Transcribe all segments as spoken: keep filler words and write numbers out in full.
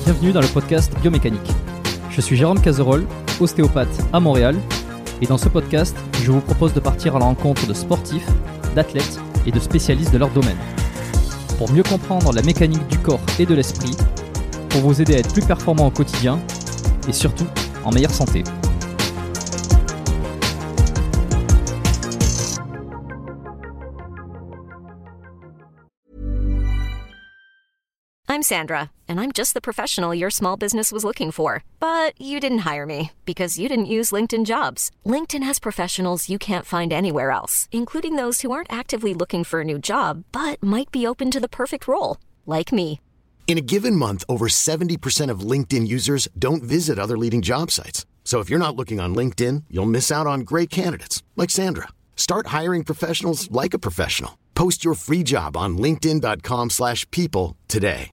bienvenue dans le podcast Biomécanique. Je suis Jérôme Cazerolle, ostéopathe à Montréal, et dans ce podcast, je vous propose de partir à la rencontre de sportifs, d'athlètes et de spécialistes de leur domaine. Pour mieux comprendre la mécanique du corps et de l'esprit, pour vous aider à être plus performant au quotidien, et surtout en meilleure santé. I'm Sandra, and I'm just the professional your small business was looking for. But you didn't hire me because you didn't use LinkedIn Jobs. LinkedIn has professionals you can't find anywhere else, including those who aren't actively looking for a new job, but might be open to the perfect role, like me. In a given month, over seventy percent of LinkedIn users don't visit other leading job sites. So if you're not looking on LinkedIn, you'll miss out on great candidates like Sandra. Start hiring professionals like a professional. Post your free job on linkedin.com slash people today.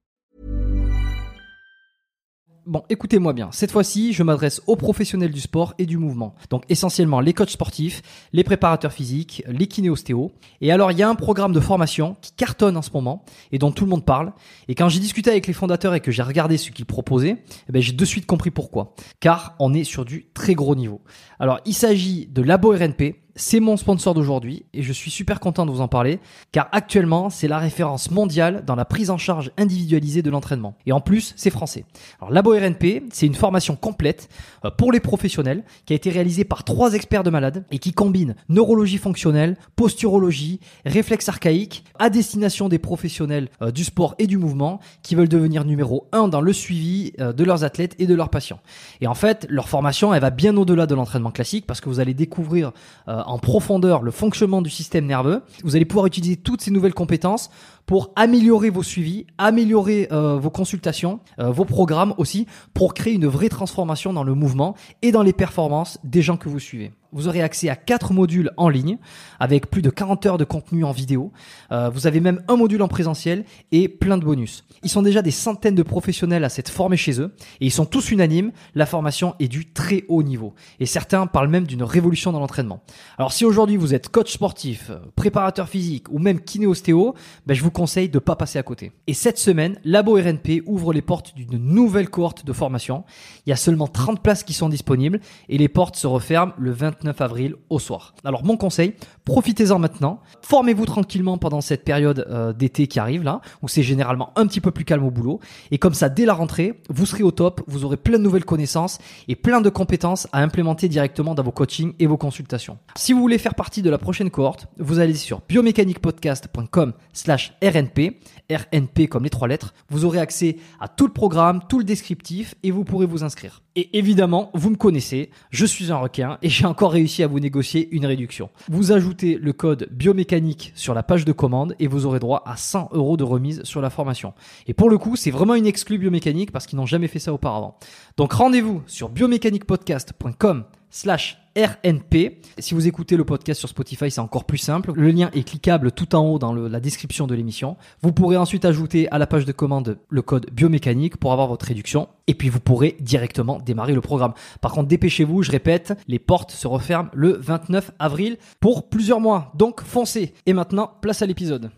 Bon, écoutez-moi bien. Cette fois-ci, je m'adresse aux professionnels du sport et du mouvement. Donc, essentiellement, les coachs sportifs, les préparateurs physiques, les kiné-ostéos. Et alors, il y a un programme de formation qui cartonne en ce moment et dont tout le monde parle. Et quand j'ai discuté avec les fondateurs et que j'ai regardé ce qu'ils proposaient, eh ben, j'ai de suite compris pourquoi. Car on est sur du très gros niveau. Alors, il s'agit de Labo R N P. C'est mon sponsor d'aujourd'hui et je suis super content de vous en parler car actuellement c'est la référence mondiale dans la prise en charge individualisée de l'entraînement. Et en plus, c'est français. Alors Labo R N P, c'est une formation complète pour les professionnels qui a été réalisée par trois experts de malades et qui combine neurologie fonctionnelle, posturologie, réflexe archaïque à destination des professionnels du sport et du mouvement qui veulent devenir numéro un dans le suivi de leurs athlètes et de leurs patients. Et en fait, leur formation, elle va bien au-delà de l'entraînement classique parce que vous allez découvrir euh, en profondeur le fonctionnement du système nerveux. Vous allez pouvoir utiliser toutes ces nouvelles compétences pour améliorer vos suivis, améliorer euh, vos consultations, euh, vos programmes aussi, pour créer une vraie transformation dans le mouvement et dans les performances des gens que vous suivez. Vous aurez accès à quatre modules en ligne avec plus de quarante heures de contenu en vidéo. Euh, vous avez même un module en présentiel et plein de bonus. Ils sont déjà des centaines de professionnels à s'être formés chez eux et ils sont tous unanimes. La formation est du très haut niveau et certains parlent même d'une révolution dans l'entraînement. Alors si aujourd'hui vous êtes coach sportif, préparateur physique ou même kiné-ostéo, ben je vous conseille de ne pas passer à côté. Et cette semaine, Labo R N P ouvre les portes d'une nouvelle cohorte de formation. Il y a seulement trente places qui sont disponibles et les portes se referment le vingt-neuf avril au soir. Alors mon conseil, profitez-en maintenant. Formez-vous tranquillement pendant cette période euh, d'été qui arrive là, où c'est généralement un petit peu plus calme au boulot. Et comme ça, dès la rentrée, vous serez au top, vous aurez plein de nouvelles connaissances et plein de compétences à implémenter directement dans vos coachings et vos consultations. Si vous voulez faire partie de la prochaine cohorte, vous allez sur biomécaniquepodcast.com slash RNP, R N P comme les trois lettres. Vous aurez accès à tout le programme, tout le descriptif et vous pourrez vous inscrire. Et évidemment, vous me connaissez, je suis un requin et j'ai encore réussi à vous négocier une réduction. Vous ajoutez le code biomécanique sur la page de commande et vous aurez droit à cent euros de remise sur la formation. Et pour le coup, c'est vraiment une exclue biomécanique parce qu'ils n'ont jamais fait ça auparavant. Donc rendez-vous sur biomécaniquepodcast.com slash R N P. Si vous écoutez le podcast sur Spotify, c'est encore plus simple. Le lien est cliquable tout en haut dans le, la description de l'émission. Vous pourrez ensuite ajouter à la page de commande le code biomécanique pour avoir votre réduction. Et puis vous pourrez directement démarrer le programme. Par contre, dépêchez-vous, je répète, les portes se referment le vingt-neuf avril pour plusieurs mois. Donc foncez. Et maintenant, place à l'épisode.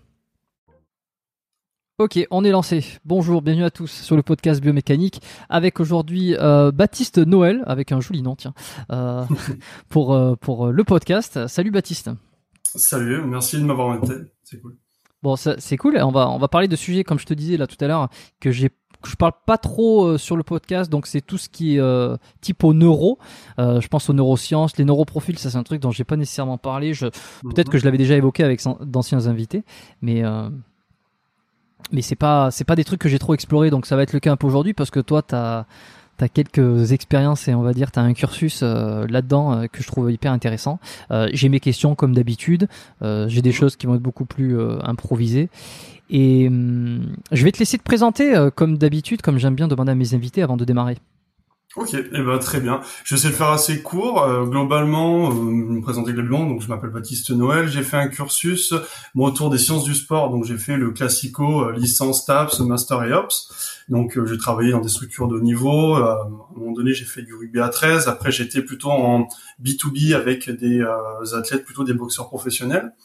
Ok, on est lancé. Bonjour, bienvenue à tous sur le podcast Biomécanique avec aujourd'hui euh, Baptiste Noël, avec un joli nom, tiens, euh, pour, euh, pour le podcast. Salut Baptiste. Salut, merci de m'avoir invité, c'est cool. Bon, ça, c'est cool, on va, on va parler de sujets, comme je te disais là tout à l'heure, que j'ai que je parle pas trop euh, sur le podcast, donc c'est tout ce qui est euh, type au neuro. Euh, je pense aux neurosciences, les neuroprofils, ça c'est un truc dont j'ai pas nécessairement parlé. Je, mm-hmm. Peut-être que je l'avais déjà évoqué avec d'anciens invités, mais... Euh, Mais c'est pas c'est pas des trucs que j'ai trop exploré, donc ça va être le cas un peu aujourd'hui parce que toi t'as t'as quelques expériences et on va dire t'as un cursus euh, là-dedans euh, que je trouve hyper intéressant. Euh, j'ai mes questions comme d'habitude, euh, j'ai des choses qui vont être beaucoup plus euh, improvisées et hum, je vais te laisser te présenter euh, comme d'habitude, comme j'aime bien demander à mes invités avant de démarrer. Ok, eh ben très bien. Je vais essayer de faire assez court. Euh, globalement, euh, me présenter globalement. Donc je m'appelle Baptiste Noël. J'ai fait un cursus bon, autour des sciences du sport. Donc j'ai fait le classico euh, licence T A P S, master et ops. Donc euh, j'ai travaillé dans des structures de haut niveau. Euh, à un moment donné, j'ai fait du rugby à treize. Après, j'étais plutôt en B deux B avec des euh, athlètes, plutôt des boxeurs professionnels.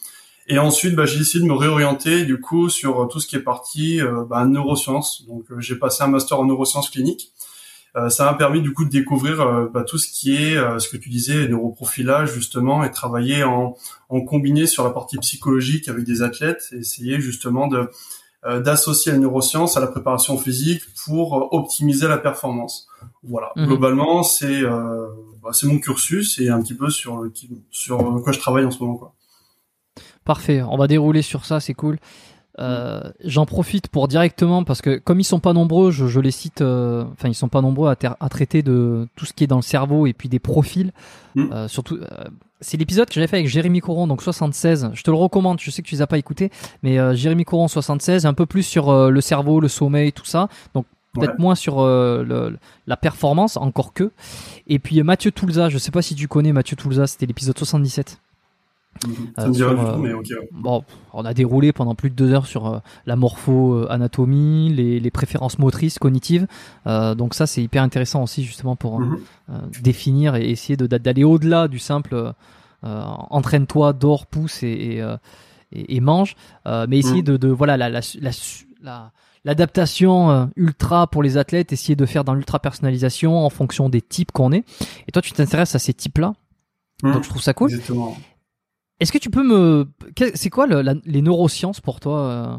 Et ensuite, bah, j'ai décidé de me réorienter du coup sur tout ce qui est partie euh, bah, neurosciences. Donc, euh, j'ai passé un master en neurosciences cliniques. Euh, ça m'a permis du coup de découvrir euh, bah, tout ce qui est euh, ce que tu disais, neuroprofilage justement, et travailler en, en combiné sur la partie psychologique avec des athlètes, et essayer justement de euh, d'associer la neuroscience à la préparation physique pour euh, optimiser la performance. Voilà. Mmh. Globalement, c'est euh, bah, c'est mon cursus et un petit peu sur sur quoi je travaille en ce moment, quoi. Parfait, on va dérouler sur ça, c'est cool. Euh, j'en profite pour directement, parce que comme ils sont pas nombreux, je, je les cite, euh, enfin ils sont pas nombreux à, ter- à traiter de tout ce qui est dans le cerveau et puis des profils. Mmh. Euh, surtout, euh, c'est l'épisode que j'avais fait avec Jérémy Coron, donc soixante-seize. Je te le recommande, je sais que tu les as pas écoutés, mais euh, Jérémy Coron soixante-seize, un peu plus sur euh, le cerveau, le sommeil, tout ça. Donc peut-être ouais. moins sur euh, le, la performance, encore que. Et puis Mathieu Toulza, je sais pas si tu connais Mathieu Toulza, c'était l'épisode soixante-dix-sept. Mmh. Ça me dirait du tout, mais ok. Bon, on a déroulé pendant plus de deux heures sur euh, la morpho-anatomie, les, les préférences motrices, cognitives. Euh, donc ça, c'est hyper intéressant aussi, justement, pour mmh. euh, définir et essayer de, d'aller au-delà du simple euh, entraîne-toi, dors, pousse et, et, euh, et, et mange. Euh, mais essayer mmh. de, de, voilà, la, la, la, la, l'adaptation euh, ultra pour les athlètes, essayer de faire dans l'ultra-personnalisation en fonction des types qu'on est. Et toi, tu t'intéresses à ces types-là. Mmh. Donc je trouve ça cool. Exactement. Est-ce que tu peux me... C'est quoi le, la, les neurosciences pour toi euh...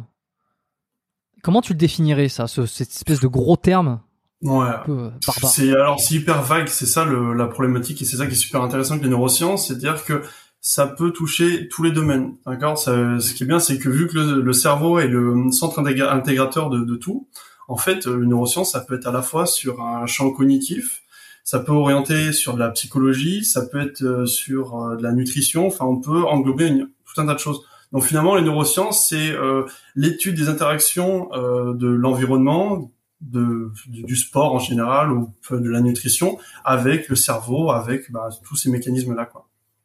Comment tu le définirais, ça, ce, cette espèce de gros terme ouais. un peu barbare? C'est, alors, c'est hyper vague, c'est ça le, la problématique, et c'est ça qui est super intéressant avec les neurosciences, c'est-à-dire que ça peut toucher tous les domaines, d'accord? Ça, ce qui est bien, c'est que vu que le, le cerveau est le centre intégrateur de, de tout, en fait, une neuroscience, ça peut être à la fois sur un champ cognitif, ça peut orienter sur de la psychologie, ça peut être euh, sur euh, de la nutrition. Enfin, on peut englober une, tout un tas de choses. Donc finalement, les neurosciences, c'est euh, l'étude des interactions euh, de l'environnement, de, du, du sport en général ou de la nutrition avec le cerveau, avec bah, tous ces mécanismes-là, quoi.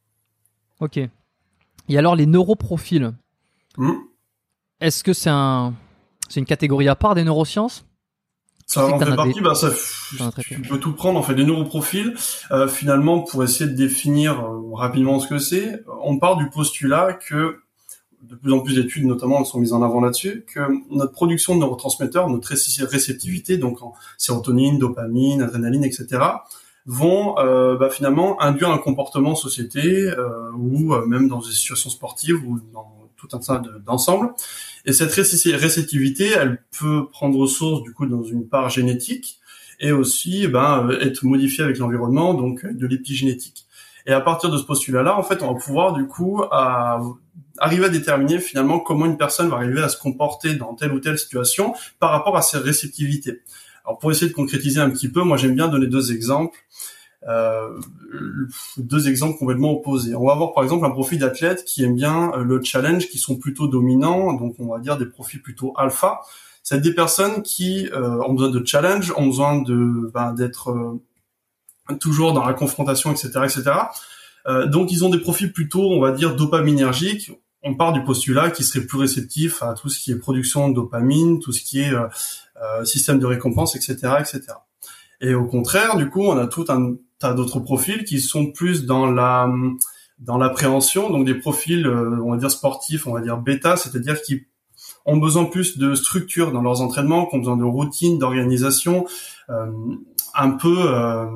Ok. Et alors les neuroprofils, mmh. est-ce que c'est un, c'est une catégorie à part des neurosciences? Ça en fait partie, des... bah ça, tu peux tout prendre en fait des neuroprofils. Euh, finalement, pour essayer de définir euh, rapidement ce que c'est, on part du postulat que de plus en plus d'études, notamment, sont mises en avant là-dessus, que notre production de neurotransmetteurs, notre réceptivité, donc en sérotonine, dopamine, adrénaline, et cetera, vont euh, bah, finalement induire un comportement en société euh, ou euh, même dans des situations sportives ou dans tout un tas de, d'ensemble. Et cette réceptivité, elle peut prendre source du coup dans une part génétique et aussi ben être modifiée avec l'environnement, donc de l'épigénétique. Et à partir de ce postulat-là, en fait, on va pouvoir du coup à, arriver à déterminer finalement comment une personne va arriver à se comporter dans telle ou telle situation par rapport à ses réceptivités. Alors pour essayer de concrétiser un petit peu, moi j'aime bien donner deux exemples. Euh, deux exemples complètement opposés. On va avoir par exemple un profil d'athlète qui aime bien le challenge, qui sont plutôt dominants, donc on va dire des profils plutôt alpha. C'est des personnes qui euh, ont besoin de challenge, ont besoin de ben, d'être euh, toujours dans la confrontation, et cetera, et cetera. Euh, donc ils ont des profils plutôt, on va dire, dopaminergiques. On part du postulat qui serait plus réceptif à tout ce qui est production de dopamine, tout ce qui est euh, euh, système de récompense, et cetera, et cetera. Et au contraire, du coup, on a tout un tas d'autres profils qui sont plus dans la dans l'appréhension, donc des profils, euh, on va dire sportifs, on va dire bêta, c'est-à-dire qui ont besoin plus de structure dans leurs entraînements, qui ont besoin de routine, d'organisation, euh, un peu euh,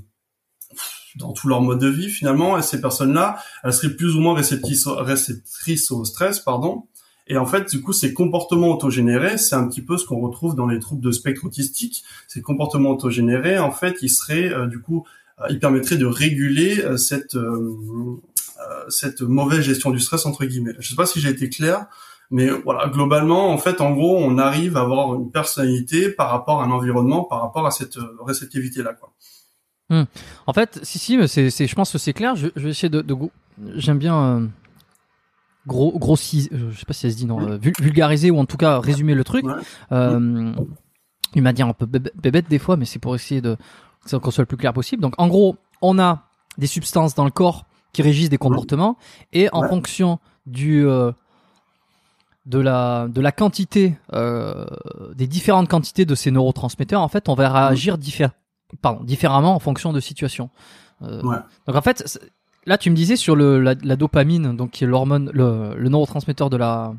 dans tout leur mode de vie finalement. Et ces personnes-là, elles seraient plus ou moins réceptrices, réceptrices au stress, pardon. Et en fait, du coup, ces comportements autogénérés, c'est un petit peu ce qu'on retrouve dans les troubles de spectre autistique. Ces comportements autogénérés, en fait, ils seraient, euh, du coup, euh, ils permettraient de réguler euh, cette euh, euh, cette mauvaise gestion du stress entre guillemets. Je sais pas si j'ai été clair, mais voilà, globalement, en fait, en gros, on arrive à avoir une personnalité par rapport à un environnement, par rapport à cette euh, réceptivité-là, quoi. Hum. En fait, si, si, mais c'est, c'est, je pense que c'est clair. Je, je vais essayer de, de j'aime bien. Euh... gros grossi euh, je sais pas si ça se dit non euh, vulgariser ou en tout cas résumer le truc. Ouais. Euh, il m'a dit un peu bébête des fois, mais c'est pour essayer de qu'on soit le plus clair possible. Donc en gros, on a des substances dans le corps qui régissent des comportements et en ouais. fonction du euh, de la de la quantité euh, des différentes quantités de ces neurotransmetteurs, en fait, on va réagir diffé- pardon, différemment en fonction de situations. Euh, ouais. Donc en fait, là, tu me disais sur le, la, la dopamine, donc qui est l'hormone, le, le neurotransmetteur de la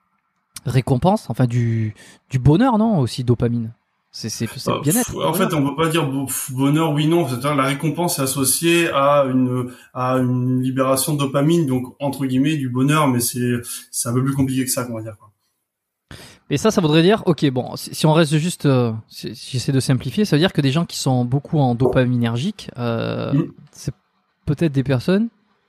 récompense, enfin du, du bonheur, non, aussi dopamine. C'est, c'est, c'est euh, bien-être. En fait, on peut pas dire bonheur, oui, non. C'est-à-dire la récompense est associée à une à une libération de dopamine, donc entre guillemets du bonheur, mais c'est c'est un peu plus compliqué que ça, on va dire, quoi. Et ça, ça voudrait dire, ok, bon, si, si on reste juste, euh, si, si j'essaie de simplifier, ça veut dire que des gens qui sont beaucoup en dopaminergique, euh, mm. c'est peut-être des personnes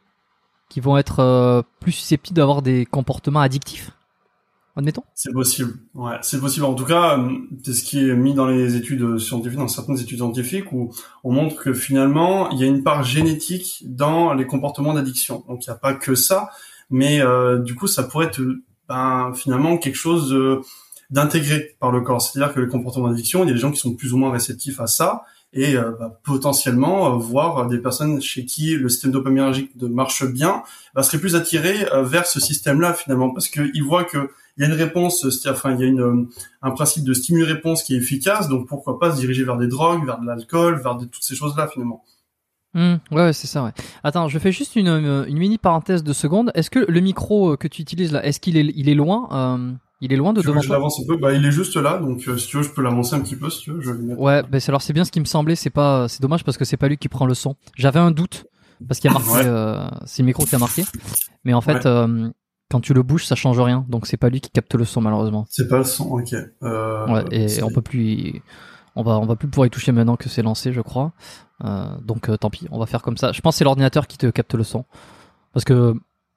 qui vont être euh, plus susceptibles d'avoir des comportements addictifs. Admettons. C'est possible. Ouais, c'est possible. En tout cas, c'est ce qui est mis dans les études scientifiques, dans certaines études scientifiques, où on montre que finalement, il y a une part génétique dans les comportements d'addiction. Donc, il n'y a pas que ça, mais euh, du coup, ça pourrait être ben, finalement quelque chose euh, d'intégré par le corps. C'est-à-dire que les comportements d'addiction, il y a des gens qui sont plus ou moins réceptifs à ça, et euh, bah, potentiellement euh, voir des personnes chez qui le système dopaminergique marche bien, bah, seraient plus attirés euh, vers ce système-là finalement, parce qu'ils voient que il y a une réponse, enfin il y a une un principe de stimulus-réponse qui est efficace, donc pourquoi pas se diriger vers des drogues, vers de l'alcool, vers de, toutes ces choses-là finalement. Mmh, ouais, ouais, c'est ça. Ouais. Attends, je fais juste une une mini parenthèse de seconde. Est-ce que le micro que tu utilises là, est-ce qu'il est il est loin euh... Il est loin de tu devant veux que je l'avance un peu. Bah, il est juste là, donc euh, si tu veux, je peux l'avancer un petit peu, si tu veux. Je vais le mettre. Ouais, bah, c'est, alors c'est bien ce qui me semblait. C'est pas, c'est dommage parce que c'est pas lui qui prend le son. J'avais un doute parce qu'il y a marqué, ouais. euh, c'est le micro qui a marqué, mais en fait, ouais. euh, quand tu le bouges, ça change rien. Donc c'est pas lui qui capte le son malheureusement. C'est pas le son, ok. Euh, ouais, et c'est... on peut plus, on va, on va plus pouvoir y toucher maintenant que c'est lancé, je crois. Euh, donc euh, tant pis, on va faire comme ça. Je pense que c'est l'ordinateur qui te capte le son parce que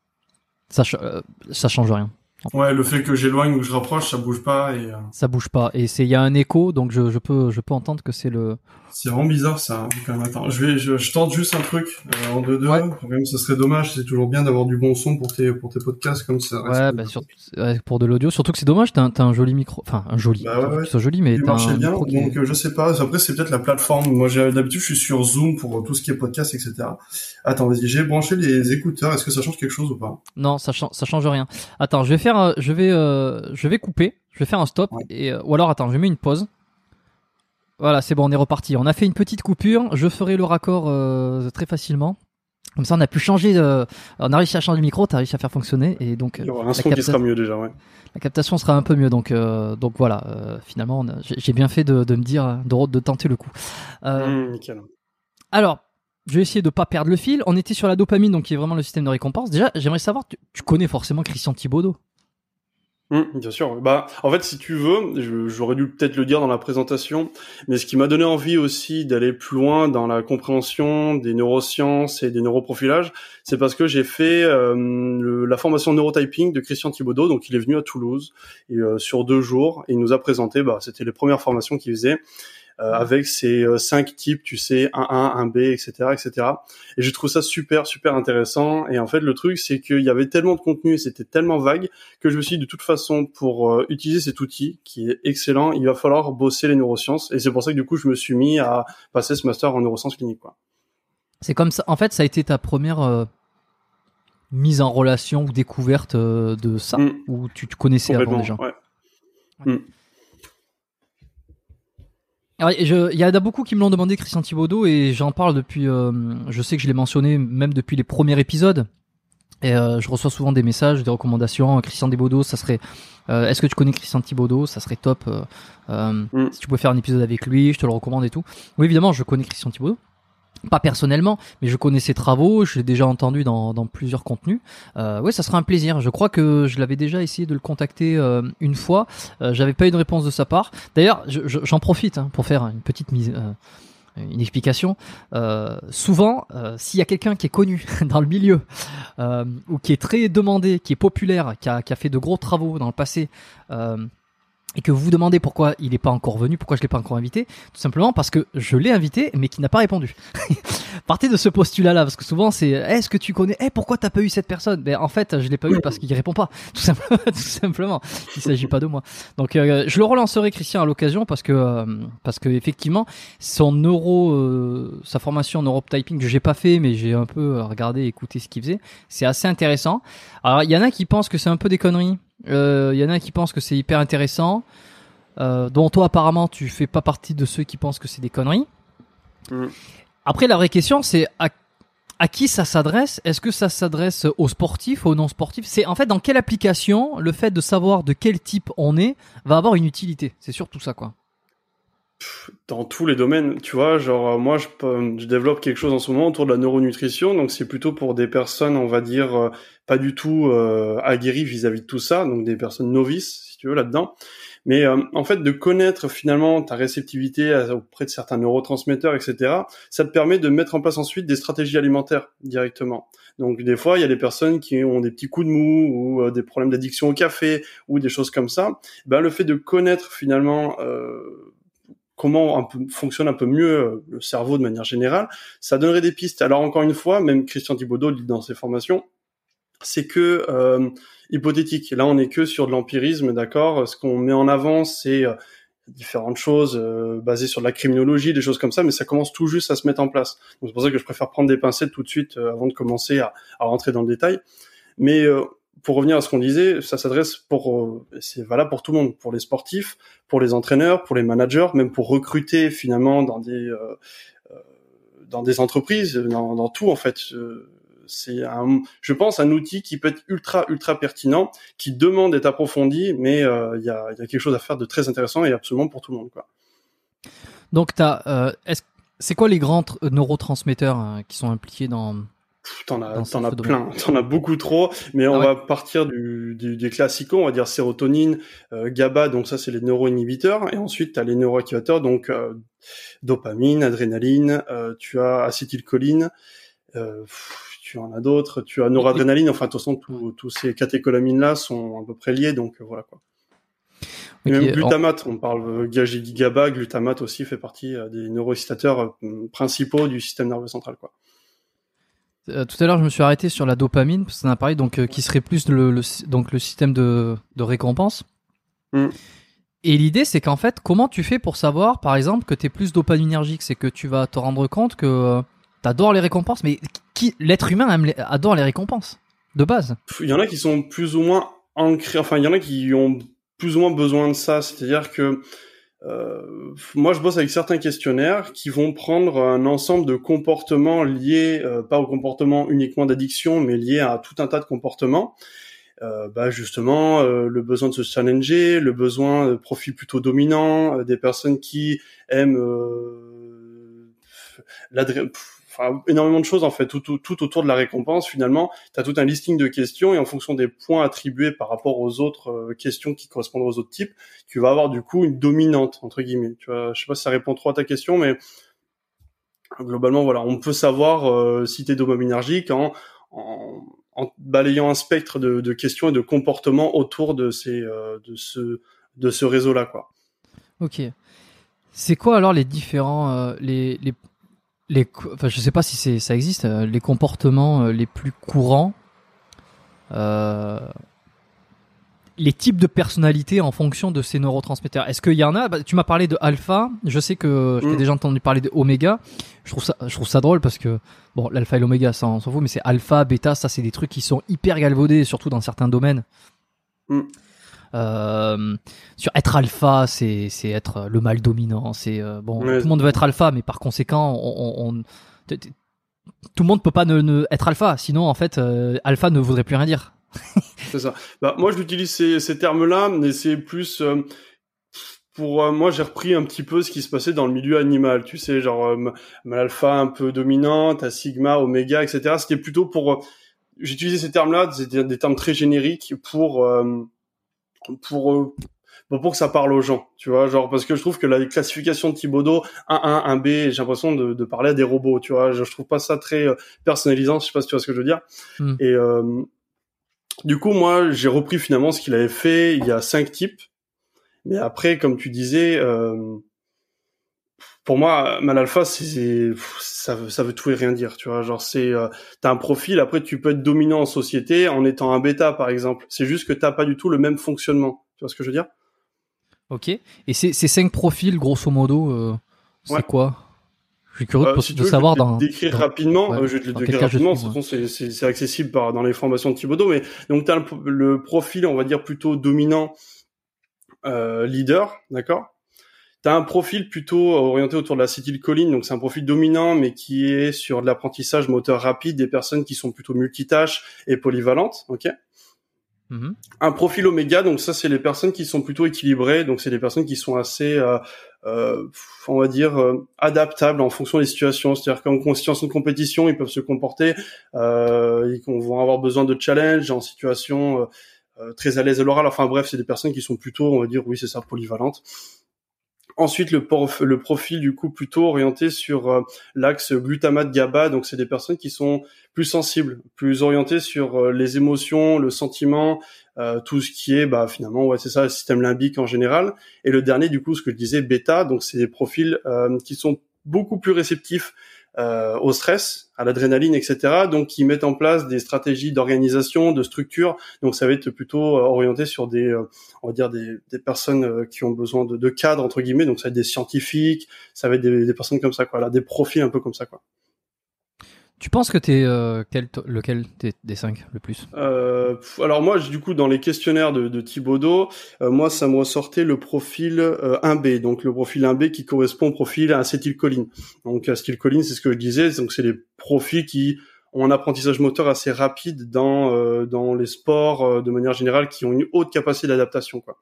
ça, euh, ça change rien. Ouais, le fait que j'éloigne ou que je rapproche, ça bouge pas et. Euh... Ça bouge pas et c'est il y a un écho, donc je, je peux je peux entendre que c'est le. C'est vraiment bizarre ça. Quand même, attends, je vais je, je tente juste un truc euh, en deux deux. Ouais. Quand même, ça serait dommage. C'est toujours bien d'avoir du bon son pour tes pour tes podcasts comme ça. Ouais, bah surtout ouais, pour de l'audio. Surtout que c'est dommage. T'as un, t'as un joli micro, enfin un joli. Bah ouais, ouais. C'est joli, mais il t'as marchait un bien. Micro qui Donc est... je sais pas. Après c'est peut-être la plateforme. Moi j'ai d'habitude je suis sur Zoom pour tout ce qui est podcast, et cetera. Attends, vas-y. J'ai branché les écouteurs. Est-ce que ça change quelque chose ou pas? Non, ça change ça change rien. Attends, je vais faire, je vais euh, je vais couper. Je vais faire un stop ouais. et euh, ou alors attends, je mets une pause. Voilà, c'est bon, on est reparti. On a fait une petite coupure. Je ferai le raccord euh, très facilement. Comme ça, on a pu changer. De... On a réussi à changer le micro. T'as réussi à faire fonctionner et donc. Il y aura un son capta... qui sera mieux déjà, ouais. La captation sera un peu mieux, donc euh, donc voilà. Euh, finalement, on a... j'ai bien fait de, de me dire de, de tenter le coup. Euh... Mmh, nickel. Alors, je vais essayer de pas perdre le fil. On était sur la dopamine, donc qui est vraiment le système de récompense. Déjà, j'aimerais savoir, tu, tu connais forcément Christian Thibaudeau. Mmh, bien sûr. Bah, en fait, si tu veux, je, j'aurais dû peut-être le dire dans la présentation, mais ce qui m'a donné envie aussi d'aller plus loin dans la compréhension des neurosciences et des neuroprofilages, c'est parce que j'ai fait euh, le, la formation neurotyping de Christian Thibaudeau. Donc, il est venu à Toulouse et, euh, sur deux jours et il nous a présenté. Bah, c'était les premières formations qu'il faisait. Euh, avec ces euh, cinq types, tu sais, un A, un B, et cetera, et cetera. Et je trouve ça super, super intéressant. Et en fait, le truc, c'est qu'il y avait tellement de contenu et c'était tellement vague que je me suis dit, de toute façon, pour euh, utiliser cet outil qui est excellent, il va falloir bosser les neurosciences. Et c'est pour ça que du coup, je me suis mis à passer ce master en neurosciences cliniques, quoi. C'est comme ça. En fait, ça a été ta première euh, mise en relation ou découverte euh, de ça, mmh. ou tu te connaissais avant déjà. Ouais. Ouais. Mmh. Il y en a beaucoup qui me l'ont demandé, Christian Thibaudeau, et j'en parle depuis, euh, je sais que je l'ai mentionné même depuis les premiers épisodes, et euh, je reçois souvent des messages, des recommandations. Christian Thibaudeau, ça serait, euh, est-ce que tu connais Christian Thibaudeau? Ça serait top, euh, euh, mm. si tu pouvais faire un épisode avec lui, je te le recommande et tout. Oui, évidemment, je connais Christian Thibaudeau. Pas personnellement, mais je connais ses travaux, je l'ai déjà entendu dans, dans plusieurs contenus. Euh, ouais, ça sera un plaisir. Je crois que je l'avais déjà essayé de le contacter euh, une fois. Euh, j'avais pas eu de réponse de sa part. D'ailleurs, je, je, j'en profite hein, pour faire une petite mise, euh, une explication. Euh, souvent, euh, s'il y a quelqu'un qui est connu dans le milieu euh, ou qui est très demandé, qui est populaire, qui a, qui a fait de gros travaux dans le passé. Euh, et que vous vous demandez pourquoi il n'est pas encore venu, pourquoi je l'ai pas encore invité, tout simplement parce que je l'ai invité, mais qu'il n'a pas répondu. Partez de ce postulat-là, parce que souvent c'est hey, « Est-ce que tu connais hey, pourquoi t'as pas eu cette personne ?» Ben en fait, je l'ai pas eu parce qu'il répond pas, tout simplement. tout simplement. Il s'agit pas de moi. Donc euh, je le relancerai, Christian, à l'occasion, parce que euh, parce que effectivement, son neuro, euh, sa formation en neurotyping que j'ai pas fait, mais j'ai un peu regardé, écouté ce qu'il faisait, c'est assez intéressant. Alors il y en a qui pensent que c'est un peu des conneries. Il euh, y en a qui pensent que c'est hyper intéressant, euh, dont toi apparemment tu fais pas partie de ceux qui pensent que c'est des conneries. Mm. Après la vraie question c'est à, à à qui ça s'adresse? Est-ce que ça s'adresse aux sportifs, aux non-sportifs? C'est en fait dans quelle application le fait de savoir de quel type on est va avoir une utilité? C'est surtout ça, quoi. Dans tous les domaines, tu vois, genre moi je, je développe quelque chose en ce moment autour de la neuronutrition, donc c'est plutôt pour des personnes, on va dire, euh, pas du tout euh, aguerries vis-à-vis de tout ça, donc des personnes novices, si tu veux, là-dedans. Mais euh, en fait, de connaître finalement ta réceptivité à, auprès de certains neurotransmetteurs, et cetera, ça te permet de mettre en place ensuite des stratégies alimentaires directement. Donc des fois, il y a des personnes qui ont des petits coups de mou ou euh, des problèmes d'addiction au café ou des choses comme ça. Ben le fait de connaître finalement euh, comment un peu, fonctionne un peu mieux le cerveau de manière générale, ça donnerait des pistes. Alors encore une fois, même Christian Thibaudeau le dit dans ses formations, c'est que euh, hypothétique. Là, on n'est que sur de l'empirisme, d'accord. Ce qu'on met en avant, c'est euh, différentes choses euh, basées sur de la criminologie, des choses comme ça, mais ça commence tout juste à se mettre en place. Donc c'est pour ça que je préfère prendre des pincettes tout de suite euh, avant de commencer à, à rentrer dans le détail. Mais euh, pour revenir à ce qu'on disait, ça s'adresse pour, euh, c'est valable pour tout le monde, pour les sportifs, pour les entraîneurs, pour les managers, même pour recruter finalement dans des euh, euh, dans des entreprises, dans, dans tout en fait. Euh, c'est un, je pense, un outil qui peut être ultra ultra pertinent, qui demande d'être approfondi, mais il euh, y a il y a quelque chose à faire de très intéressant et absolument pour tout le monde, quoi. Donc t'as, euh, est-ce, c'est quoi les grands t- neurotransmetteurs hein, qui sont impliqués dans Pff, T'en as, dans t'en as ce plein, domaine? t'en as beaucoup trop, mais on Ah ouais. va partir du, du, des classicaux, on va dire sérotonine, euh, GABA, donc ça c'est les neuroinhibiteurs, et ensuite t'as les neuroactivateurs, donc euh, dopamine, adrénaline, euh, tu as acétylcholine, euh, pff, tu en as d'autres, tu as noradrénaline, enfin de toute façon tous tous ces catécholamines-là sont à peu près liés, donc euh, voilà quoi. Et Okay, même glutamate, on parle euh, GABA, glutamate aussi fait partie euh, des neuroexcitateurs euh, principaux du système nerveux central, quoi. Euh, tout à l'heure, je me suis arrêté sur la dopamine, parce qu'on a parlé, donc, euh, qui serait plus le, le, donc, le système de, de récompense. Mm. Et l'idée, c'est qu'en fait, comment tu fais pour savoir, par exemple, que tu es plus dopaminergique? C'est que tu vas te rendre compte que euh, tu adores les récompenses, mais qui, l'être humain aime les, adore les récompenses, de base. Il y en a qui sont plus ou moins ancrés, enfin, il y en a qui ont plus ou moins besoin de ça, c'est-à-dire que Euh, moi, je bosse avec certains questionnaires qui vont prendre un ensemble de comportements liés, euh, pas au comportement uniquement d'addiction, mais liés à tout un tas de comportements. Euh, bah justement, euh, le besoin de se challenger, le besoin de profil plutôt dominant, euh, des personnes qui aiment euh, l'adré- Enfin, énormément de choses en fait, tout, tout, tout autour de la récompense finalement. Tu as tout un listing de questions et en fonction des points attribués par rapport aux autres euh, questions qui correspondent aux autres types, tu vas avoir du coup une dominante entre guillemets. Tu vois, je sais pas si ça répond trop à ta question, mais globalement voilà, on peut savoir euh, si t'es dopaminergique en, en, en balayant un spectre de, de questions et de comportements autour de ces euh, de ce de ce réseau-là, quoi. Ok. C'est quoi alors les différents euh, les les les enfin je sais pas si c'est ça existe euh, les comportements euh, les plus courants, euh, les types de personnalités en fonction de ces neurotransmetteurs. Est-ce qu'il y en a? Bah, tu m'as parlé de alpha. Je sais que je t'ai Mm. déjà entendu parler de oméga. Je trouve ça je trouve ça drôle parce que bon, l'alpha et l'oméga ça on s'en fout, mais c'est alpha, bêta, ça c'est des trucs qui sont hyper galvaudés, surtout dans certains domaines. Mm. Euh, sur être alpha, c'est c'est être le mâle dominant. C'est euh, bon, Ouais. tout le monde veut être alpha, mais par conséquent, on, on, on t- t- tout le monde peut pas ne, ne être alpha. Sinon, en fait, euh, alpha ne voudrait plus rien dire. C'est ça. Bah moi, j'utilise ces, ces termes-là, mais c'est plus euh, pour euh, moi. J'ai repris un petit peu ce qui se passait dans le milieu animal. Tu sais, genre euh, mâle alpha un peu dominant, t'as sigma, oméga, et cetera. C'était plutôt pour euh, j'utilisais ces termes-là, c'était des termes très génériques pour euh, pour euh, pour pour que ça parle aux gens, tu vois, genre parce que je trouve que la classification de Thibaudeau un un, un B, j'ai l'impression de, de parler à des robots, tu vois, je, je trouve pas ça très euh, personnalisant, je sais pas si tu vois ce que je veux dire. Mm. Et euh, du coup, moi, j'ai repris finalement ce qu'il avait fait. Il y a cinq types, mais après, comme tu disais, euh, pour moi, mal alpha, c'est, c'est ça, veut, ça veut tout et rien dire, tu vois. Genre, c'est, euh, t'as un profil. Après, tu peux être dominant en société en étant un bêta, par exemple. C'est juste que t'as pas du tout le même fonctionnement. Tu vois ce que je veux dire? Ok. Et ces, ces cinq profils, grosso modo, euh, c'est Ouais. quoi? Je suis curieux Euh, de, si de tu veux, savoir je vais te dans. le décrire dans- rapidement. ouais. Euh, je vais te le Dans décrire quel cas je rapidement. suis, De toute moi. façon, c'est, c'est, c'est accessible par, dans les formations de Thibaudeau. Mais donc, t'as le, le profil, on va dire plutôt dominant, euh, leader, d'accord? t'as un profil plutôt orienté autour de l'acétylcholine, donc c'est un profil dominant, mais qui est sur de l'apprentissage moteur rapide, des personnes qui sont plutôt multitâches et polyvalentes, ok. Mmh. Un profil oméga, donc ça c'est les personnes qui sont plutôt équilibrées, donc c'est des personnes qui sont assez, euh, euh, on va dire, euh, adaptables en fonction des situations. C'est-à-dire qu'en situation de compétition, ils peuvent se comporter, euh, ils vont avoir besoin de challenge en situation euh, euh, très à l'aise à l'oral. Enfin bref, c'est des personnes qui sont plutôt, on va dire, oui c'est ça, polyvalentes. Ensuite, le, prof, le profil du coup plutôt orienté sur euh, l'axe glutamate-GABA, donc c'est des personnes qui sont plus sensibles, plus orientées sur euh, les émotions, le sentiment, euh, tout ce qui est bah finalement ouais c'est ça, le système limbique en général. Et le dernier du coup, ce que je disais, bêta, donc c'est des profils euh, qui sont beaucoup plus réceptifs euh, au stress, à l'adrénaline, et cetera. Donc qui mettent en place des stratégies d'organisation, de structure. Donc ça va être plutôt euh, orienté sur des, euh, on va dire des, des personnes euh, qui ont besoin de, de cadres entre guillemets. Donc ça va être des scientifiques, ça va être des, des personnes comme ça quoi, là, des profils un peu comme ça quoi. Tu penses que t'es euh, quel, lequel t'es des cinq le plus? euh, Alors moi, du coup, dans les questionnaires de, de Thibaudeau, euh, moi, ça me ressortait le profil euh, un B, donc le profil un B qui correspond au profil acétylcholine. Donc acétylcholine, c'est ce que je disais, donc c'est les profils qui ont un apprentissage moteur assez rapide dans euh, dans les sports euh, de manière générale, qui ont une haute capacité d'adaptation, quoi.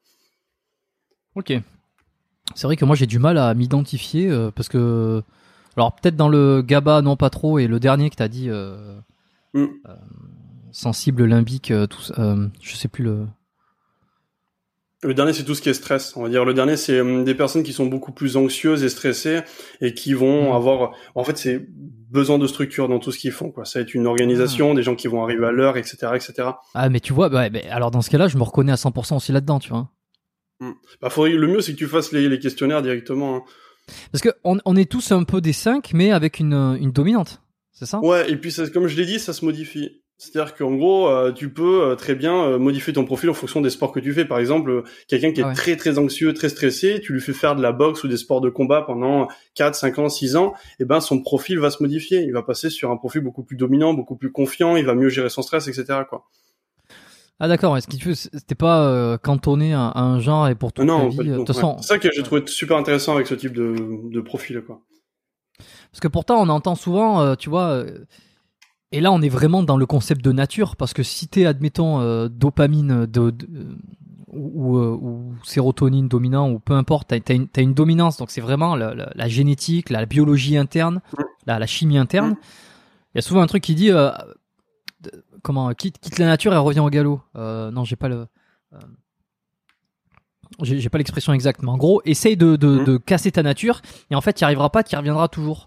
Ok. C'est vrai que moi j'ai du mal à m'identifier euh, parce que alors peut-être dans le GABA non pas trop, et le dernier que t'as dit euh, mm. euh, sensible limbique, euh, tout, euh, je sais plus le. Le dernier, c'est tout ce qui est stress. On va dire le dernier, c'est euh, des personnes qui sont beaucoup plus anxieuses et stressées et qui vont mmh. avoir, en fait, c'est besoin de structure dans tout ce qu'ils font, quoi. Ça va être une organisation, ah. des gens qui vont arriver à l'heure, et cetera, et cetera. Ah, mais tu vois, bah, bah, alors dans ce cas-là, je me reconnais à cent pour cent aussi là-dedans, tu vois. Mmh. Bah, faudrait, le mieux, c'est que tu fasses les, les questionnaires directement. Hein. Parce que on, on est tous un peu des cinq, mais avec une, une dominante, c'est ça? Ouais, et puis ça, comme je l'ai dit, ça se modifie. C'est-à-dire qu'en gros, euh, tu peux euh, très bien euh, modifier ton profil en fonction des sports que tu fais. Par exemple, euh, quelqu'un qui est ah ouais. très très anxieux, très stressé, tu lui fais faire de la boxe ou des sports de combat pendant quatre, cinq ans, six ans, et ben son profil va se modifier. Il va passer sur un profil beaucoup plus dominant, beaucoup plus confiant, il va mieux gérer son stress, et cetera, quoi. Ah d'accord, est-ce que tu veux, c'était pas euh, cantonné à, à un genre et pour toute non, ta vie. De toute ouais. façon, c'est ça que j'ai trouvé super intéressant avec ce type de, de profil, quoi. Parce que pourtant, on entend souvent, euh, tu vois. Euh, Et là, on est vraiment dans le concept de nature, parce que si t'es, admettons, euh, dopamine de, de, ou, ou, ou sérotonine dominant, ou peu importe, t'as, t'as, une, t'as une dominance, donc c'est vraiment la, la, la génétique, la, la biologie interne, la, la chimie interne. Il y a souvent un truc qui dit, euh, de, comment, quitte, quitte la nature et revient au galop. Euh, non, j'ai pas le... Euh, j'ai, j'ai pas l'expression exacte, mais en gros, essaye de, de, de, de casser ta nature, et en fait, t'y arriveras pas, t'y reviendras toujours.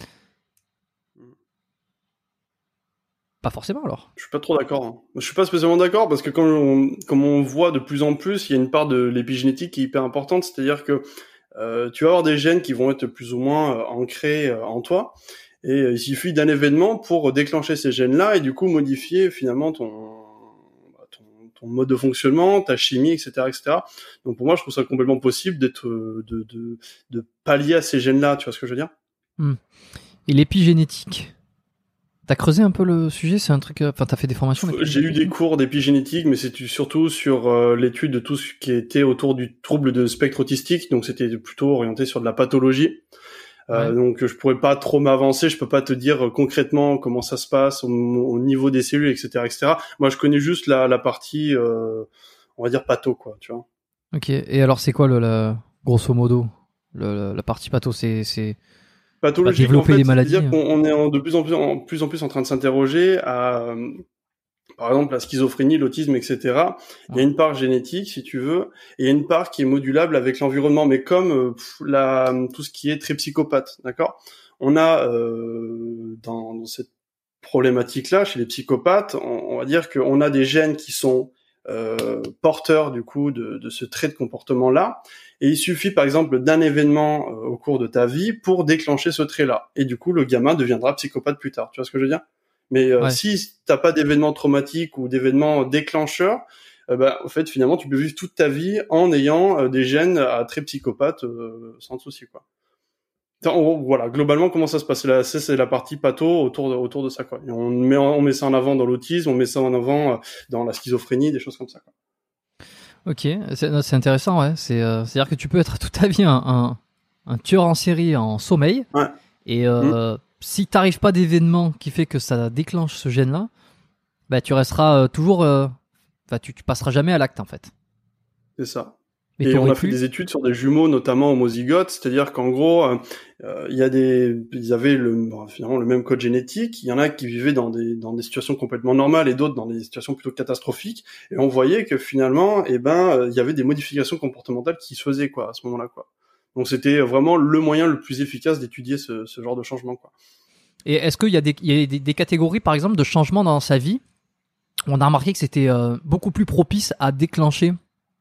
Pas forcément alors. Je suis pas trop d'accord. Hein. Je suis pas spécialement d'accord parce que comme on, comme on voit de plus en plus, il y a une part de l'épigénétique qui est hyper importante, c'est-à-dire que euh, tu vas avoir des gènes qui vont être plus ou moins euh, ancrés euh, en toi, et euh, il suffit d'un événement pour déclencher ces gènes-là et du coup modifier finalement ton, ton, ton mode de fonctionnement, ta chimie, et cetera, et cetera. Donc pour moi, je trouve ça complètement possible d'être de de de pallier à ces gènes-là. Tu vois ce que je veux dire? Mmh. Et l'épigénétique. T'as creusé un peu le sujet, c'est un truc. Enfin, t'as fait des formations. J'ai eu des cours d'épigénétique, mais c'était surtout sur euh, l'étude de tout ce qui était autour du trouble de spectre autistique. Donc, c'était plutôt orienté sur de la pathologie. Euh, ouais. Donc, je pourrais pas trop m'avancer. Je peux pas te dire euh, concrètement comment ça se passe au, au niveau des cellules, et cetera, et cetera. Moi, je connais juste la, la partie, euh, on va dire patho, quoi. Tu vois. Ok. Et alors, c'est quoi le, la, grosso modo, le, la partie patho, c'est, c'est... pathologique, développer en fait, des maladies. C'est-à-dire qu'on est en, de plus en plus en plus en plus en train de s'interroger à, euh, par exemple, la schizophrénie, l'autisme, et cetera. Il y a une part génétique, si tu veux, et il y a une part qui est modulable avec l'environnement, mais comme euh, la, tout ce qui est très psychopathe, d'accord. On a euh, dans, dans cette problématique-là, chez les psychopathes, on, on va dire qu'on a des gènes qui sont euh, porteurs du coup de, de ce trait de comportement-là. Et il suffit, par exemple, d'un événement euh, au cours de ta vie pour déclencher ce trait-là. Et du coup, le gamin deviendra psychopathe plus tard. Tu vois ce que je veux dire? Mais euh, ouais. si t'as pas d'événement traumatique ou d'événement déclencheur, euh, bah, en fait, finalement, tu peux vivre toute ta vie en ayant euh, des gènes à trait psychopathe euh, sans souci, quoi. En gros, voilà, globalement, comment ça se passe? Là, c'est, c'est la partie patho autour de, autour de ça, quoi. Et on met, on met ça en avant dans l'autisme, on met ça en avant euh, dans la schizophrénie, des choses comme ça, quoi. Ok, c'est, c'est intéressant, ouais. C'est, euh, c'est-à-dire que tu peux être toute ta vie un, un, un tueur en série en sommeil. Ouais. Et euh, mmh. si t'arrives pas d'événement qui fait que ça déclenche ce gène-là, bah tu resteras euh, toujours, euh, bah, tu, tu passeras jamais à l'acte en fait. C'est ça. Mais et on a pu... fait des études sur des jumeaux, notamment homozygotes, c'est-à-dire qu'en gros, il euh, y a des, ils avaient le, bon, finalement le même code génétique. Il y en a qui vivaient dans des dans des situations complètement normales et d'autres dans des situations plutôt catastrophiques. Et on voyait que finalement, eh ben, il y avait des modifications comportementales qui se faisaient quoi à ce moment-là quoi. Donc c'était vraiment le moyen le plus efficace d'étudier ce, ce genre de changement quoi. Et est-ce qu'il y a des il y a des, des catégories par exemple de changements dans sa vie? On a remarqué que c'était euh, beaucoup plus propice à déclencher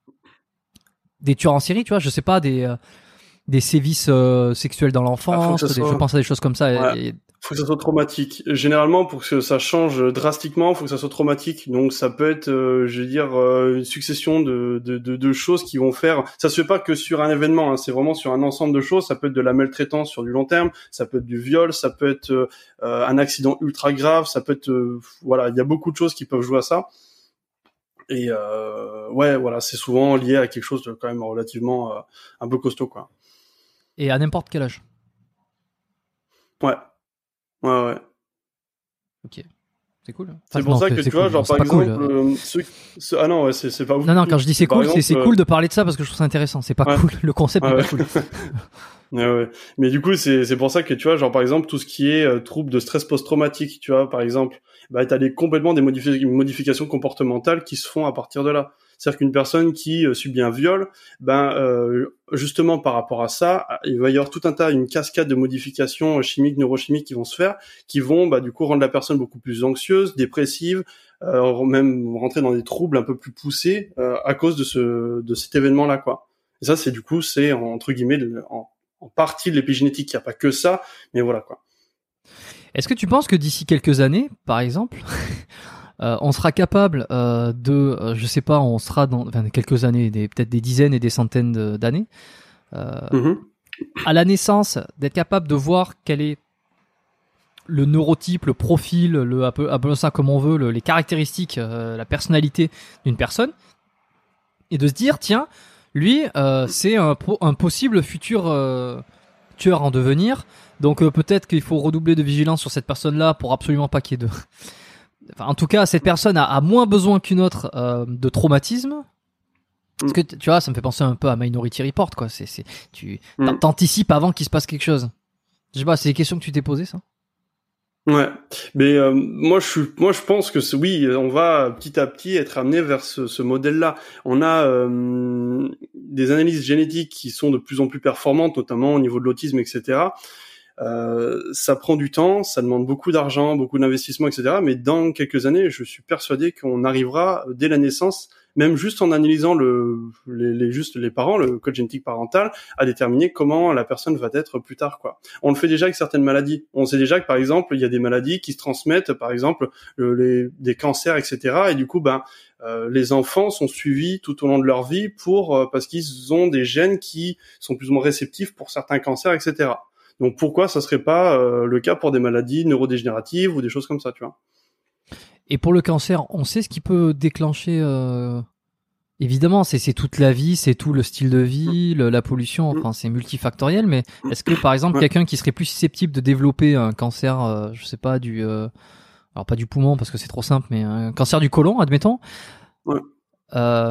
des tueurs en série, tu vois, je sais pas, des euh, des sévices euh, sexuels dans l'enfance, ah, des, soit... je pense à des choses comme ça. Ouais. Et... Faut que ça soit traumatique. Généralement, pour que ça change drastiquement, faut que ça soit traumatique. Donc, ça peut être, euh, je veux dire, euh, une succession de, de, de, de choses qui vont faire. Ça se fait pas que sur un événement. Hein, c'est vraiment sur un ensemble de choses. Ça peut être de la maltraitance sur du long terme. Ça peut être du viol. Ça peut être euh, un accident ultra grave. Ça peut être, euh, voilà, il y a beaucoup de choses qui peuvent jouer à ça. Et euh, ouais, voilà, c'est souvent lié à quelque chose de quand même relativement euh, un peu costaud, quoi. Et à n'importe quel âge. Ouais, ouais, ouais. Ok, c'est cool. Enfin, c'est pour non, ça que c'est tu cool. vois, genre Non, par exemple, cool. euh, ceux, ceux, ah non, ouais, c'est c'est pas ouf. Non, non, quand je dis c'est cool, exemple, c'est c'est cool de parler de ça parce que je trouve ça intéressant. C'est pas ouais. cool, le concept ouais, n'est ouais. pas cool. Ouais, ouais. Mais du coup, c'est c'est pour ça que tu vois, genre par exemple tout ce qui est euh, trouble de stress post-traumatique, tu vois, par exemple, bah t'as des complètement des modifi- modifications comportementales qui se font à partir de là. C'est-à-dire qu'une personne qui euh, subit un viol, ben euh, justement par rapport à ça, il va y avoir tout un tas, une cascade de modifications chimiques, neurochimiques qui vont se faire, qui vont bah du coup rendre la personne beaucoup plus anxieuse, dépressive, euh, même rentrer dans des troubles un peu plus poussés euh, à cause de ce de cet événement-là, quoi. Et ça, c'est du coup, c'est entre guillemets de, en en partie de l'épigénétique, il n'y a pas que ça, mais voilà quoi. Est-ce que tu penses que d'ici quelques années, par exemple, euh, on sera capable euh, de, euh, je sais pas, on sera dans enfin, quelques années, des, peut-être des dizaines et des centaines de, d'années, euh, mm-hmm. à la naissance, d'être capable de voir quel est le neurotype, le profil, le un peu, un peu ça comme on veut, le, les caractéristiques, euh, la personnalité d'une personne, et de se dire tiens, lui, euh, c'est un, un possible futur euh, tueur en devenir. Donc euh, peut-être qu'il faut redoubler de vigilance sur cette personne-là pour absolument pas qu'il y ait de... Enfin, en tout cas, cette personne a, a moins besoin qu'une autre euh, de traumatisme. Parce que tu vois, ça me fait penser un peu à Minority Report, quoi. C'est, c'est, tu t'anticipes avant qu'il se passe quelque chose. Je sais pas, c'est des questions que tu t'es posées, ça? Ouais, mais euh, moi je suis, moi je pense que c'est, oui, on va petit à petit être amené vers ce, ce modèle-là. On a euh, des analyses génétiques qui sont de plus en plus performantes, notamment au niveau de l'autisme, et cetera. Euh, ça prend du temps, ça demande beaucoup d'argent, beaucoup d'investissement, et cetera. Mais dans quelques années, je suis persuadé qu'on arrivera dès la naissance, même juste en analysant le, les, les juste les parents, le code génétique parental, à déterminer comment la personne va être plus tard, quoi. On le fait déjà avec certaines maladies. On sait déjà que par exemple, il y a des maladies qui se transmettent, par exemple le, les, des cancers, et cetera. Et du coup, ben euh, les enfants sont suivis tout au long de leur vie pour euh, parce qu'ils ont des gènes qui sont plus ou moins réceptifs pour certains cancers, et cetera. Donc pourquoi ça serait pas euh, le cas pour des maladies neurodégénératives ou des choses comme ça, tu vois? Et pour le cancer, on sait ce qui peut déclencher. Euh... Évidemment, c'est, c'est toute la vie, c'est tout le style de vie, le, la pollution. Enfin, c'est multifactoriel. Mais est-ce que, par exemple, ouais. quelqu'un qui serait plus susceptible de développer un cancer, euh, je sais pas, du, euh... alors pas du poumon parce que c'est trop simple, mais un cancer du côlon, admettons, ouais. euh...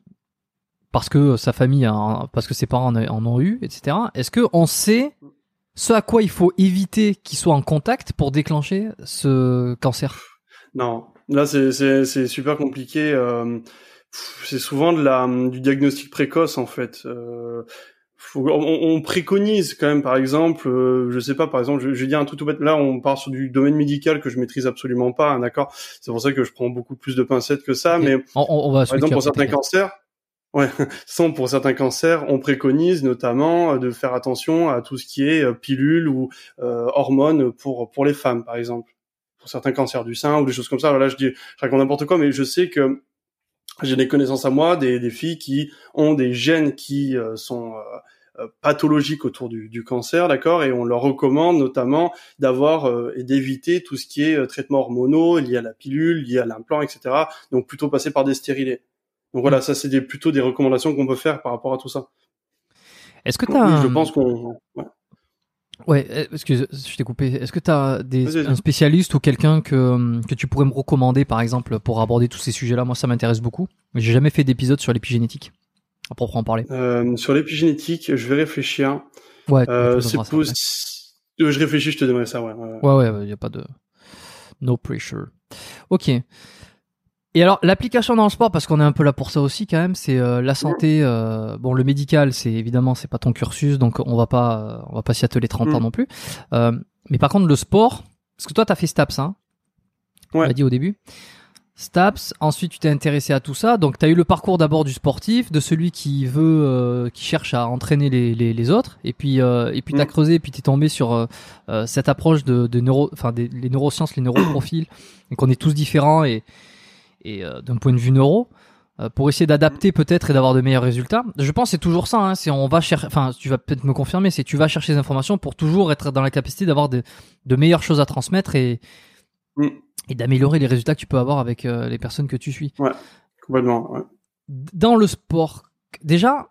parce que sa famille, a, parce que ses parents en, en ont eu, et cetera. Est-ce que on sait ce à quoi il faut éviter qu'il soit en contact pour déclencher ce cancer? Non, là c'est c'est c'est super compliqué. Euh, c'est souvent de la du diagnostic précoce en fait. Euh, faut, on, on préconise quand même, par exemple, euh, je sais pas, par exemple, je, je vais dire un truc tout bête. Là, on part sur du domaine médical que je maîtrise absolument pas, hein, d'accord. C'est pour ça que je prends beaucoup plus de pincettes que ça. Okay. Mais on, on va par exemple pour certains cancers. Ouais, sans pour certains cancers, on préconise notamment de faire attention à tout ce qui est pilules ou euh, hormones pour pour les femmes, par exemple, pour certains cancers du sein ou des choses comme ça. Alors là, je dis, je raconte n'importe quoi, mais je sais que j'ai des connaissances à moi, des, des filles qui ont des gènes qui euh, sont euh, pathologiques autour du, du cancer, d'accord, et on leur recommande notamment d'avoir euh, et d'éviter tout ce qui est euh, traitements hormonaux liés à la pilule, liés à l'implant, et cetera. Donc plutôt passer par des stérilés. Donc voilà, ça c'est des, plutôt des recommandations qu'on peut faire par rapport à tout ça. Est-ce que t'as oui, un... je pense qu'on ouais. Ouais, excuse, je t'ai coupé. Est-ce que tu as des, vas-y, vas-y. un spécialiste ou quelqu'un que, que tu pourrais me recommander, par exemple, pour aborder tous ces sujets-là? Moi, ça m'intéresse beaucoup. J'ai jamais fait d'épisode sur l'épigénétique, à proprement parler. Euh, sur l'épigénétique, je vais réfléchir. Ouais, euh, c'est possible. Je réfléchis, je te donnerai ça, ouais. Ouais, ouais, ouais, il n'y a pas de... No pressure. Ok. Et alors, l'application dans le sport, parce qu'on est un peu là pour ça aussi quand même, c'est euh, la santé. Euh, bon, le médical, c'est évidemment, c'est pas ton cursus, donc on va pas, euh, on va pas s'y atteler trente mmh. ans non plus. Euh, mais par contre, le sport, parce que toi, t'as fait STAPS, hein? Ouais. On l'a dit au début. STAPS. Ensuite, tu t'es intéressé à tout ça. Donc, t'as eu le parcours d'abord du sportif, de celui qui veut, euh, qui cherche à entraîner les les, les autres, et puis euh, et puis t'as mmh. creusé, et puis t'es tombé sur euh, euh, cette approche de, de neuro, enfin des les neurosciences, les neuroprofils, et qu'on est tous différents et et euh, d'un point de vue neuro, euh, pour essayer d'adapter peut-être et d'avoir de meilleurs résultats. Je pense que c'est toujours ça, hein, c'est on va chercher, enfin tu vas peut-être me confirmer, c'est tu vas chercher des informations pour toujours être dans la capacité d'avoir de, de meilleures choses à transmettre et, mm. et d'améliorer les résultats que tu peux avoir avec euh, les personnes que tu suis. Ouais, complètement, ouais. Dans le sport, déjà,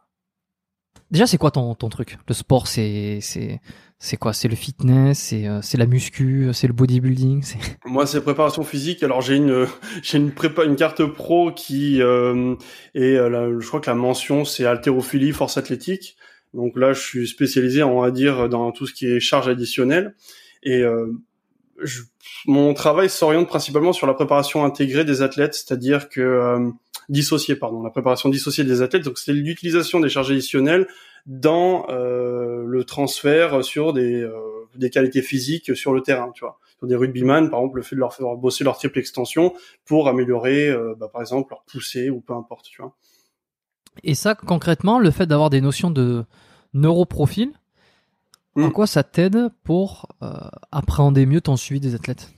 déjà c'est quoi ton, ton truc? Le sport, c'est, c'est, c'est quoi? C'est le fitness, c'est, euh, c'est la muscu, c'est le bodybuilding. C'est... Moi, c'est préparation physique. Alors, j'ai une, j'ai une prépa, une carte pro qui euh, est, euh, je crois que la mention c'est haltérophilie, force athlétique. Donc là, je suis spécialisé, on va dire, dans tout ce qui est charge additionnelle. Et euh, je, mon travail s'oriente principalement sur la préparation intégrée des athlètes, c'est-à-dire que euh, dissociée, pardon, la préparation dissociée des athlètes. Donc, c'est l'utilisation des charges additionnelles dans euh, le transfert sur des euh, des qualités physiques sur le terrain, tu vois. Sur des rugbyman, par exemple, le fait de leur faire bosser leur triple extension pour améliorer, euh, bah, par exemple, leur poussée ou peu importe, tu vois. Et ça, concrètement, le fait d'avoir des notions de neuroprofil, mmh. en quoi ça t'aide pour euh, appréhender mieux ton suivi des athlètes?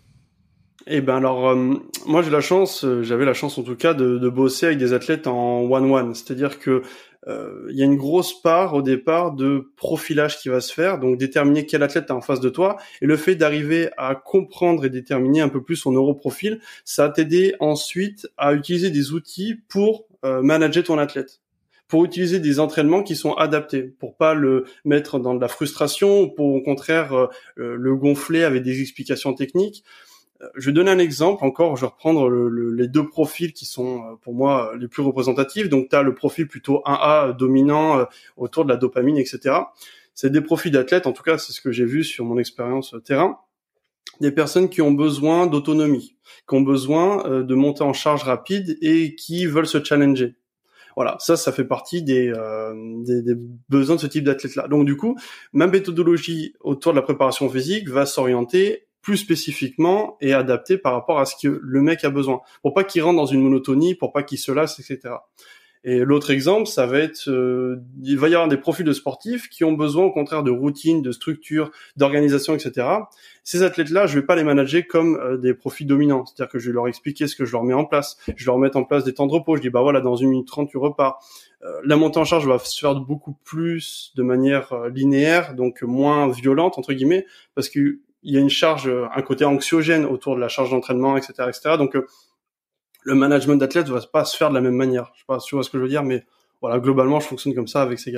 Eh ben alors, euh, moi j'ai la chance, euh, j'avais la chance en tout cas de, de bosser avec des athlètes en one-one, c'est-à-dire que euh, il y a une grosse part au départ de profilage qui va se faire, donc déterminer quel athlète t'as en face de toi, et le fait d'arriver à comprendre et déterminer un peu plus son neuroprofil, ça va t'aider ensuite à utiliser des outils pour euh, manager ton athlète, pour utiliser des entraînements qui sont adaptés, pour pas le mettre dans de la frustration, ou pour au contraire euh, le gonfler avec des explications techniques. Je vais donner un exemple encore, je vais reprendre le, le, les deux profils qui sont pour moi les plus représentatifs. Donc tu as le profil plutôt un A dominant euh, autour de la dopamine, et cetera. C'est des profils d'athlètes, en tout cas c'est ce que j'ai vu sur mon expérience terrain. Des personnes qui ont besoin d'autonomie, qui ont besoin euh, de monter en charge rapide et qui veulent se challenger. Voilà, ça, ça fait partie des, euh, des, des besoins de ce type d'athlète-là. Donc du coup, ma méthodologie autour de la préparation physique va s'orienter plus spécifiquement et adapté par rapport à ce que le mec a besoin, pour pas qu'il rentre dans une monotonie, pour pas qu'il se lasse, et cetera. Et l'autre exemple, ça va être, euh, il va y avoir des profils de sportifs qui ont besoin au contraire de routine, de structure, d'organisation, et cetera. Ces athlètes-là, je vais pas les manager comme euh, des profils dominants, c'est-à-dire que je vais leur expliquer ce que je leur mets en place, je vais leur mettre en place des temps de repos, je dis bah voilà, dans une minute trente tu repars. Euh, la montée en charge va se faire beaucoup plus de manière euh, linéaire, donc moins violente entre guillemets, parce que il y a une charge, un côté anxiogène autour de la charge d'entraînement, et cetera, et cetera. Donc, euh, le management d'athlète va pas se faire de la même manière. Je sais pas si tu vois ce que je veux dire, mais voilà, globalement, je fonctionne comme ça avec ces gars.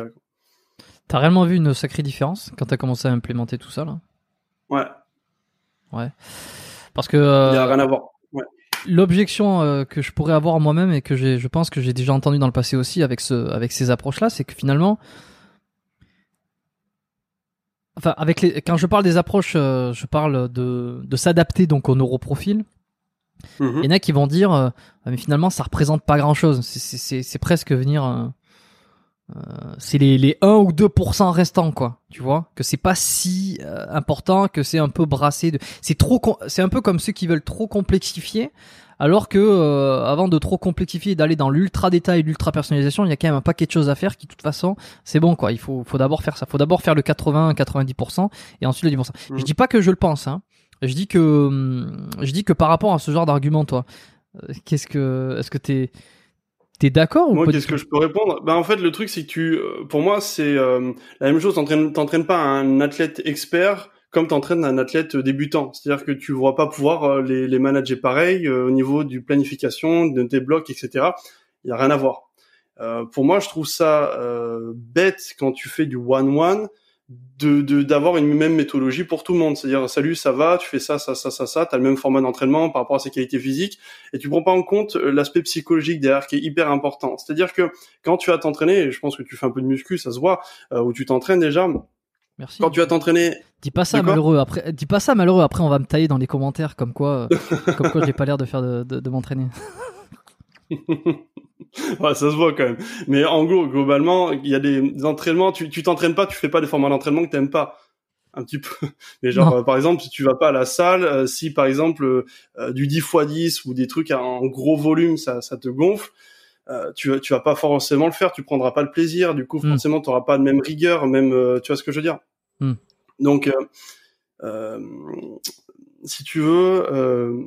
T'as réellement vu une sacrée différence quand t'as commencé à implémenter tout ça, là? Ouais. Ouais. Parce que... Euh, il y a rien à voir. Ouais. L'objection euh, que je pourrais avoir moi-même et que j'ai, je pense que j'ai déjà entendu dans le passé aussi avec ce, avec ces approches-là, c'est que finalement... Enfin, avec les, quand je parle des approches, euh, je parle de, de s'adapter donc au neuroprofil. Mm-hmm. Il y en a qui vont dire, euh, mais finalement, ça représente pas grand-chose. C'est, c'est, c'est, c'est presque venir, euh, euh, c'est les, les un ou deux pour cent restants, quoi. Tu vois, que c'est pas si euh, important, que c'est un peu brassé. De, c'est trop, c'est un peu comme ceux qui veulent trop complexifier. Alors que euh, avant de trop complexifier et d'aller dans l'ultra détail, l'ultra personnalisation, il y a quand même un paquet de choses à faire qui, de toute façon, c'est bon quoi. Il faut, faut d'abord faire ça. Faut d'abord faire le quatre-vingts à quatre-vingt-dix pour cent et ensuite le dix pour cent. Mmh. Je dis pas que je le pense, hein. Je dis que, je dis que par rapport à ce genre d'argument, toi, qu'est-ce que, est-ce que t'es, t'es d'accord ou moi, pas? Qu'est-ce que je peux répondre? Ben en fait, le truc c'est que tu, pour moi, c'est euh, la même chose. T'entraînes, t'entraînes pas un athlète expert comme t'entraînes un athlète débutant. C'est-à-dire que tu ne vas pas pouvoir les, les manager pareil euh, au niveau du planification, de tes blocs, et cetera. il y a rien à voir. Euh, pour moi, je trouve ça euh, bête quand tu fais du one-one de, de d'avoir une même méthodologie pour tout le monde. C'est-à-dire, salut, ça va, tu fais ça, ça, ça, ça, ça, t'as le même format d'entraînement par rapport à ses qualités physiques, et tu prends pas en compte l'aspect psychologique derrière qui est hyper important. C'est-à-dire que quand tu vas t'entraîner, et je pense que tu fais un peu de muscu, ça se voit, euh, où tu t'entraînes déjà. Merci. Quand tu vas t'entraîner. Dis pas ça, malheureux. Après, dis pas ça, malheureux. Après, on va me tailler dans les commentaires comme quoi, euh, comme quoi j'ai pas l'air de faire de, de, de m'entraîner. Ouais, ça se voit quand même. Mais en gros, globalement, il y a des entraînements, tu, tu t'entraînes pas, tu fais pas des formats d'entraînement que t'aimes pas. Un petit peu. Mais genre, euh, par exemple, si tu vas pas à la salle, euh, si par exemple, euh, du dix fois dix ou des trucs en gros volume, ça, ça te gonfle, euh, tu, tu vas pas forcément le faire, tu prendras pas le plaisir, du coup, mm. forcément, t'auras pas de même rigueur, même, euh, tu vois ce que je veux dire? Mm. Donc, euh, euh, si tu veux, euh,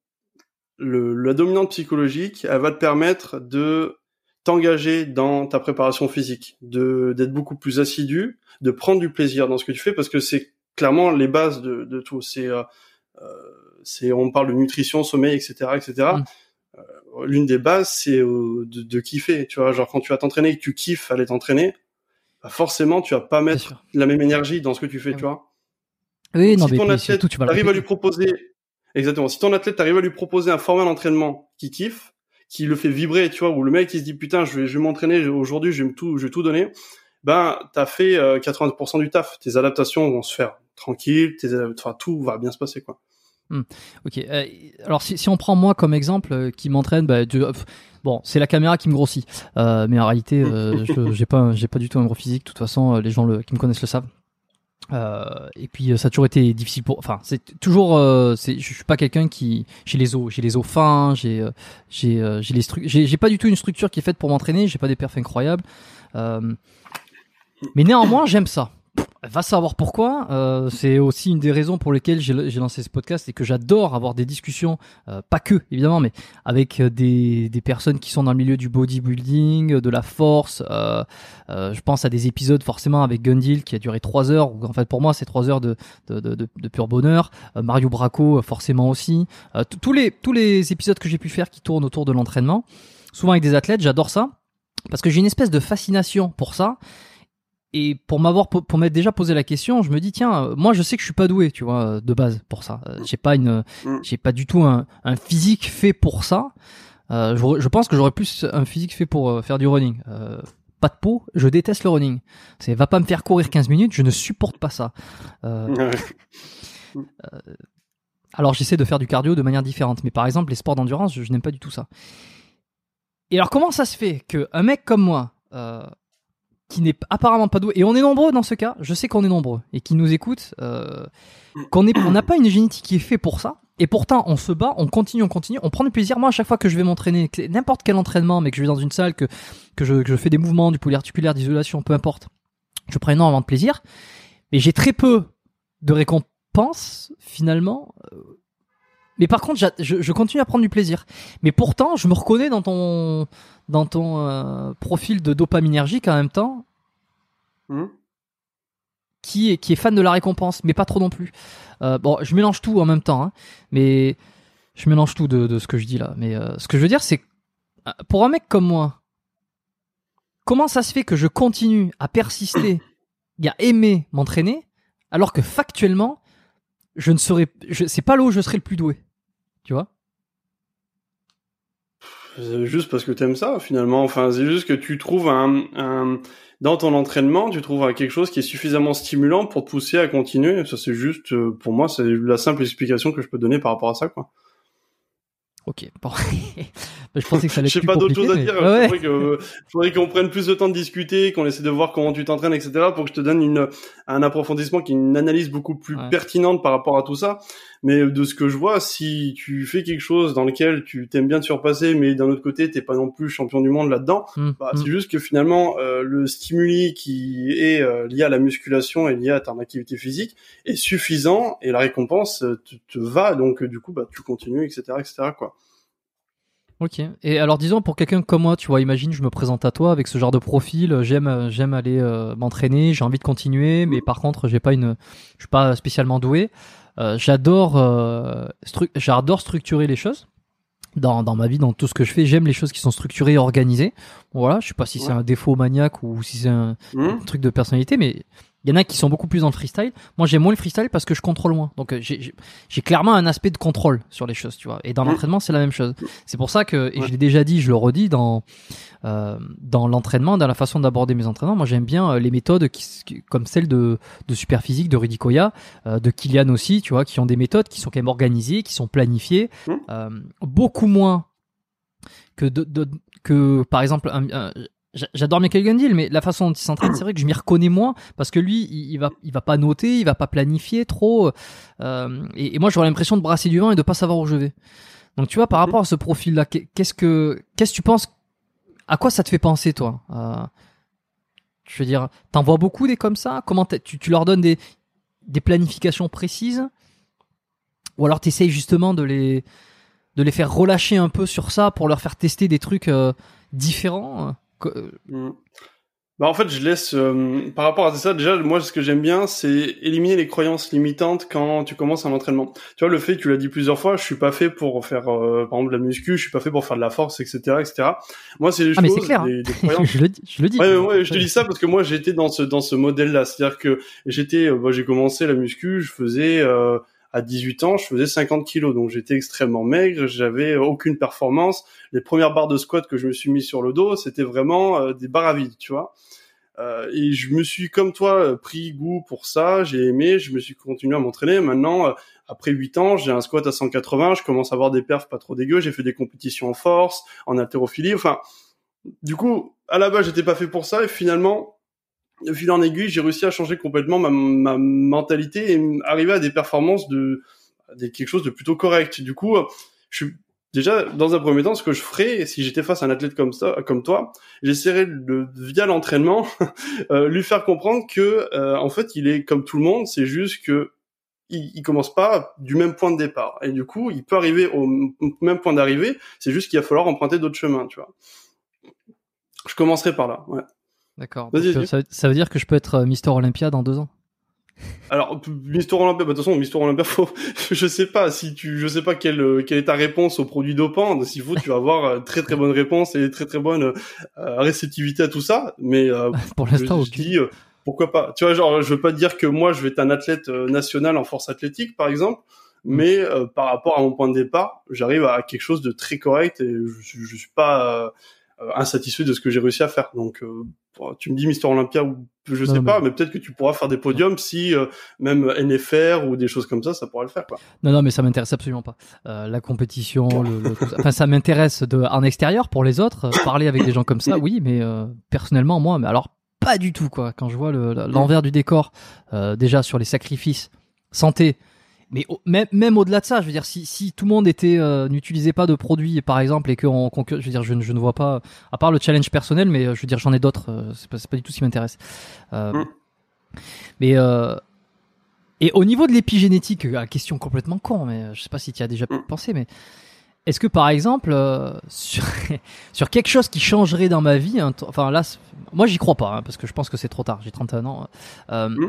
Le, la dominante psychologique, elle va te permettre de t'engager dans ta préparation physique, de d'être beaucoup plus assidu, de prendre du plaisir dans ce que tu fais, parce que c'est clairement les bases de, de tout. C'est, euh, c'est, on parle de nutrition, sommeil, et cetera, et cetera. Mmh. Euh, l'une des bases, c'est euh, de, de kiffer. Tu vois, genre quand tu vas t'entraîner et que tu kiffes aller t'entraîner, bah forcément, tu vas pas mettre la même énergie dans ce que tu fais, mmh. tu vois. Oui, non, si mais ton puis, athlète, surtout, tu vas arrive à lui proposer. Exactement. Si ton athlète arrive à lui proposer un format d'entraînement qui kiffe, qui le fait vibrer, tu vois, où le mec il se dit putain, je vais, je vais m'entraîner aujourd'hui, je vais me tout, je vais tout donner. Ben, t'as fait euh, quatre-vingts pour cent du taf. Tes adaptations vont se faire tranquille. Tes, enfin, tout va bien se passer, quoi. Mmh. Ok. Euh, alors si, si on prend moi comme exemple, euh, qui m'entraîne, bah, de, euh, bon, c'est la caméra qui me grossit. Euh, mais en réalité, euh, je, j'ai pas, j'ai pas du tout un gros physique. De toute façon, les gens le, qui me connaissent le savent. Euh, et puis ça a toujours été difficile pour, enfin c'est toujours, euh, c'est, je suis pas quelqu'un qui, j'ai les os, j'ai les os fins, j'ai, euh, j'ai, euh, j'ai les stru- j'ai, j'ai pas du tout une structure qui est faite pour m'entraîner, j'ai pas des perfs incroyables, euh, mais néanmoins j'aime ça. Va savoir pourquoi. Euh, c'est aussi une des raisons pour lesquelles j'ai, j'ai lancé ce podcast et que j'adore avoir des discussions, euh, pas que évidemment, mais avec des, des personnes qui sont dans le milieu du bodybuilding, de la force. Euh, euh, je pense à des épisodes forcément avec Gundil qui a duré trois heures. Où, en fait, pour moi, c'est trois heures de, de, de, de, de pur bonheur. Euh, Mario Bracco, forcément aussi. Euh, tous les tous les épisodes que j'ai pu faire qui tournent autour de l'entraînement, souvent avec des athlètes, j'adore ça parce que j'ai une espèce de fascination pour ça. Et pour m'avoir, pour m'être déjà posé la question, je me dis tiens, moi je sais que je suis pas doué, tu vois, de base pour ça. J'ai pas une, j'ai pas du tout un, un physique fait pour ça. Euh, je, je pense que j'aurais plus un physique fait pour euh, faire du running. Euh, pas de peau, je déteste le running. C'est va pas me faire courir quinze minutes, je ne supporte pas ça. Euh, euh, alors j'essaie de faire du cardio de manière différente, mais par exemple les sports d'endurance, je, je n'aime pas du tout ça. Et alors comment ça se fait que un mec comme moi euh, qui n'est apparemment pas doué, et on est nombreux dans ce cas, je sais qu'on est nombreux, et qui nous écoutent, euh, qu'on est, on n'a pas une génétique qui est fait pour ça, et pourtant on se bat, on continue, on continue, on prend du plaisir. Moi, à chaque fois que je vais m'entraîner, n'importe quel entraînement, mais que je vais dans une salle, que, que, je, que je fais des mouvements, du polyarticulaire, d'isolation, peu importe, je prends énormément de plaisir, mais j'ai très peu de récompenses, finalement. Mais par contre, je, je continue à prendre du plaisir. Mais pourtant, je me reconnais dans ton, dans ton euh, profil de dopaminergique en même temps, mmh. qui, est, qui est fan de la récompense, mais pas trop non plus. Euh, bon, je mélange tout en même temps, hein, mais je mélange tout de, de ce que je dis là. Mais euh, ce que je veux dire, c'est que pour un mec comme moi, comment ça se fait que je continue à persister et à aimer m'entraîner, alors que factuellement, je ne serais, je, c'est pas là où je serais le plus doué, tu vois. C'est juste parce que t'aimes ça, finalement. Enfin, c'est juste que tu trouves un, un, dans ton entraînement, tu trouves quelque chose qui est suffisamment stimulant pour te pousser à continuer. Ça, c'est juste, pour moi, c'est la simple explication que je peux donner par rapport à ça, quoi. Ok, bon. Je pensais que ça allait être plus compliqué. Je sais pas d'autres choses à mais... dire. Ouais. Il faudrait, que, faudrait qu'on prenne plus de temps de discuter, qu'on essaie de voir comment tu t'entraînes, et cetera, pour que je te donne une, un approfondissement qui est une analyse beaucoup plus ouais. pertinente par rapport à tout ça. Mais de ce que je vois, si tu fais quelque chose dans lequel tu t'aimes bien te surpasser, mais d'un autre côté, t'es pas non plus champion du monde là-dedans, mmh, bah, mmh. c'est juste que finalement, euh, le stimuli qui est euh, lié à la musculation et lié à ton activité physique est suffisant et la récompense te, te va. Donc, du coup, bah, tu continues, et cetera, et cetera, quoi. Ok. Et alors disons pour quelqu'un comme moi, tu vois, imagine je me présente à toi avec ce genre de profil, j'aime j'aime aller euh, m'entraîner, j'ai envie de continuer, mais par contre j'ai pas une, je suis pas spécialement doué. Euh, j'adore euh, stru- j'adore structurer les choses. dans dans ma vie, dans tout ce que je fais, j'aime les choses qui sont structurées et organisées. Bon, voilà, je sais pas si ouais. c'est un défaut maniaque ou si c'est un, mmh. un truc de personnalité, mais il y en a qui sont beaucoup plus dans le freestyle. Moi, j'aime moins le freestyle parce que je contrôle moins. Donc, j'ai, j'ai, j'ai clairement un aspect de contrôle sur les choses, tu vois. Et dans mmh. l'entraînement, c'est la même chose. C'est pour ça que, et ouais. je l'ai déjà dit, je le redis, dans euh, dans l'entraînement, dans la façon d'aborder mes entraînements, moi, j'aime bien les méthodes qui, qui, comme celle de de Superphysique, de Rudy Koya, euh, de Kylian aussi, tu vois, qui ont des méthodes qui sont quand même organisées, qui sont planifiées, mmh. euh, beaucoup moins que de, de que par exemple un, un j'adore Michael Gundil, mais la façon dont il s'entraîne, c'est vrai que je m'y reconnais moins parce que lui, il, il va, il va pas noter, il va pas planifier trop, euh, et, et moi j'aurais l'impression de brasser du vent et de pas savoir où je vais. Donc tu vois, par rapport à ce profil-là, qu'est-ce que, qu'est-ce que tu penses, à quoi ça te fait penser toi euh, Je veux dire, t'en vois beaucoup des comme ça. Comment tu, tu leur donnes des, des planifications précises, ou alors t'essayes justement de les, de les faire relâcher un peu sur ça pour leur faire tester des trucs euh, différents. Mmh. Bah en fait, je laisse euh, par rapport à ça. Déjà, moi, ce que j'aime bien, c'est éliminer les croyances limitantes quand tu commences un entraînement. Tu vois, le fait, tu l'as dit plusieurs fois, je suis pas fait pour faire, euh, par exemple, de la muscu, je suis pas fait pour faire de la force, et cetera, et cetera. Moi, c'est des ah, choses, mais c'est clair, des, des croyances. je le dis, je le dis. Ouais, ouais, je te dis ça parce que moi, j'étais dans ce dans ce modèle-là. C'est-à-dire que j'étais, euh, bah, j'ai commencé la muscu, je faisais euh, à dix-huit ans, je faisais cinquante kilos, donc j'étais extrêmement maigre, j'avais aucune performance. Les premières barres de squat que je me suis mis sur le dos, c'était vraiment euh, des barres à vide, tu vois. Euh, et je me suis, comme toi, pris goût pour ça, j'ai aimé, je me suis continué à m'entraîner. Maintenant, euh, après huit ans, j'ai un squat à cent quatre-vingts, je commence à avoir des perfs pas trop dégueux, j'ai fait des compétitions en force, en haltérophilie, enfin, du coup, à la base, j'étais pas fait pour ça, et finalement, de fil en aiguille, j'ai réussi à changer complètement ma, ma mentalité et arriver à des performances de, de quelque chose de plutôt correct. Du coup, je suis déjà, dans un premier temps, ce que je ferais, si j'étais face à un athlète comme ça, comme toi, j'essaierais de, via l'entraînement, euh, lui faire comprendre que, euh, en fait, il est comme tout le monde. C'est juste que il, il commence pas du même point de départ. Et du coup, il peut arriver au même point d'arrivée. C'est juste qu'il va falloir emprunter d'autres chemins, tu vois. Je commencerai par là, ouais. D'accord. Donc, ça, ça veut dire que je peux être Mister Olympia dans deux ans? Alors, Mister Olympia, bah, de toute façon, Mister Olympia, faut, je sais pas si tu, je sais pas quelle, quelle est ta réponse aux produits dopants. S'il faut, tu vas avoir très très bonne réponse et très très bonne euh, réceptivité à tout ça. Mais euh, pour l'instant, je, je dis, euh, pourquoi pas. Tu vois, genre, je veux pas dire que moi, je vais être un athlète national en force athlétique, par exemple, mais euh, par rapport à mon point de départ, j'arrive à quelque chose de très correct et je, je suis pas euh, insatisfait de ce que j'ai réussi à faire. Donc, euh, tu me dis Mister Olympia ou je sais non, pas, mais... mais peut-être que tu pourras faire des podiums si euh, même N F R ou des choses comme ça, ça pourrait le faire, quoi. Non, non, mais ça m'intéresse absolument pas. Euh, la compétition, le, le... enfin, ça m'intéresse de en extérieur pour les autres, euh, parler avec des gens comme ça, oui, mais euh, personnellement, moi, mais alors pas du tout, quoi. Quand je vois le, l'envers du décor, euh, déjà sur les sacrifices, santé. Mais au, même, même au-delà de ça, je veux dire, si, si tout le monde était euh, n'utilisait pas de produits, par exemple, et qu'on concur... je veux dire, je, je ne vois pas, à part le challenge personnel, mais je veux dire, j'en ai d'autres. Euh, c'est pas, c'est pas du tout ce qui m'intéresse. Euh, mm. Mais euh, et au niveau de l'épigénétique, la question complètement con, mais je sais pas si tu y as déjà mm. pensé, mais est-ce que par exemple euh, sur sur quelque chose qui changerait dans ma vie, hein, t- enfin là, moi j'y crois pas, hein, parce que je pense que c'est trop tard. J'ai trente et un ans. Euh, mm.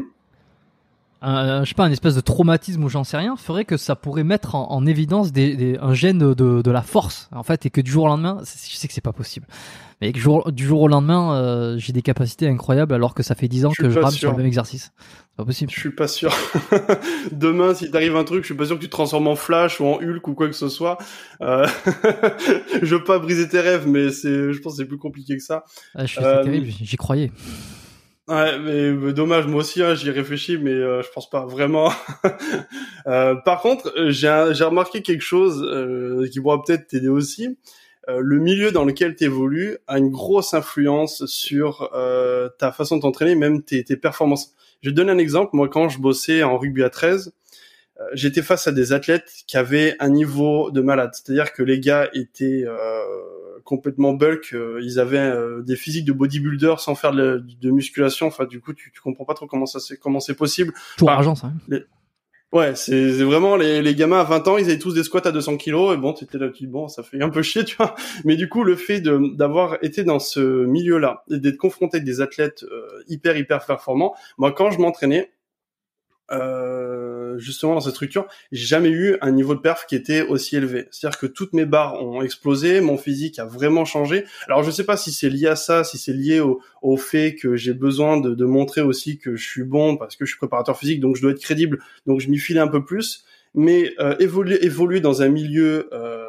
Un, je sais pas, un espèce de traumatisme ou j'en sais rien, ferait que ça pourrait mettre en, en évidence des, des, un gène de, de, de la force, en fait, et que du jour au lendemain, je sais que c'est pas possible, mais que jour, du jour au lendemain, euh, j'ai des capacités incroyables alors que ça fait dix ans je que je rame sur le même exercice. C'est pas possible. Je suis pas sûr. Demain, si t'arrive un truc, je suis pas sûr que tu te transformes en Flash ou en Hulk ou quoi que ce soit. Euh... je veux pas briser tes rêves, mais c'est, je pense que c'est plus compliqué que ça. Ah, je suis euh... terrible, j'y croyais. Ouais, mais, mais dommage, moi aussi, hein, j'y réfléchis, mais euh, je pense pas vraiment. euh, par contre, j'ai, un, j'ai remarqué quelque chose euh, qui pourra peut-être t'aider aussi. Euh, le milieu dans lequel t'évolues a une grosse influence sur euh, ta façon de t'entraîner, même tes, tes performances. Je vais te donner un exemple. Moi, quand je bossais en rugby à treize, euh, j'étais face à des athlètes qui avaient un niveau de malade. C'est-à-dire que les gars étaient... Euh, complètement bulk, euh, ils avaient euh, des physiques de bodybuilder sans faire de, de musculation. Enfin, du coup, tu, tu comprends pas trop comment ça c'est comment c'est possible. Pour enfin, argent, ça. Les... Ouais, c'est, c'est vraiment les, les gamins à vingt ans, ils avaient tous des squats à deux cents kilos et bon, t'étais là, tu dis bon, ça fait un peu chier, tu vois. Mais du coup, le fait de d'avoir été dans ce milieu-là et d'être confronté avec des athlètes euh, hyper hyper performants, moi, quand je m'entraînais, euh, justement dans cette structure, j'ai jamais eu un niveau de perf qui était aussi élevé. C'est-à-dire que toutes mes barres ont explosé, mon physique a vraiment changé. Alors je sais pas si c'est lié à ça, si c'est lié au, au fait que j'ai besoin de, de montrer aussi que je suis bon parce que je suis préparateur physique, donc je dois être crédible, donc je m'y file un peu plus. Mais euh, évoluer, évoluer dans un milieu euh,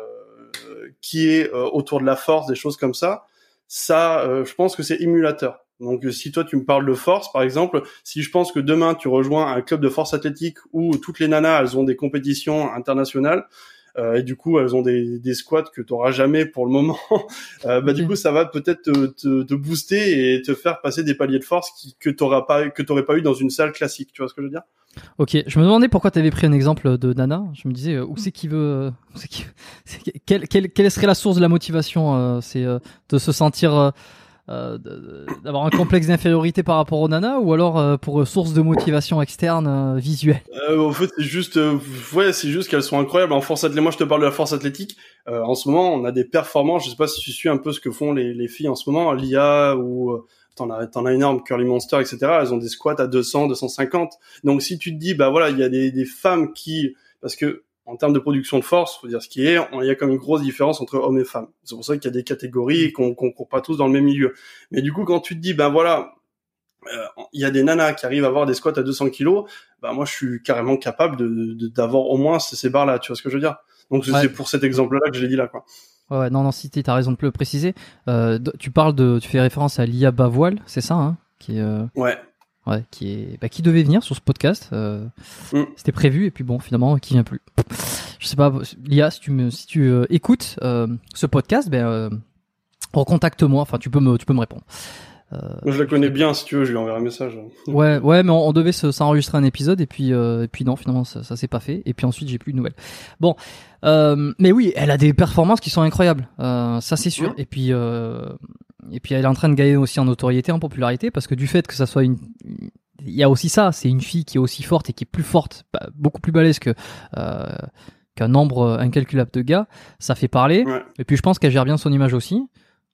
qui est euh, autour de la force, des choses comme ça, ça, euh, je pense que c'est émulateur. Donc, si toi tu me parles de force, par exemple, si je pense que demain tu rejoins un club de force athlétique où toutes les nanas elles ont des compétitions internationales euh, et du coup elles ont des, des squats que tu auras jamais pour le moment, euh, bah okay. Du coup ça va peut-être te, te, te booster et te faire passer des paliers de force qui, que t'auras pas que t'aurais pas eu dans une salle classique. Tu vois ce que je veux dire? Ok, je me demandais pourquoi tu avais pris un exemple de nana. Je me disais euh, où c'est qui veut, où c'est qui, c'est, quelle, quelle, quelle serait la source de la motivation euh, C'est euh, de se sentir euh, Euh, d'avoir un complexe d'infériorité par rapport aux nanas, ou alors euh, pour euh, source de motivation externe euh, visuelle? Euh, en fait, c'est juste, euh, ouais, c'est juste qu'elles sont incroyables en force athlétique. Moi, je te parle de la force athlétique. Euh, en ce moment, on a des performances. Je sais pas si tu suis un peu ce que font les, les filles en ce moment, l'I A ou euh, t'en as, t'en as énorme, Curly Monster, et cetera. Elles ont des squats à deux cents, deux cent cinquante. Donc, si tu te dis, bah voilà, il y a des, des femmes qui, parce que en termes de production de force, faut dire ce qui est, il y a comme une grosse différence entre hommes et femmes. C'est pour ça qu'il y a des catégories et qu'on, qu'on court pas tous dans le même milieu. Mais du coup, quand tu te dis, ben voilà, euh, il y a des nanas qui arrivent à avoir des squats à deux cents kilos, ben moi, je suis carrément capable de, de d'avoir au moins ces, ces barres-là. Tu vois ce que je veux dire? Donc, ouais. C'est pour cet exemple-là que je l'ai dit là, quoi. Ouais, ouais non, non, si t'as raison de le préciser. Euh, tu parles de, tu fais référence à Lia Bavoil, c'est ça, hein? Qui, euh... Ouais. Ouais, qui est, bah, qui devait venir sur ce podcast. Euh, mm. C'était prévu et puis bon, finalement, qui vient plus. Je sais pas, Lia, si tu me, si tu euh, écoutes euh, ce podcast, ben, euh, recontacte-moi. Enfin, tu peux me, tu peux me répondre. Euh, Moi, je la connais bien. Si tu veux, je lui enverrai un message. Ouais, ouais, mais on, on devait se, s'enregistrer un épisode et puis, euh, et puis non, finalement, ça, ça s'est pas fait. Et puis ensuite, j'ai plus de nouvelles. Bon, euh, mais oui, elle a des performances qui sont incroyables. Euh, ça, c'est sûr. Mm. Et puis. Euh, Et puis elle est en train de gagner aussi en notoriété, en popularité, parce que du fait que ça soit une, il y a aussi ça, c'est une fille qui est aussi forte et qui est plus forte, bah, beaucoup plus balèze que euh, qu'un nombre incalculable de gars, ça fait parler. Ouais. Et puis je pense qu'elle gère bien son image aussi.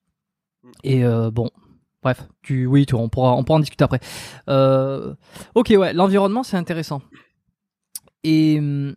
Et euh, bon, bref, tu, oui, tu, on pourra, on pourra en discuter après. Euh, ok, ouais, l'environnement c'est intéressant. Et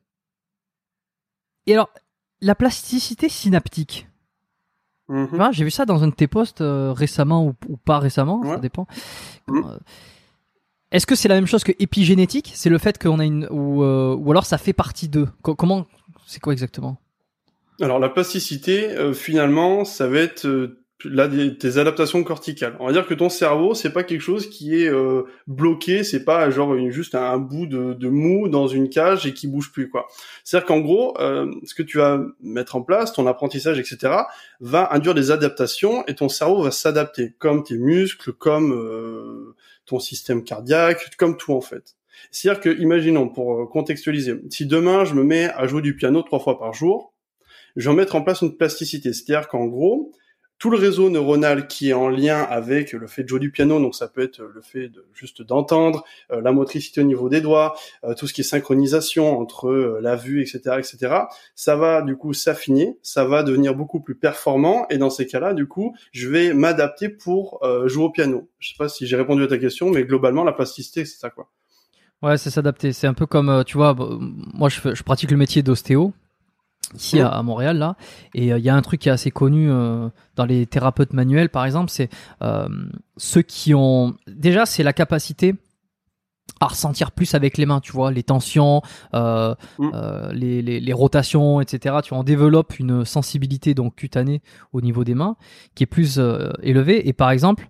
et alors la plasticité synaptique. Mmh. Ah, j'ai vu ça dans un de tes posts euh, récemment ou, ou pas récemment, ouais. Ça dépend. Mmh. Euh, est-ce que c'est la même chose que épigénétique? C'est le fait qu'on a une ou euh, ou alors ça fait partie d'eux? Co- Comment? C'est quoi exactement? Alors la plasticité, euh, finalement, ça va être euh, là des, tes adaptations corticales. On va dire que ton cerveau, c'est pas quelque chose qui est euh, bloqué, c'est pas genre une, juste un, un bout de, de mou dans une cage et qui bouge plus, quoi. C'est-à-dire qu'en gros, euh, ce que tu vas mettre en place, ton apprentissage, et cetera, va induire des adaptations et ton cerveau va s'adapter, comme tes muscles, comme euh, ton système cardiaque, comme tout en fait. C'est-à-dire que, imaginons, pour contextualiser, si demain je me mets à jouer du piano trois fois par jour, je vais mettre en place une plasticité. C'est-à-dire qu'en gros, tout le réseau neuronal qui est en lien avec le fait de jouer du piano, donc ça peut être le fait de juste d'entendre, euh, la motricité au niveau des doigts, euh, tout ce qui est synchronisation entre euh, la vue, et cetera, et cetera. Ça va du coup s'affiner, ça va devenir beaucoup plus performant, et dans ces cas-là, du coup, je vais m'adapter pour euh, jouer au piano. Je sais pas si j'ai répondu à ta question, mais globalement, la plasticité, c'est ça, quoi. Ouais, c'est s'adapter. C'est un peu comme, tu vois, moi je, fais, je pratique le métier d'ostéo. Ici à, à Montréal là, et il euh, y a un truc qui est assez connu euh, dans les thérapeutes manuels par exemple, c'est euh, ceux qui ont déjà c'est la capacité à ressentir plus avec les mains, tu vois, les tensions, euh, mmh. euh, les, les, les rotations, et cetera. Tu vois, on développe une sensibilité donc cutanée au niveau des mains qui est plus euh, élevée. Et par exemple,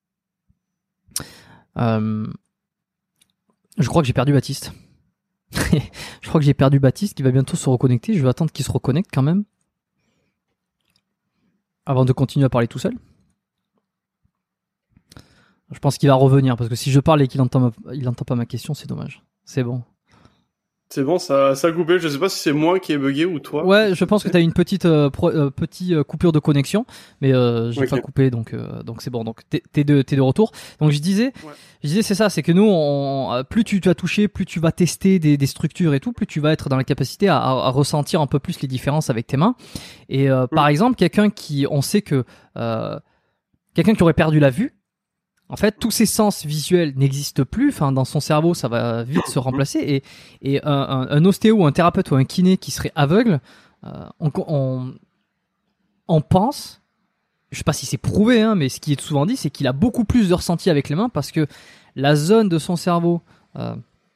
euh, je crois que j'ai perdu Baptiste. Je crois que j'ai perdu Baptiste qui va bientôt se reconnecter. Je vais attendre qu'il se reconnecte quand même avant de continuer à parler tout seul. Je pense qu'il va revenir parce que si je parle et qu'il entend, ma... il entend pas ma question, c'est dommage. C'est bon. C'est bon, ça, ça a coupé. Je sais pas si c'est moi qui ai bugué ou toi. Ouais, je pense que t'as une petite, euh, pro, euh, petite euh, coupure de connexion, mais euh, j'ai okay. pas coupé, donc euh, donc c'est bon. Donc t'es, t'es de t'es de retour. Donc je disais, ouais. je disais c'est ça, c'est que nous, on, plus tu vas toucher, plus tu vas tester des, des structures et tout, plus tu vas être dans la capacité à, à, à ressentir un peu plus les différences avec tes mains. Et euh, mmh. par exemple, quelqu'un qui, on sait que euh, quelqu'un qui aurait perdu la vue. En fait, tous ces sens visuels n'existent plus. Enfin, dans son cerveau, ça va vite se remplacer. Et, et un, un, un ostéo, un thérapeute ou un kiné qui serait aveugle, euh, on, on, on pense, je sais pas si c'est prouvé, hein, mais ce qui est souvent dit, c'est qu'il a beaucoup plus de ressenti avec les mains parce que la zone de son cerveau euh,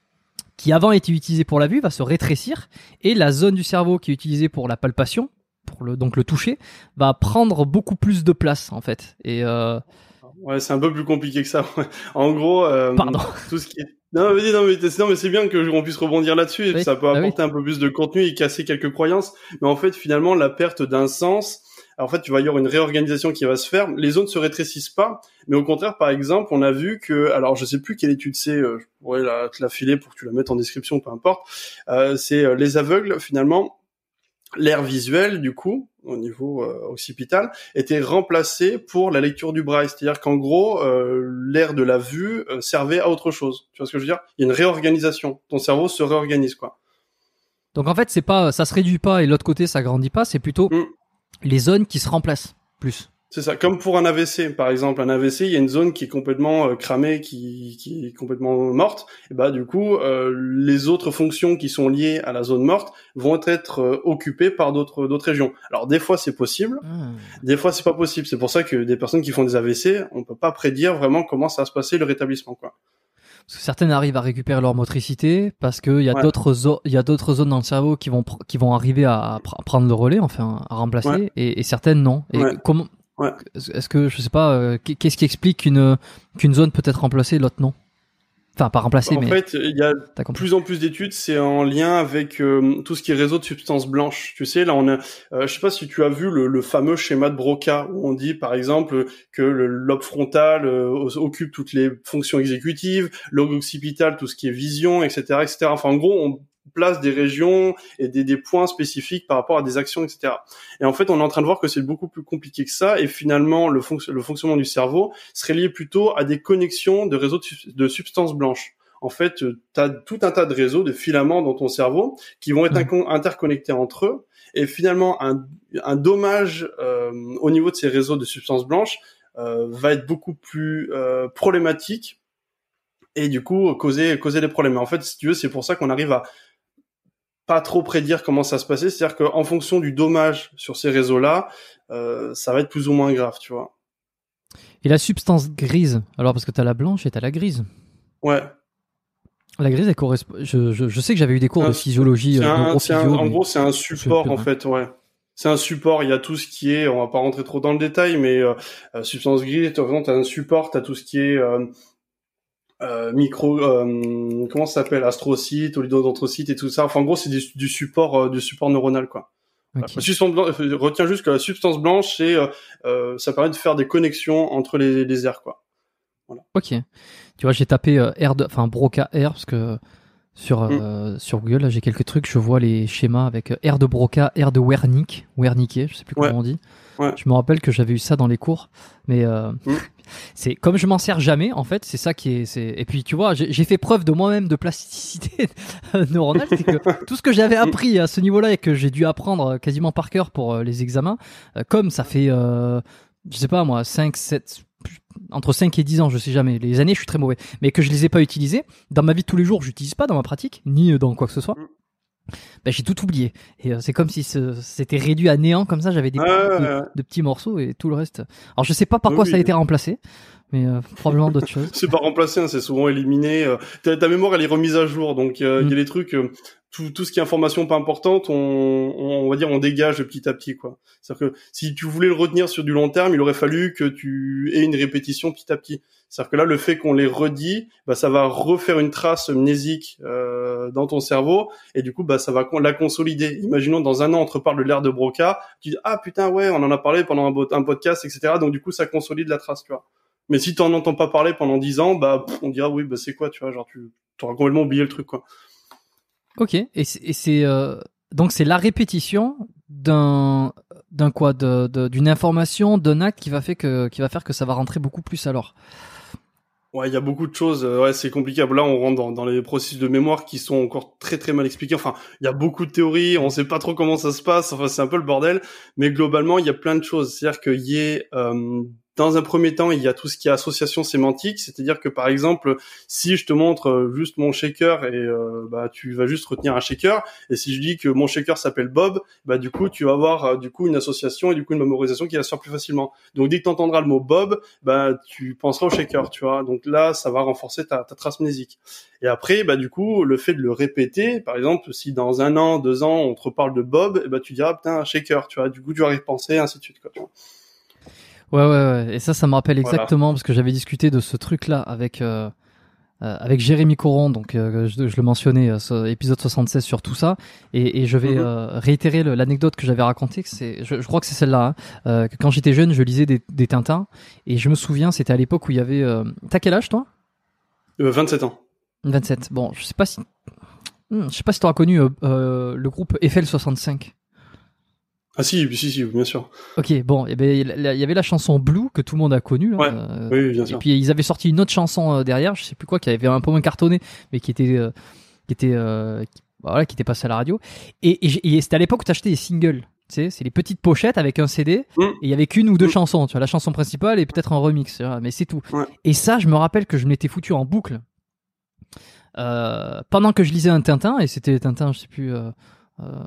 qui avant était utilisée pour la vue va se rétrécir et la zone du cerveau qui est utilisée pour la palpation, pour le donc le toucher, va prendre beaucoup plus de place en fait. Et euh, ouais, c'est un peu plus compliqué que ça. En gros, euh, Pardon. tout ce qui est non mais non mais, non, mais c'est bien que on puisse rebondir là-dessus. Oui, ça peut apporter bah oui. un peu plus de contenu et casser quelques croyances. Mais en fait, finalement, la perte d'un sens. Alors, en fait, tu vas y avoir une réorganisation qui va se faire. Les zones se rétrécissent pas, mais au contraire, par exemple, on a vu que, alors je sais plus quelle étude c'est, euh, je pourrais la, te la filer pour que tu la mettes en description, peu importe. Euh, c'est euh, les aveugles, finalement, l'air visuel, du coup, au niveau euh, occipital, était remplacé pour la lecture du braille. C'est-à-dire qu'en gros, euh, l'air de la vue euh, servait à autre chose. Tu vois ce que je veux dire ? Il y a une réorganisation. Ton cerveau se réorganise, quoi. Donc en fait, c'est pas, ça se réduit pas et l'autre côté ça grandit pas. C'est plutôt Mm. les zones qui se remplacent plus. C'est ça. Comme pour un A V C, par exemple, un A V C, il y a une zone qui est complètement euh, cramée, qui, qui est complètement morte. Et bah du coup, euh, les autres fonctions qui sont liées à la zone morte vont être euh, occupées par d'autres d'autres régions. Alors des fois c'est possible, Mmh. des fois c'est pas possible. C'est pour ça que des personnes qui font des A V C, on peut pas prédire vraiment comment ça va se passer le rétablissement, quoi. Parce que certaines arrivent à récupérer leur motricité parce qu'il y a Ouais. d'autres zo- il y a d'autres zones dans le cerveau qui vont pr- qui vont arriver à, pr- à prendre le relais, enfin à remplacer, Ouais. et, et certaines non. Et Ouais. comment Ouais. est-ce que je sais pas euh, qu'est-ce qui explique qu'une qu'une zone peut être remplacée et l'autre non? Enfin pas remplacée En mais fait, il y a t'as compris. plus en plus d'études, c'est en lien avec euh, tout ce qui est réseau de substances blanches. Tu sais, là, on a, euh, je sais pas si tu as vu le, le fameux schéma de Broca où on dit, par exemple, que le lobe frontal euh, occupe toutes les fonctions exécutives, lobe occipital, tout ce qui est vision, et cetera, et cetera. Enfin, en gros, on place des régions et des, des points spécifiques par rapport à des actions, et cetera. Et en fait, on est en train de voir que c'est beaucoup plus compliqué que ça. Et finalement, le, fonc- le fonctionnement du cerveau serait lié plutôt à des connexions de réseaux de, sub- de substances blanches. En fait, tu as tout un tas de réseaux, de filaments dans ton cerveau qui vont être Mmh. inco- interconnectés entre eux. Et finalement, un, un dommage euh, au niveau de ces réseaux de substances blanches euh, va être beaucoup plus euh, problématique et du coup causer causer des problèmes. Mais en fait, si tu veux, c'est pour ça qu'on arrive à pas trop prédire comment ça se passait. C'est-à-dire qu'en fonction du dommage sur ces réseaux-là, euh, ça va être plus ou moins grave, tu vois. Et la substance grise, alors parce que t'as la blanche et t'as la grise. Ouais. La grise, elle correspond. Je, je, je sais que j'avais eu des cours Un- de physiologie, C'est euh, un, c'est un- neurophysio, en mais- gros, c'est un support, plus, en ouais. fait, ouais. C'est un support, il y a tout ce qui est, on va pas rentrer trop dans le détail, mais euh, euh, substance grise, tu as un support, tu as tout ce qui est euh, euh, micro, euh, comment ça s'appelle, astrocytes, oligodendrocytes et tout ça. Enfin, en gros, c'est du, du support, euh, du support neuronal, quoi. Ok. La substance blanche, euh, retiens juste que la substance blanche, c'est, euh, euh, ça permet de faire des connexions entre les, les aires, quoi. Ok. Tu vois, j'ai tapé euh, R de, enfin Broca R parce que sur euh, sur Google, là, j'ai quelques trucs. Je vois les schémas avec euh, R de Broca, R de Wernicke, Wernicke, je sais plus comment Ouais. on dit. Ouais. Je me rappelle que j'avais eu ça dans les cours, mais euh, Mm. c'est comme je m'en sers jamais. En fait, c'est ça qui est. C'est... Et puis tu vois, j'ai, j'ai fait preuve de moi-même de plasticité neuronale, c'est que tout ce que j'avais appris à ce niveau-là et que j'ai dû apprendre quasiment par cœur pour euh, les examens, euh, comme ça fait, euh, je sais pas moi, cinq, sept entre cinq et dix ans, je sais jamais, les années je suis très mauvais, mais que je les ai pas utilisés, dans ma vie de tous les jours, j'utilise pas dans ma pratique, ni dans quoi que ce soit, Mm. ben, j'ai tout oublié. Et euh, c'est comme si ce, c'était réduit à néant, comme ça j'avais des Ouais, petits- ouais, de, ouais. de petits morceaux et tout le reste. Alors je sais pas par Oui, quoi oui. ça a été remplacé, mais euh, probablement d'autres choses. C'est pas remplacé, hein, c'est souvent éliminé. euh, Ta, ta mémoire, elle est remise à jour, donc euh, il Mm. y a des trucs, euh, tout, tout ce qui est information pas importante, on, on, on va dire, on dégage petit à petit, quoi. C'est-à-dire que si tu voulais le retenir sur du long terme, il aurait fallu que tu aies une répétition petit à petit. C'est-à-dire que là, le fait qu'on les redit, bah, ça va refaire une trace mnésique euh, dans ton cerveau, et du coup, bah, ça va con- la consolider. Imaginons dans un an, on te reparle de l'air de Broca, tu dis ah putain ouais, on en a parlé pendant un, bo- un podcast, et cetera. Donc du coup, ça consolide la trace, tu vois. Mais si t'en entends pas parler pendant dix ans, bah pff, on dira oui, bah c'est quoi, tu vois, genre tu t'auras complètement oublié le truc, quoi. Ok, et c'est, et c'est euh, donc c'est la répétition d'un d'un quoi, de, de- d'une information, d'un acte qui va faire que qui va faire que ça va rentrer beaucoup plus alors. Ouais, il y a beaucoup de choses. euh, Ouais, c'est compliqué. Là, on rentre dans, dans les processus de mémoire qui sont encore très très mal expliqués. Enfin, il y a beaucoup de théories. On sait pas trop comment ça se passe. Enfin, c'est un peu le bordel. Mais globalement, il y a plein de choses. C'est-à-dire qu'il y ait euh, dans un premier temps, il y a tout ce qui est association sémantique, c'est-à-dire que par exemple, si je te montre juste mon shaker et euh, bah tu vas juste retenir un shaker, et si je dis que mon shaker s'appelle Bob, bah du coup tu vas avoir euh, du coup une association et du coup une mémorisation qui va se faire plus facilement. Donc dès que tu entendras le mot Bob, bah tu penseras au shaker, tu vois. Donc là, ça va renforcer ta, ta trace mnésique. Et après, bah du coup, le fait de le répéter, par exemple, si dans un an, deux ans, on te reparle de Bob, et bah tu diras putain un shaker, tu vois. Du coup, tu vas y penser, ainsi de suite, quoi. Tu vois. Ouais, ouais, ouais. Et ça, ça me rappelle exactement, voilà. Parce que j'avais discuté de ce truc-là avec euh, euh, avec Jérémy Coron, donc euh, je, je le mentionnais, euh, ce épisode soixante-seize sur tout ça, et, et je vais mm-hmm. euh, réitérer le, l'anecdote que j'avais racontée. Que c'est, je, je crois que c'est celle-là. Hein, euh, que quand j'étais jeune, je lisais des, des Tintins, et je me souviens, c'était à l'époque où il y avait. Euh... T'as quel âge, toi ? euh, vingt-sept ans. vingt-sept. Bon, je sais pas si, hmm, je sais pas si t'auras connu euh, euh, le groupe Eiffel soixante-cinq. Ah si, si, si, bien sûr. Ok, bon, et ben il y avait la chanson Blue que tout le monde a connue. Là, ouais, euh, oui, bien sûr. Et puis ils avaient sorti une autre chanson euh, derrière, je sais plus quoi, qui avait un peu moins cartonné, mais qui était, euh, qui était, euh, qui, voilà, qui était passée à la radio. Et, et, et c'était à l'époque où t'achetais des singles. Tu sais, c'est les petites pochettes avec un C D, mmh. et il y avait qu'une ou deux mmh. chansons. Tu vois, la chanson principale et peut-être un remix, tu vois, mais c'est tout. Ouais. Et ça, je me rappelle que je m'étais foutu en boucle euh, pendant que je lisais un Tintin, et c'était Tintin, je sais plus. Euh, euh,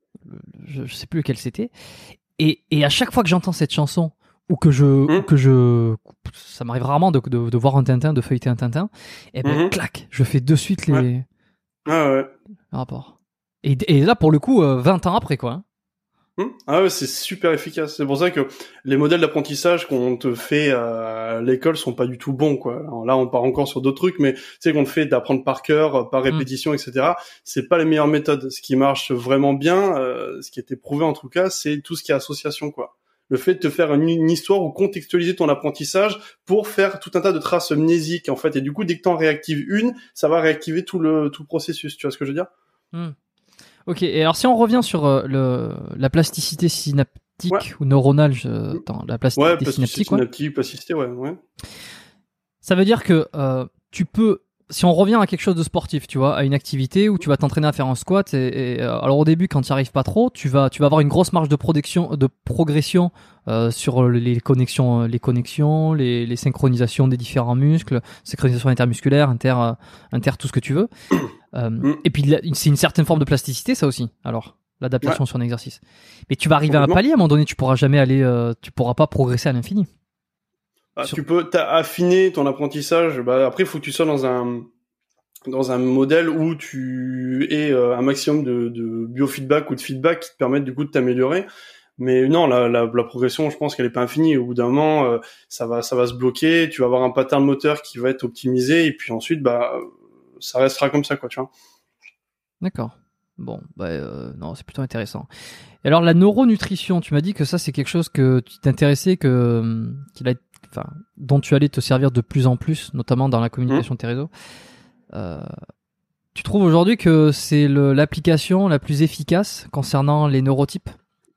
je, je sais plus lequel c'était. Et, et à chaque fois que j'entends cette chanson, ou que je, mmh. ou que je, ça m'arrive rarement de, de, de voir un Tintin, de feuilleter un Tintin, et ben, mmh. clac, je fais de suite les, ouais. Ah ouais. les rapports. Et, et là, pour le coup, euh, vingt ans après, quoi. Hein. Mmh. Ah ouais, c'est super efficace. C'est pour ça que les modèles d'apprentissage qu'on te fait à l'école sont pas du tout bons, quoi. Alors là, on part encore sur d'autres trucs, mais tu sais qu'on te fait d'apprendre par cœur, par répétition, mmh. et cetera. C'est pas les meilleures méthodes. Ce qui marche vraiment bien, euh, ce qui a été prouvé en tout cas, c'est tout ce qui est association, quoi. Le fait de te faire une, une histoire ou contextualiser ton apprentissage pour faire tout un tas de traces mnésiques, en fait. Et du coup, dès que t'en réactives une, ça va réactiver tout le, tout le processus. Tu vois ce que je veux dire? Mmh. Ok, et alors si on revient sur euh, le, la plasticité synaptique ouais. ou neuronale, je, attends, la plasticité ouais, synaptique, synaptique, ouais. plasticité, ouais, ouais. Ça veut dire que euh, tu peux, si on revient à quelque chose de sportif, tu vois, à une activité où tu vas t'entraîner à faire un squat, et, et alors au début, quand tu n'y arrives pas trop, tu vas, tu vas avoir une grosse marge de production, de progression euh, sur les connexions, les connexions, les, les synchronisations des différents muscles, synchronisation intermusculaire, inter, euh, inter, tout ce que tu veux. Euh, mm. Et puis c'est une certaine forme de plasticité, ça aussi. Alors l'adaptation ouais. sur un exercice. Mais tu vas arriver à un palier à un moment donné, tu pourras jamais aller, euh, tu pourras pas progresser à l'infini. Ah, sur... Tu peux affiner ton apprentissage. Bah après, il faut que tu sois dans un dans un modèle où tu aies euh, un maximum de, de biofeedback ou de feedback qui te permettent du coup de t'améliorer. Mais non, la, la, la progression, je pense qu'elle est pas infinie. Au bout d'un moment, euh, ça va ça va se bloquer. Tu vas avoir un pattern moteur qui va être optimisé, et puis ensuite, bah ça restera comme ça, quoi, tu vois. D'accord. Bon, bah euh, non, c'est plutôt intéressant. Et alors la neuronutrition, tu m'as dit que ça c'est quelque chose que tu t'intéressais, que qu'il a, enfin, dont tu allais te servir de plus en plus, notamment dans la communication mmh. de tes réseaux. Euh, tu trouves aujourd'hui que c'est le, l'application la plus efficace concernant les neurotypes ?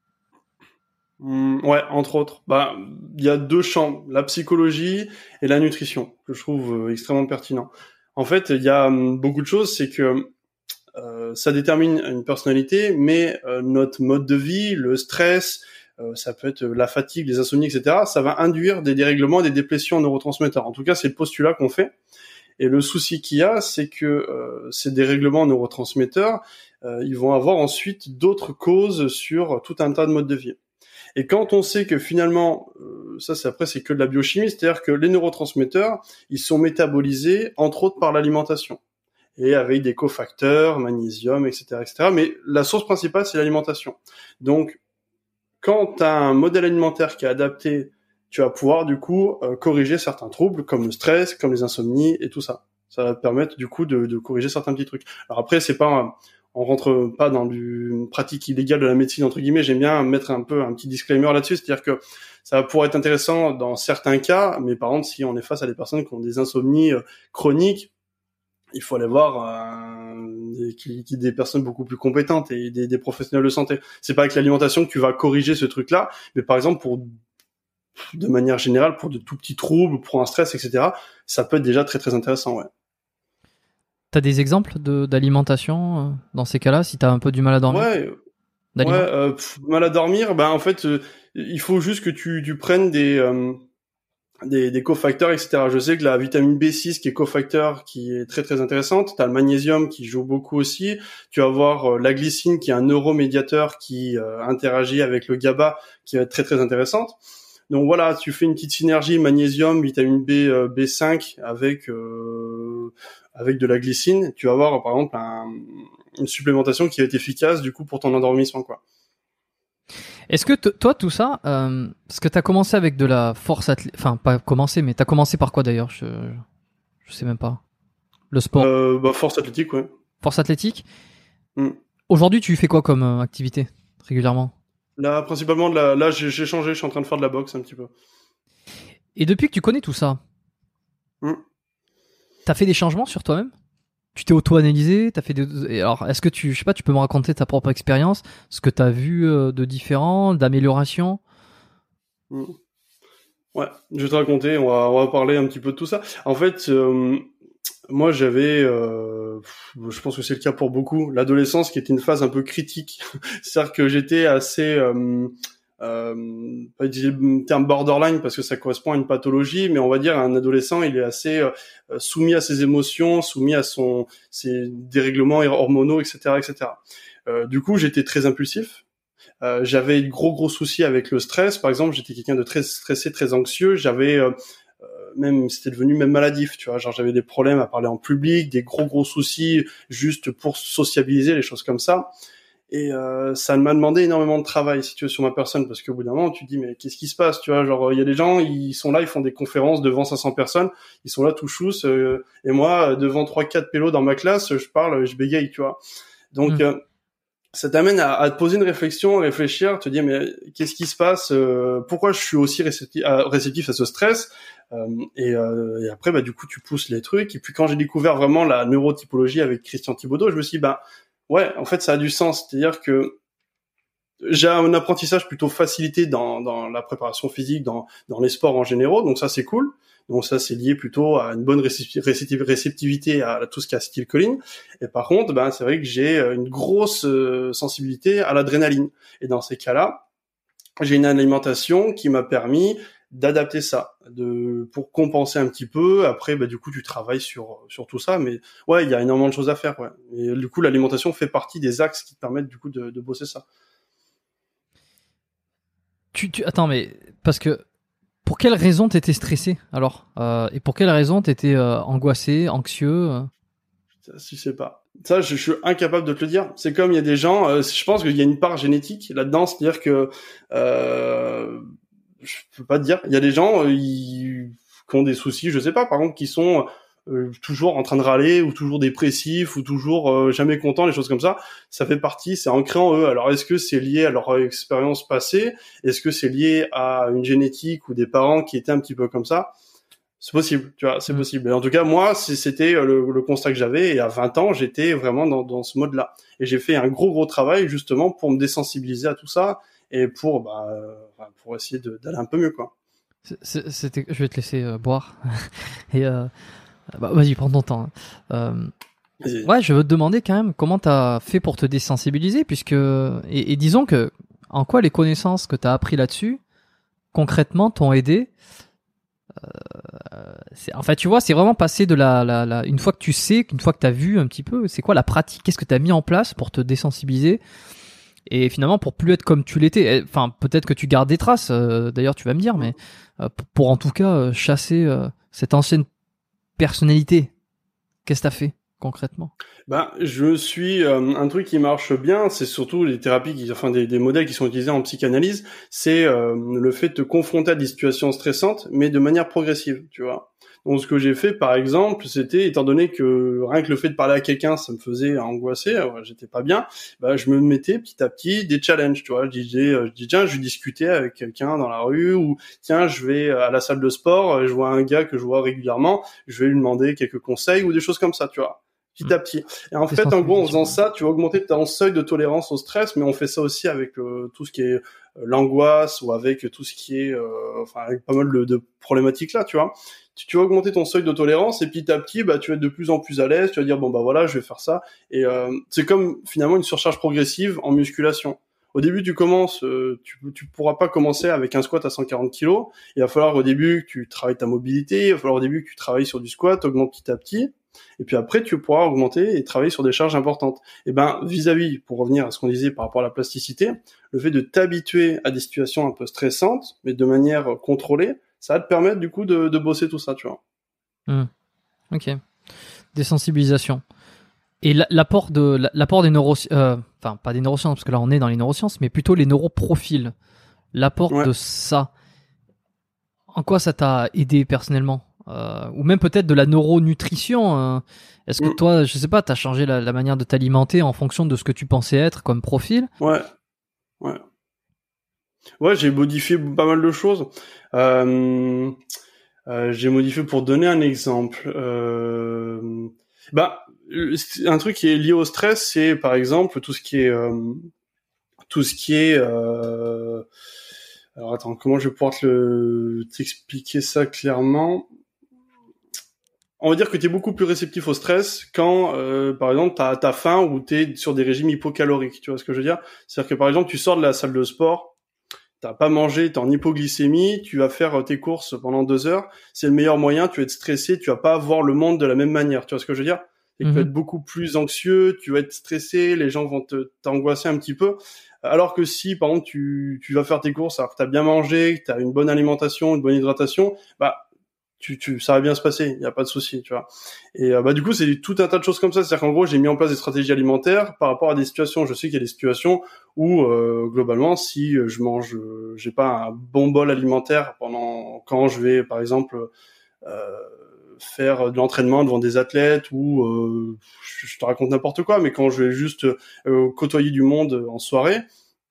Mmh, ouais, entre autres. Bah, il y a deux champs, la psychologie et la nutrition, que je trouve euh, extrêmement pertinent. En fait, il y a beaucoup de choses, c'est que euh, ça détermine une personnalité, mais euh, notre mode de vie, le stress, euh, ça peut être la fatigue, les insomnies, et cetera, ça va induire des dérèglements, des déplétions en neurotransmetteurs. En tout cas, c'est le postulat qu'on fait. Et le souci qu'il y a, c'est que euh, ces dérèglements en neurotransmetteurs, euh, ils vont avoir ensuite d'autres causes sur tout un tas de modes de vie. Et quand on sait que finalement, euh, ça c'est après c'est que de la biochimie, c'est-à-dire que les neurotransmetteurs, ils sont métabolisés entre autres par l'alimentation, et avec des cofacteurs, magnésium, et cetera, et cetera. Mais la source principale c'est l'alimentation. Donc, quand tu as un modèle alimentaire qui est adapté, tu vas pouvoir du coup euh, corriger certains troubles comme le stress, comme les insomnies et tout ça. Ça va te permettre du coup de, de corriger certains petits trucs. Alors après c'est pas un, on rentre pas dans du, une pratique illégale de la médecine entre guillemets. J'aime bien mettre un peu un petit disclaimer là-dessus, c'est-à-dire que ça pourrait être intéressant dans certains cas, mais par contre si on est face à des personnes qui ont des insomnies euh, chroniques, il faut aller voir euh, des, qui, qui, des personnes beaucoup plus compétentes et des, des professionnels de santé. C'est pas avec l'alimentation que tu vas corriger ce truc-là, mais par exemple pour de manière générale pour de tout petits troubles, pour un stress, et cetera, ça peut être déjà très très intéressant, ouais. T'as des exemples de, d'alimentation euh, dans ces cas-là, si t'as un peu du mal à dormir? Ouais, ouais euh, pff, mal à dormir, bah en fait, euh, il faut juste que tu, tu prennes des, euh, des, des cofacteurs, et cetera. Je sais que la vitamine B six qui est cofacteur, qui est très très intéressante. T'as le magnésium qui joue beaucoup aussi. Tu vas avoir euh, la glycine qui est un neuromédiateur qui euh, interagit avec le GABA, qui va être très très intéressante. Donc voilà, tu fais une petite synergie magnésium, vitamine B, euh, B cinq avec euh, avec de la glycine. Tu vas avoir par exemple un, une supplémentation qui va être efficace du coup pour ton endormissement, quoi. Est-ce que t- toi tout ça, euh, parce que t'as commencé avec de la force athlétique, enfin pas commencé, mais t'as commencé par quoi d'ailleurs? Je je sais même pas. Le sport. Euh, bah force athlétique, ouais. Force athlétique. Mm. Aujourd'hui, tu fais quoi comme euh, activité régulièrement? Là, principalement de la. Là, j'ai, j'ai changé. Je suis en train de faire de la boxe un petit peu. Et depuis que tu connais tout ça, Mm. t'as fait des changements sur toi-même? Tu t'es auto-analysé? T'as fait des... Et alors, est-ce que tu, je sais pas, tu peux me raconter ta propre expérience, ce que t'as vu euh, de différent, d'amélioration? Mm. Ouais, je vais te raconter. On va, on va parler un petit peu de tout ça. En fait, euh, moi, j'avais. Euh, je pense que c'est le cas pour beaucoup. L'adolescence qui était une phase un peu critique. C'est-à-dire que j'étais assez. Euh, Euh, pas utiliser le terme borderline parce que ça correspond à une pathologie, mais on va dire un adolescent, il est assez euh, soumis à ses émotions, soumis à son ses dérèglements hormonaux, et cetera, et cetera. Euh, du coup, j'étais très impulsif. Euh, j'avais de gros gros soucis avec le stress. Par exemple, j'étais quelqu'un de très stressé, très anxieux. J'avais euh, même c'était devenu même maladif, tu vois. Genre j'avais des problèmes à parler en public, des gros gros soucis juste pour sociabiliser, les choses comme ça. Et euh, ça m'a demandé énormément de travail, si tu veux, sur ma personne, parce qu'au bout d'un moment, tu te dis, mais qu'est-ce qui se passe, tu vois, genre, il y a des gens, ils sont là, ils font des conférences devant cinq cents personnes, ils sont là tout chousse, euh, et moi, devant trois quatre pélos dans ma classe, je parle, je bégaye, tu vois. Donc, mmh. euh, ça t'amène à, à te poser une réflexion, à réfléchir, te dire, mais qu'est-ce qui se passe, euh, pourquoi je suis aussi réceptif à, réceptif à ce stress, euh, et, euh, et après, bah, du coup, tu pousses les trucs, et puis quand j'ai découvert vraiment la neurotypologie avec Christian Thibaudeau, je me suis dit, bah, ouais, en fait, ça a du sens. C'est-à-dire que j'ai un apprentissage plutôt facilité dans, dans la préparation physique, dans, dans les sports en général, donc ça, c'est cool. Donc ça, c'est lié plutôt à une bonne réceptivité à tout ce qui est acétylcholine. Et par contre, ben, c'est vrai que j'ai une grosse sensibilité à l'adrénaline. Et dans ces cas-là, j'ai une alimentation qui m'a permis d'adapter ça, de pour compenser un petit peu. Après, bah du coup, tu travailles sur sur tout ça, mais ouais, il y a énormément de choses à faire, ouais. Et du coup, l'alimentation fait partie des axes qui te permettent du coup de, de bosser ça. Tu, tu attends, mais parce que pour quelle raison t'étais stressé alors euh, et pour quelle raison t'étais euh, angoissé, anxieux euh... Ça, je sais pas. Ça, je, je suis incapable de te le dire. C'est comme il y a des gens. Euh, je pense qu'il y a une part génétique là-dedans, c'est-à-dire que. Euh, je peux pas te dire. Il y a des gens euh, ils, qui ont des soucis, je sais pas, par exemple, qui sont euh, toujours en train de râler ou toujours dépressifs ou toujours euh, jamais contents, les choses comme ça. Ça fait partie, c'est ancré en eux. Alors, est-ce que c'est lié à leur expérience passée? Est-ce que c'est lié à une génétique ou des parents qui étaient un petit peu comme ça? C'est possible, tu vois, c'est mmh. possible. Et en tout cas, moi, c'était le, le constat que j'avais. Et à vingt ans, j'étais vraiment dans, dans ce mode-là. Et j'ai fait un gros, gros travail justement pour me désensibiliser à tout ça et pour, bah, euh, pour essayer de, d'aller un peu mieux, quoi. C'était, je vais te laisser euh, boire. et euh, bah, vas-y, prends ton temps. Euh, ouais, je veux te demander quand même comment t'as fait pour te désensibiliser, puisque et, et disons que en quoi les connaissances que t'as appris là-dessus concrètement t'ont aidé. Euh, c'est, en fait, tu vois, c'est vraiment passer de la, la, la, une fois que tu sais, une fois que t'as vu un petit peu, c'est quoi la pratique, qu'est-ce que t'as mis en place pour te désensibiliser et finalement pour plus être comme tu l'étais. Enfin, peut-être que tu gardes des traces. Euh, d'ailleurs, tu vas me dire, mais euh, pour, pour en tout cas euh, chasser euh, cette ancienne personnalité. Qu'est-ce que t'as fait concrètement? Ben, je suis euh, un truc qui marche bien, c'est surtout les thérapies, qui, enfin des, des modèles qui sont utilisés en psychanalyse, c'est euh, le fait de te confronter à des situations stressantes, mais de manière progressive, tu vois. Donc ce que j'ai fait, par exemple, c'était, étant donné que rien que le fait de parler à quelqu'un, ça me faisait angoisser, alors, j'étais pas bien, bah je me mettais petit à petit des challenges, tu vois. Je disais, je dis tiens, je vais discuter avec quelqu'un dans la rue, ou tiens, je vais à la salle de sport, je vois un gars que je vois régulièrement, je vais lui demander quelques conseils ou des choses comme ça, tu vois. Petit à petit. Et en fait, en gros, en faisant ça, tu vas augmenter ton seuil de tolérance au stress, mais on fait ça aussi avec euh, tout ce qui est euh, l'angoisse ou avec tout ce qui est, euh, enfin, avec pas mal de, de problématiques là, tu vois. Tu, tu vas augmenter ton seuil de tolérance et petit à petit, bah, tu vas être de plus en plus à l'aise. Tu vas dire bon bah voilà, je vais faire ça. Et euh, c'est comme finalement une surcharge progressive en musculation. Au début, tu commences, euh, tu tu pourras pas commencer avec un squat à cent quarante kilos. Il va falloir au début que tu travailles ta mobilité, il va falloir au début que tu travailles sur du squat, augmente petit à petit. Et puis après, tu pourras augmenter et travailler sur des charges importantes. Et ben, vis-à-vis, pour revenir à ce qu'on disait par rapport à la plasticité, le fait de t'habituer à des situations un peu stressantes, mais de manière contrôlée, ça va te permettre du coup de, de bosser tout ça, tu vois. Mmh. Ok. Désensibilisation. Et l'apport de l'apport des neurosciences, euh, enfin pas des neurosciences parce que là on est dans les neurosciences, mais plutôt les neuroprofils. L'apport ouais. de ça. En quoi ça t'a aidé personnellement? Euh, ou même peut-être de la neuronutrition. Euh, est-ce que mmh. toi, je sais pas, t'as changé la, la manière de t'alimenter en fonction de ce que tu pensais être comme profil? Ouais, ouais, ouais. J'ai modifié pas mal de choses. Euh, euh, j'ai modifié pour donner un exemple. Euh, bah, un truc qui est lié au stress, c'est par exemple tout ce qui est, euh, tout ce qui est. Euh, alors attends, comment je vais pouvoir te le, t'expliquer ça clairement? On va dire que tu es beaucoup plus réceptif au stress quand, euh, par exemple, t'as t'as faim ou t'es sur des régimes hypocaloriques. Tu vois ce que je veux dire? C'est-à-dire que, par exemple, tu sors de la salle de sport, t'as pas mangé, t'es en hypoglycémie, tu vas faire tes courses pendant deux heures. C'est le meilleur moyen, tu vas être stressé, tu vas pas voir le monde de la même manière. Tu vois ce que je veux dire? Et mm-hmm. tu vas être beaucoup plus anxieux, tu vas être stressé, les gens vont te t'angoisser un petit peu. Alors que si, par exemple, tu, tu vas faire tes courses alors que t'as bien mangé, que t'as une bonne alimentation, une bonne hydratation, bah, tu, tu, ça va bien se passer, il y a pas de souci, tu vois. Et euh, bah du coup, c'est tout un tas de choses comme ça. C'est-à-dire qu'en gros, j'ai mis en place des stratégies alimentaires par rapport à des situations. Je sais qu'il y a des situations où euh, globalement, si je mange, euh, j'ai pas un bon bol alimentaire pendant quand je vais, par exemple, euh, faire de l'entraînement devant des athlètes ou euh, je te raconte n'importe quoi, mais quand je vais juste euh, côtoyer du monde en soirée.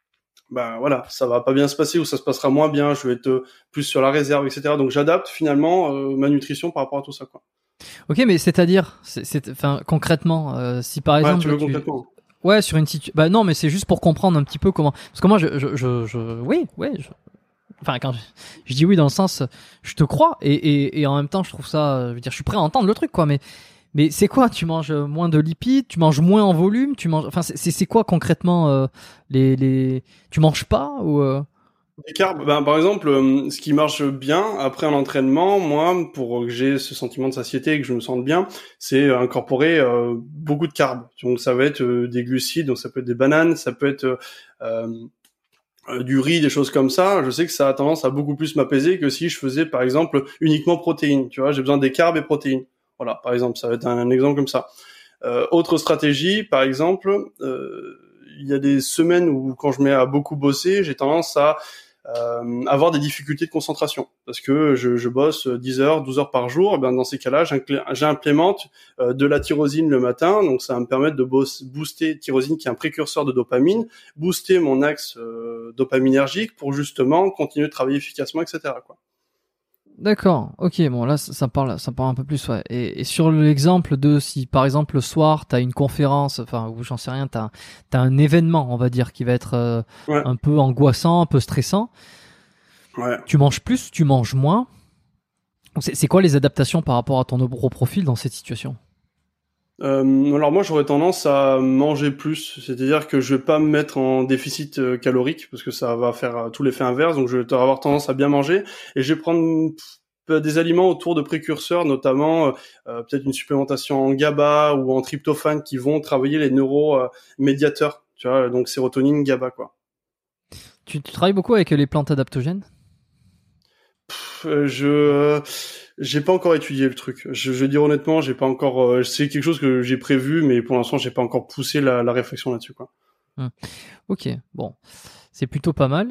Ben voilà, ça va pas bien se passer ou ça se passera moins bien, je vais être plus sur la réserve, et cetera. Donc j'adapte finalement euh, ma nutrition par rapport à tout ça, quoi. Ok, mais c'est-à-dire, c'est, c'est, enfin concrètement, euh, si par exemple, ouais, tu veux tu... concrètement. Ouais, sur une situation, bah non, mais c'est juste pour comprendre un petit peu comment, parce que moi, je, je, je, je... oui, ouais, je... enfin quand je... je dis oui dans le sens, je te crois et, et, et en même temps, je trouve ça, je veux dire, je suis prêt à entendre le truc, quoi, mais. Mais c'est quoi? Tu manges moins de lipides, tu manges moins en volume, tu manges. Enfin, c'est c'est quoi concrètement euh, les les. Tu manges pas ou euh... Les carbs. Ben par exemple, euh, ce qui marche bien après un entraînement, moi, pour que j'ai ce sentiment de satiété et que je me sente bien, c'est incorporer euh, beaucoup de carbs. Donc ça va être euh, des glucides, donc ça peut être des bananes, ça peut être euh, euh, du riz, des choses comme ça. Je sais que ça a tendance à beaucoup plus m'apaiser que si je faisais par exemple uniquement protéines. Tu vois, j'ai besoin des carbs et protéines. Voilà, par exemple, ça va être un, un exemple comme ça. Euh, autre stratégie, par exemple, euh, il y a des semaines où quand je mets à beaucoup bosser, j'ai tendance à euh, avoir des difficultés de concentration parce que je, je bosse dix heures, douze heures par jour. Et bien dans ces cas-là, j'implémente euh, de la tyrosine le matin, donc ça va me permettre de booster tyrosine qui est un précurseur de dopamine, booster mon axe euh, dopaminergique pour justement continuer de travailler efficacement, et cetera, quoi. D'accord, ok, bon là ça parle, ça parle un peu plus, ouais. Et, et sur l'exemple de si par exemple le soir t'as une conférence, enfin ou j'en sais rien, t'as t'as un événement, on va dire, qui va être euh, ouais. un peu angoissant, un peu stressant. Ouais. Tu manges plus, tu manges moins. C'est, c'est quoi les adaptations par rapport à ton gros profil dans cette situation? Euh, alors moi j'aurais tendance à manger plus, c'est-à-dire que je vais pas me mettre en déficit euh, calorique parce que ça va faire euh, tout l'effet inverse, donc je vais avoir tendance à bien manger et je vais prendre pff, des aliments autour de précurseurs, notamment euh, peut-être une supplémentation en GABA ou en tryptophane qui vont travailler les neuromédiateurs, tu vois, donc sérotonine, GABA, quoi. Tu, tu travailles beaucoup avec les plantes adaptogènes? Pff, euh, je J'ai pas encore étudié le truc. Je, je vais dire honnêtement, j'ai pas encore. Euh, c'est quelque chose que j'ai prévu, mais pour l'instant, j'ai pas encore poussé la, la réflexion là-dessus, quoi. Hum. Ok, bon, c'est plutôt pas mal.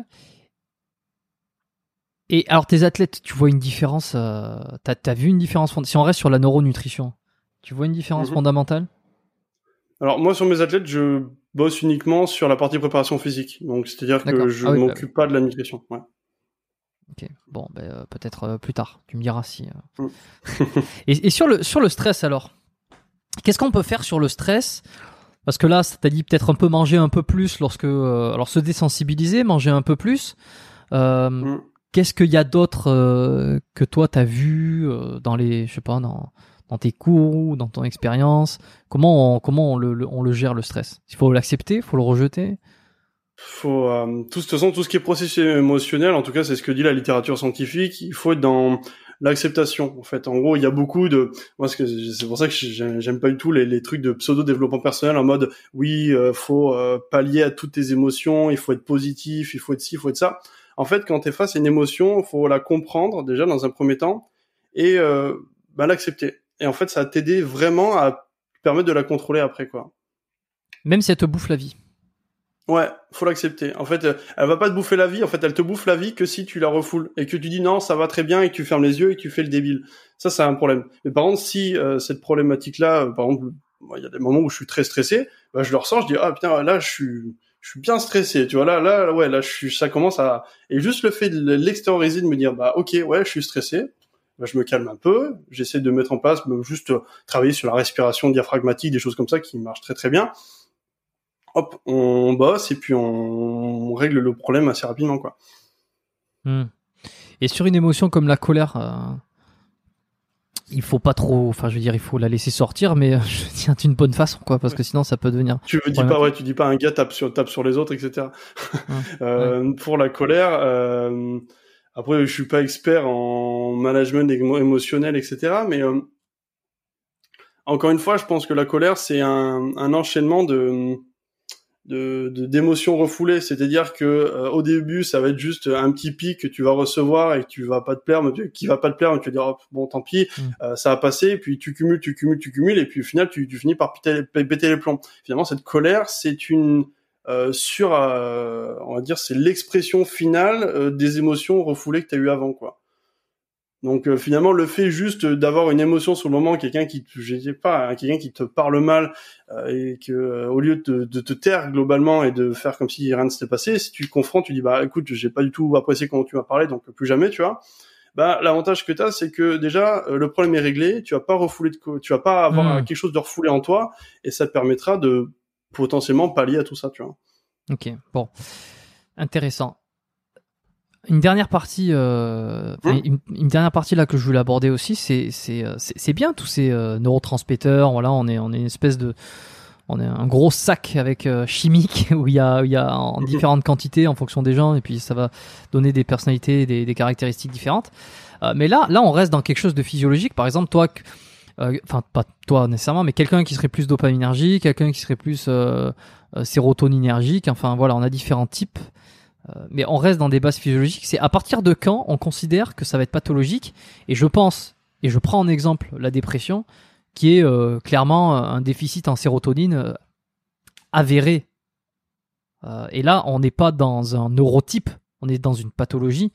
Et alors, tes athlètes, tu vois une différence euh, t'as, t'as vu une différence fond- si on reste sur la neuronutrition, tu vois une différence mm-hmm. fondamentale? Alors moi, sur mes athlètes, je bosse uniquement sur la partie préparation physique. Donc, c'est-à-dire D'accord. que je ah oui, m'occupe bah... pas de la nutrition. Ouais. Ok, bon, ben, euh, peut-être euh, plus tard. Tu me diras si. Euh... Mm. et, et sur le sur le stress alors, qu'est-ce qu'on peut faire sur le stress? Parce que là, ça t'a dit peut-être un peu manger un peu plus lorsque, euh, alors se désensibiliser, manger un peu plus. Euh, mm. Qu'est-ce qu'il y a d'autre euh, que toi t'as vu euh, dans les, je sais pas, dans dans tes cours ou dans ton expérience? Comment on, comment on le, le on le gère le stress? Il faut l'accepter, il faut le rejeter? faut euh, tout, de toute façon tout ce qui est processus émotionnel, en tout cas c'est ce que dit la littérature scientifique, il faut être dans l'acceptation. En fait, en gros, il y a beaucoup de moi ce que c'est pour ça que j'aime, j'aime pas du tout les, les trucs de pseudo développement personnel en mode oui euh, faut euh, pallier à toutes tes émotions, il faut être positif, il faut être ci, il faut être ça. En fait, quand t'es face à une émotion, faut la comprendre déjà dans un premier temps et euh, bah, l'accepter. Et en fait, ça va t'aider vraiment à permettre de la contrôler après, quoi. Même si elle te bouffe la vie. Ouais, faut l'accepter. En fait, elle va pas te bouffer la vie. En fait, elle te bouffe la vie que si tu la refoules et que tu dis non, ça va très bien et que tu fermes les yeux et que tu fais le débile. Ça, c'est un problème. Mais par contre, si euh, cette problématique-là, euh, par exemple, il y a des moments où je suis très stressé, bah, je le ressens, je dis ah putain, là, je suis je suis bien stressé, tu vois, là, là, ouais, là, je suis, ça commence à, et juste le fait de l'extérioriser, de me dire, bah, ok, ouais, je suis stressé, bah, je me calme un peu, j'essaie de mettre en place, juste travailler sur la respiration diaphragmatique, des choses comme ça qui marchent très très bien. Hop, on bosse et puis on, on règle le problème assez rapidement, quoi. Mmh. Et sur une émotion comme la colère, euh, il faut pas trop, enfin, je veux dire, il faut la laisser sortir, mais je veux dire d'une bonne façon, quoi, parce que sinon ça peut devenir. Tu dis pas, ouais, tu dis pas un gars tape sur tape sur les autres, et cetera. Ouais. euh, ouais. Pour la colère, euh, après, je suis pas expert en management émo- émotionnel, et cetera. Mais euh, encore une fois, je pense que la colère, c'est un, un enchaînement de De, de d'émotions refoulées, c'est-à-dire que euh, au début ça va être juste un petit pic que tu vas recevoir et que tu vas pas te plaire, mais tu, qui va pas te plaire, mais tu vas dire oh, bon tant pis, mmh. euh, ça va passer, et puis tu cumules, tu cumules, tu cumules, et puis au final tu, tu finis par péter, péter les plombs. Finalement cette colère c'est une euh, sur, euh, on va dire c'est l'expression finale euh, des émotions refoulées que tu as eu avant, quoi. Donc euh, finalement le fait juste d'avoir une émotion sur le moment, quelqu'un qui je sais pas, hein, quelqu'un qui te parle mal euh, et que euh, au lieu de, de te taire globalement et de faire comme si rien ne s'était passé, si tu le confrontes, tu dis bah écoute, j'ai pas du tout apprécié comment tu m'as parlé, donc plus jamais, tu vois. Bah l'avantage que tu as c'est que déjà euh, le problème est réglé, tu vas pas refouler de co- tu vas pas avoir mmh. quelque chose de refoulé en toi et ça te permettra de potentiellement pallier à tout ça, tu vois. OK, bon. Intéressant. Une dernière partie, euh, mmh. une, une dernière partie là que je voulais aborder aussi, c'est c'est c'est, c'est bien tous ces euh, neurotransmetteurs. Voilà, on est on est une espèce de, on est un gros sac avec euh, chimique où il y a il y a en différentes quantités en fonction des gens et puis ça va donner des personnalités, des, des caractéristiques différentes. Euh, mais là là on reste dans quelque chose de physiologique. Par exemple toi, enfin euh, pas toi nécessairement, mais quelqu'un qui serait plus dopaminergique, quelqu'un qui serait plus euh, euh, sérotoninergique. Enfin voilà, on a différents types. Mais on reste dans des bases physiologiques. C'est à partir de quand on considère que ça va être pathologique. Et je pense, et je prends en exemple la dépression, qui est euh, clairement un déficit en sérotonine euh, avéré. Euh, et là, on n'est pas dans un neurotype, on est dans une pathologie.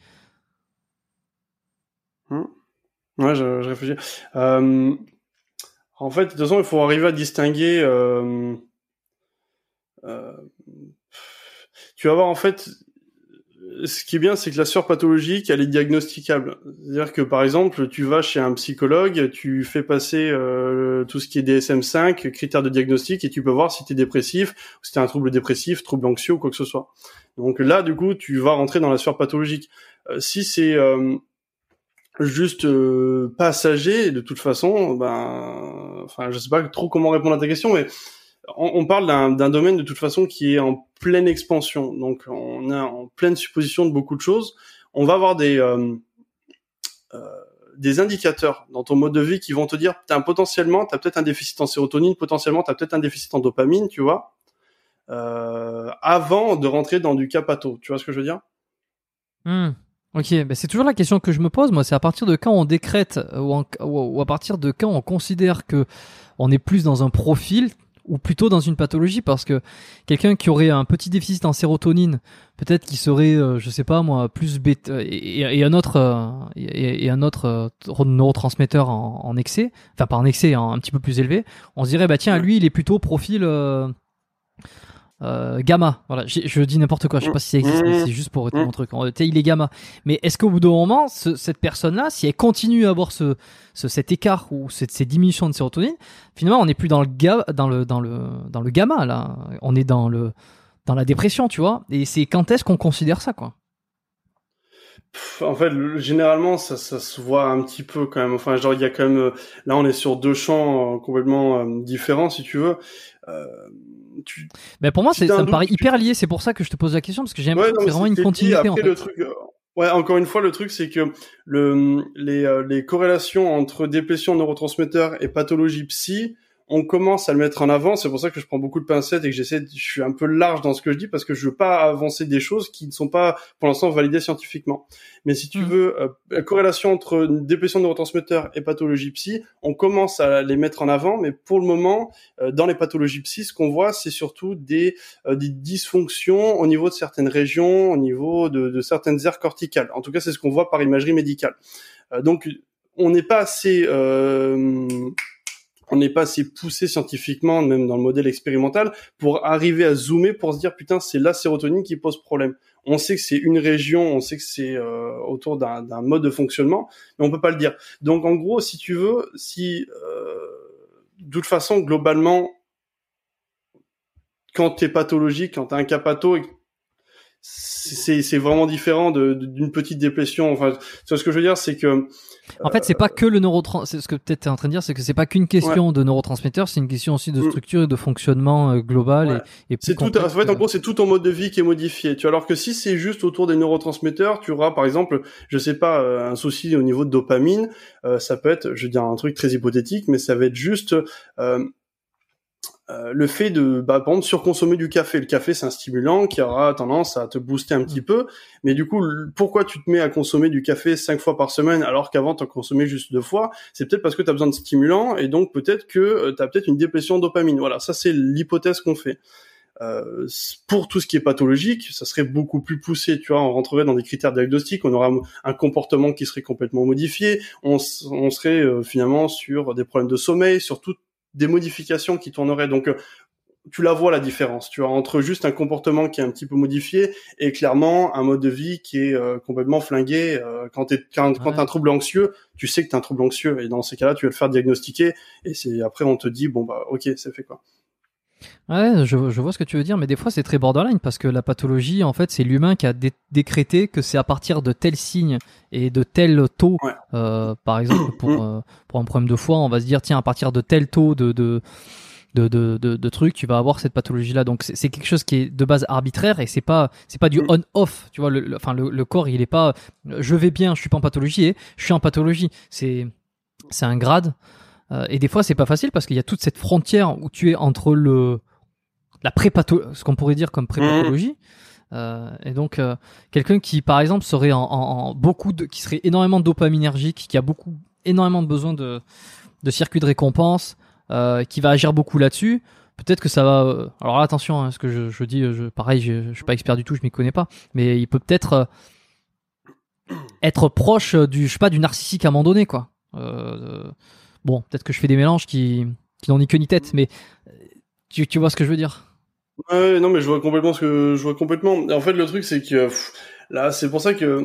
Mmh. Ouais, je, je réfléchis. Euh, en fait, de toute façon, il faut arriver à distinguer. Euh, euh, tu vas voir, en fait. Ce qui est bien, c'est que la sœur pathologique, elle est diagnosticable. C'est-à-dire que, par exemple, tu vas chez un psychologue, tu fais passer euh, tout ce qui est D S M cinq, critères de diagnostic, et tu peux voir si tu es dépressif, ou si tu as un trouble dépressif, trouble anxieux ou quoi que ce soit. Donc là, du coup, tu vas rentrer dans la sphère pathologique. Euh, si c'est euh, juste euh, passager, de toute façon, ben, enfin, je sais pas trop comment répondre à ta question, mais on, on parle d'un, d'un domaine de toute façon qui est en pleine expansion. Donc, on est en pleine supposition de beaucoup de choses. On va avoir des euh, euh, des indicateurs dans ton mode de vie qui vont te dire, t'as potentiellement, t'as peut-être un déficit en sérotonine, potentiellement, t'as peut-être un déficit en dopamine, tu vois, euh, avant de rentrer dans du cas patho. Tu vois ce que je veux dire? Mmh. Ok, ben c'est toujours la question que je me pose, moi, c'est à partir de quand on décrète ou, en, ou à partir de quand on considère que on est plus dans un profil ou plutôt dans une pathologie, parce que quelqu'un qui aurait un petit déficit en sérotonine, peut-être qu'il serait, euh, je sais pas moi, plus bêta, et, et un autre, euh, et, et un autre euh, neurotransmetteur en, en excès, enfin pas en excès, en un petit peu plus élevé, on se dirait bah tiens, lui il est plutôt profil euh, euh, gamma. Voilà, je, je dis n'importe quoi, je sais pas si ça existe, mais c'est juste pour être mon truc. Tu sais, il est gamma. Mais est-ce qu'au bout d'un moment, ce, cette personne-là, si elle continue à avoir ce, ce cet écart ou cette, ces diminutions de sérotonine, finalement, on n'est plus dans le ga, dans le dans le dans le gamma là. On est dans le dans la dépression, tu vois. Et c'est quand est-ce qu'on considère ça, quoi? Pff, en fait, le, généralement, ça, ça se voit un petit peu quand même. Enfin, genre, il y a quand même. Là, on est sur deux champs euh, complètement euh, différents, si tu veux. Euh, tu, Mais pour moi, c'est, ça me doute, paraît tu... hyper lié. C'est pour ça que je te pose la question parce que j'ai l'impression ouais, non, que c'est vraiment une continuité. Après, en fait. le truc. Euh... Ouais, encore une fois, le truc, c'est que le, les, euh, les corrélations entre déplétion de neurotransmetteurs et pathologie psy, on commence à le mettre en avant. C'est pour ça que je prends beaucoup de pincettes et que j'essaie, de, je suis un peu large dans ce que je dis parce que je veux pas avancer des choses qui ne sont pas, pour l'instant, validées scientifiquement. Mais si tu mmh. veux, euh, la corrélation entre déplétion de neurotransmetteurs et pathologie psy, on commence à les mettre en avant. Mais pour le moment, euh, dans les pathologies psy, ce qu'on voit, c'est surtout des, euh, des dysfonctions au niveau de certaines régions, au niveau de, de certaines aires corticales. En tout cas, c'est ce qu'on voit par imagerie médicale. Euh, donc, on n'est pas assez... Euh, on n'est pas assez poussé scientifiquement, même dans le modèle expérimental, pour arriver à zoomer, pour se dire, putain, c'est la sérotonine qui pose problème. On sait que c'est une région, on sait que c'est euh, autour d'un, d'un mode de fonctionnement, mais on peut pas le dire. Donc, en gros, si tu veux, si, euh, de toute façon, globalement, quand t'es pathologique, quand t'as un cas patho, c'est, c'est vraiment différent de, de, d'une petite déplétion. Enfin, tu vois ce que je veux dire, c'est que en fait, c'est pas que le neurotrans... c'est ce que peut-être t'es en train de dire, c'est que c'est pas qu'une question ouais. de neurotransmetteurs, c'est une question aussi de structure et de fonctionnement euh, global ouais. et, et plus c'est tout. En fait, en gros, c'est tout ton mode de vie qui est modifié. Tu vois, alors que si c'est juste autour des neurotransmetteurs, tu auras, par exemple, je sais pas, euh, un souci au niveau de dopamine. Euh, ça peut être, je veux dire un truc très hypothétique, mais ça va être juste. Euh, Euh, le fait de, bah, par exemple, surconsommer du café. Le café, c'est un stimulant qui aura tendance à te booster un petit peu. Mais du coup, pourquoi tu te mets à consommer du café cinq fois par semaine alors qu'avant, tu en consommais juste deux fois? C'est peut-être parce que tu as besoin de stimulants et donc peut-être que euh, tu as peut-être une déplétion de dopamine. Voilà, ça, c'est l'hypothèse qu'on fait. Euh, pour tout ce qui est pathologique, ça serait beaucoup plus poussé, tu vois, on rentrerait dans des critères diagnostiques, on aura un comportement qui serait complètement modifié, on, on serait euh, finalement sur des problèmes de sommeil, sur tout des modifications qui tourneraient. Donc, euh, tu la vois la différence, tu vois, entre juste un comportement qui est un petit peu modifié et clairement un mode de vie qui est euh, complètement flingué. Euh, quand t'es quand, ouais. quand t'as un trouble anxieux, tu sais que t'as un trouble anxieux et dans ces cas-là, tu vas le faire diagnostiquer et c'est après on te dit bon bah ok, c'est fait quoi. Ouais, je, je vois ce que tu veux dire, mais des fois c'est très borderline parce que la pathologie, en fait, c'est l'humain qui a dé- décrété que c'est à partir de tels signes et de tel taux, ouais. euh, par exemple, pour, euh, pour un problème de foie, on va se dire, tiens, à partir de tel taux de, de, de, de, de, de trucs, tu vas avoir cette pathologie-là. Donc c'est, c'est quelque chose qui est de base arbitraire et c'est pas, c'est pas du on-off, tu vois, le, le, enfin, le, le corps, il est pas, je vais bien, je suis pas en pathologie et je suis en pathologie. C'est, c'est un grade. Euh, et des fois, c'est pas facile parce qu'il y a toute cette frontière où tu es entre le, la pré-patho, ce qu'on pourrait dire comme pré-pathologie. Mmh. Euh, et donc, euh, quelqu'un qui, par exemple, serait en, en, en beaucoup de, qui serait énormément dopaminergique, qui a beaucoup, énormément de besoin de, de circuits de récompense, euh, qui va agir beaucoup là-dessus. Peut-être que ça va. Euh, alors là, attention, hein, ce que je, je dis, je, pareil, je, je suis pas expert du tout, je m'y connais pas, mais il peut peut-être euh, être proche du, je sais pas, du narcissique à un moment donné, quoi. Euh, bon, peut-être que je fais des mélanges qui, qui n'ont ni queue ni tête, mais tu, tu vois ce que je veux dire? Ouais, non, mais je vois complètement ce que je vois complètement. En fait, le truc, c'est que pff, là, c'est pour ça que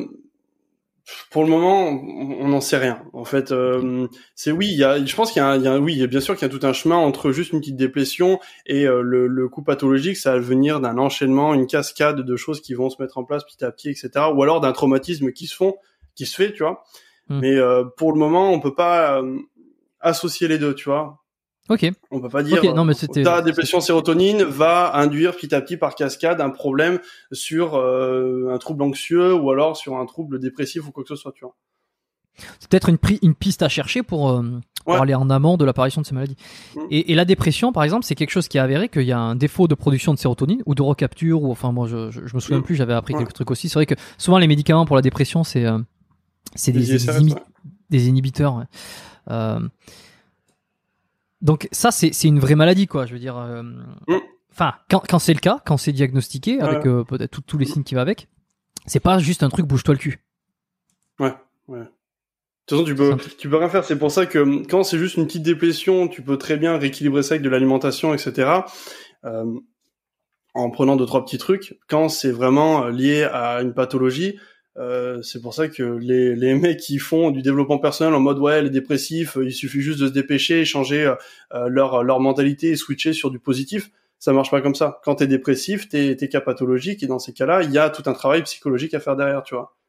pour le moment, on n'en sait rien. En fait, euh, c'est oui, il y a, je pense qu'il y a, un, il y a, oui, il y a bien sûr qu'il y a tout un chemin entre juste une petite déplétion et euh, le, le coup pathologique. Ça va venir d'un enchaînement, une cascade de choses qui vont se mettre en place petit à petit, et cetera. Ou alors d'un traumatisme qui se font, qui se fait, tu vois. Mmh. Mais euh, pour le moment, on peut pas euh, associer les deux, tu vois. Ok. On peut pas dire okay, non, mais c'était... ta déplétion sérotonine va induire petit à petit par cascade un problème sur euh, un trouble anxieux ou alors sur un trouble dépressif ou quoi que ce soit, tu vois. C'est peut-être une, pri- une piste à chercher pour, euh, pour ouais. aller en amont de l'apparition de ces maladies. Mmh. Et, et la dépression, par exemple, c'est quelque chose qui est avéré qu'il y a un défaut de production de sérotonine ou de recapture ou enfin moi je je, je me souviens mmh. plus, j'avais appris ouais. quelques trucs aussi. C'est vrai que souvent les médicaments pour la dépression c'est euh, c'est des, des, des, imi- ouais. des inhibiteurs. Ouais. Euh, Donc ça c'est c'est une vraie maladie quoi, je veux dire. Enfin euh, mm. quand quand c'est le cas, quand c'est diagnostiqué avec ouais. euh, peut-être tous tous les signes qui va avec, c'est pas juste un truc bouge-toi le cul. Ouais ouais. De toute façon tu peux tu peux rien faire. C'est pour ça que quand c'est juste une petite déplétion, tu peux très bien rééquilibrer ça avec de l'alimentation, et cetera. Euh, en prenant deux trois petits trucs. Quand c'est vraiment lié à une pathologie. Euh, c'est pour ça que les, les mecs qui font du développement personnel en mode ouais les dépressifs, il suffit juste de se dépêcher, changer euh, leur leur mentalité et switcher sur du positif, ça marche pas comme ça. Quand t'es dépressif, t'es t'es cas pathologique et dans ces cas-là, il y a tout un travail psychologique à faire derrière, tu vois,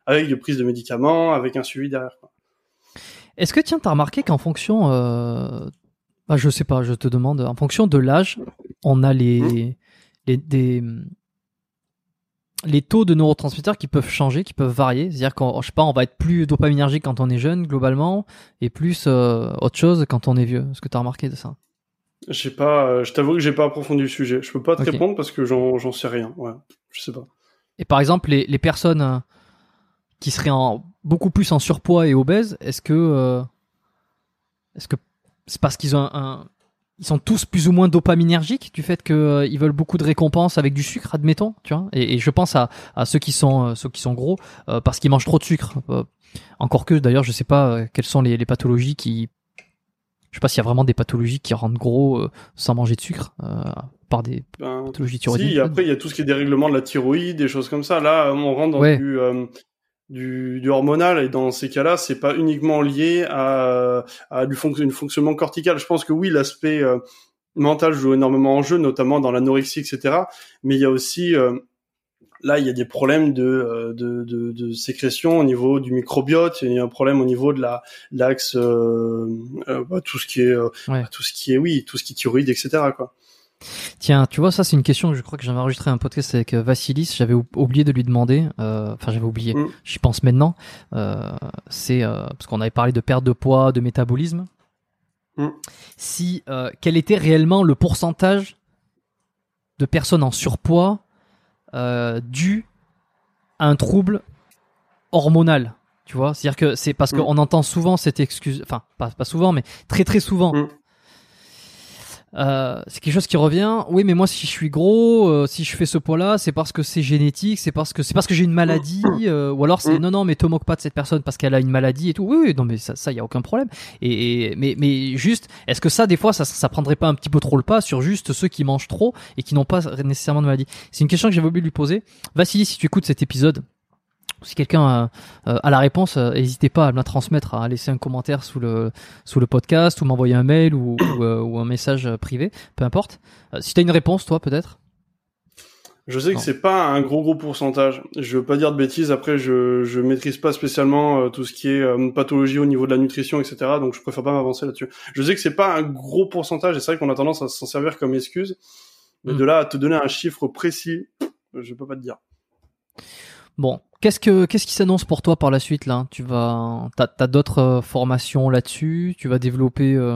avec des prises de médicaments, avec un suivi derrière, quoi. Est-ce que tiens, t'as remarqué qu'en fonction, euh... bah, je sais pas, je te demande, en fonction de l'âge, on a les, mmh. les des les taux de neurotransmetteurs qui peuvent changer, qui peuvent varier. C'est-à-dire qu'on, je sais pas, on va être plus dopaminergique quand on est jeune globalement, et plus euh, autre chose quand on est vieux. Est-ce que t'as remarqué de ça? J'ai pas, je t'avoue que j'ai pas approfondi le sujet. Je peux pas te okay. répondre parce que j'en, j'en sais rien. Ouais, je sais pas. Et par exemple, les, les personnes qui seraient en, beaucoup plus en surpoids et obèses, est-ce que, euh, est-ce que c'est parce qu'ils ont un, un ils sont tous plus ou moins dopaminergiques du fait qu'ils euh, veulent beaucoup de récompenses avec du sucre, admettons, tu vois. Et, et je pense à, à ceux qui sont euh, ceux qui sont gros euh, parce qu'ils mangent trop de sucre. Euh, encore que d'ailleurs, je sais pas euh, quelles sont les, les pathologies qui, je sais pas s'il y a vraiment des pathologies qui rendent gros euh, sans manger de sucre, euh, par des ben, pathologies thyroïdiennes. Si, après il y a tout ce qui est dérèglement de la thyroïde, des choses comme ça. Là, on rentre dans ouais. du euh, Du, du hormonal, et dans ces cas-là, c'est pas uniquement lié à, à du fonc- une fonctionnement cortical. Je pense que oui, l'aspect euh, mental joue énormément en jeu, notamment dans l'anorexie, et cetera. Mais il y a aussi, euh, là, il y a des problèmes de, de, de, de sécrétion au niveau du microbiote. Il y a un problème au niveau de la l'axe, euh, euh, bah, tout ce qui est, euh, ouais. tout ce qui est, oui, tout ce qui est thyroïde, et cetera. Quoi. Tiens, tu vois, ça c'est une question que je crois que j'avais enregistré un podcast avec Vassilis, j'avais ou- oublié de lui demander, euh, enfin j'avais oublié, mm. j'y pense maintenant, euh, c'est euh, parce qu'on avait parlé de perte de poids, de métabolisme, mm. si euh, quel était réellement le pourcentage de personnes en surpoids euh, dû à un trouble hormonal, tu vois, c'est-à-dire que c'est parce mm. qu'on entend souvent cette excuse, enfin pas, pas souvent, mais très très souvent. Mm. Euh, c'est quelque chose qui revient. Oui, mais moi, si je suis gros, euh, si je fais ce poids-là, c'est parce que c'est génétique, c'est parce que c'est parce que j'ai une maladie, euh, ou alors c'est non, non, mais te moque pas de cette personne parce qu'elle a une maladie et tout. Oui, oui, non, mais ça, ça, y a aucun problème. Et, et mais, mais juste, est-ce que ça, des fois, ça, ça prendrait pas un petit peu trop le pas sur juste ceux qui mangent trop et qui n'ont pas nécessairement de maladie? C'est une question que j'avais oublié de lui poser. Vassili, si tu écoutes cet épisode, si quelqu'un euh, a la réponse, euh, n'hésitez pas à me la transmettre, à laisser un commentaire sous le sous le podcast ou m'envoyer un mail ou, ou, euh, ou un message privé, peu importe. Euh, si t'as une réponse, toi, peut-être. Je sais non. que c'est pas un gros gros pourcentage. Je veux pas dire de bêtises. Après, je je maîtrise pas spécialement euh, tout ce qui est euh, pathologie au niveau de la nutrition, et cetera. Donc, je préfère pas m'avancer là-dessus. Je sais que c'est pas un gros pourcentage. Et c'est vrai qu'on a tendance à s'en servir comme excuse. Mais mm. de là à te donner un chiffre précis, je peux pas te dire. Bon, qu'est-ce que qu'est-ce qui s'annonce pour toi par la suite là? Tu vas, t'as, t'as d'autres euh, formations là-dessus? Tu vas développer euh,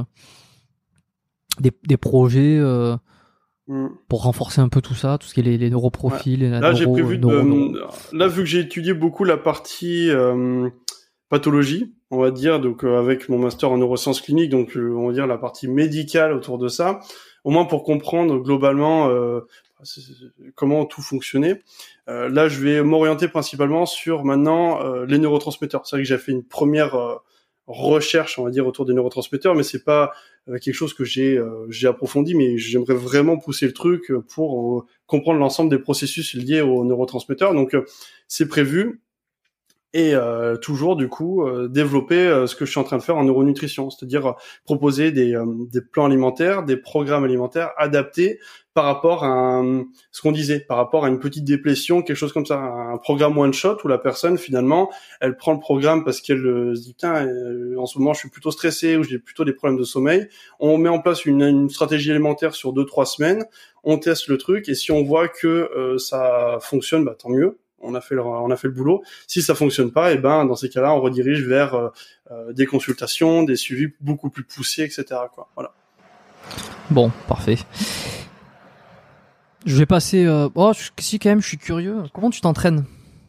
des des projets euh, mm. pour renforcer un peu tout ça, tout ce qui est les, les neuroprofils, ouais. et la là neuro, j'ai prévu neuro, de, neuro. Là vu que j'ai étudié beaucoup la partie euh, pathologie, on va dire, donc euh, avec mon master en neurosciences cliniques, donc euh, on va dire la partie médicale autour de ça, au moins pour comprendre globalement euh, comment tout fonctionnait. Euh, là, je vais m'orienter principalement sur maintenant euh, les neurotransmetteurs. C'est vrai que j'ai fait une première euh, recherche, on va dire, autour des neurotransmetteurs, mais c'est pas euh, quelque chose que j'ai euh, j'ai approfondi, mais j'aimerais vraiment pousser le truc pour euh, comprendre l'ensemble des processus liés aux neurotransmetteurs. Donc, euh, c'est prévu. Et euh, toujours du coup euh, développer euh, ce que je suis en train de faire en neuronutrition, c'est-à-dire euh, proposer des, euh, des plans alimentaires, des programmes alimentaires adaptés par rapport à un, ce qu'on disait, par rapport à une petite déplétion, quelque chose comme ça, un programme one shot où la personne finalement elle prend le programme parce qu'elle euh, se dit tiens euh, en ce moment je suis plutôt stressé ou j'ai plutôt des problèmes de sommeil. On met en place une, une stratégie alimentaire sur deux trois semaines, on teste le truc et si on voit que euh, ça fonctionne, bah tant mieux. On a fait le, on a fait le boulot. Si ça fonctionne pas, et ben dans ces cas-là, on redirige vers euh, euh, des consultations, des suivis beaucoup plus poussés, et cetera. Quoi. Voilà. Bon, parfait. Je vais passer. Euh... Oh, si quand même, je suis curieux. Comment tu t'entraînes?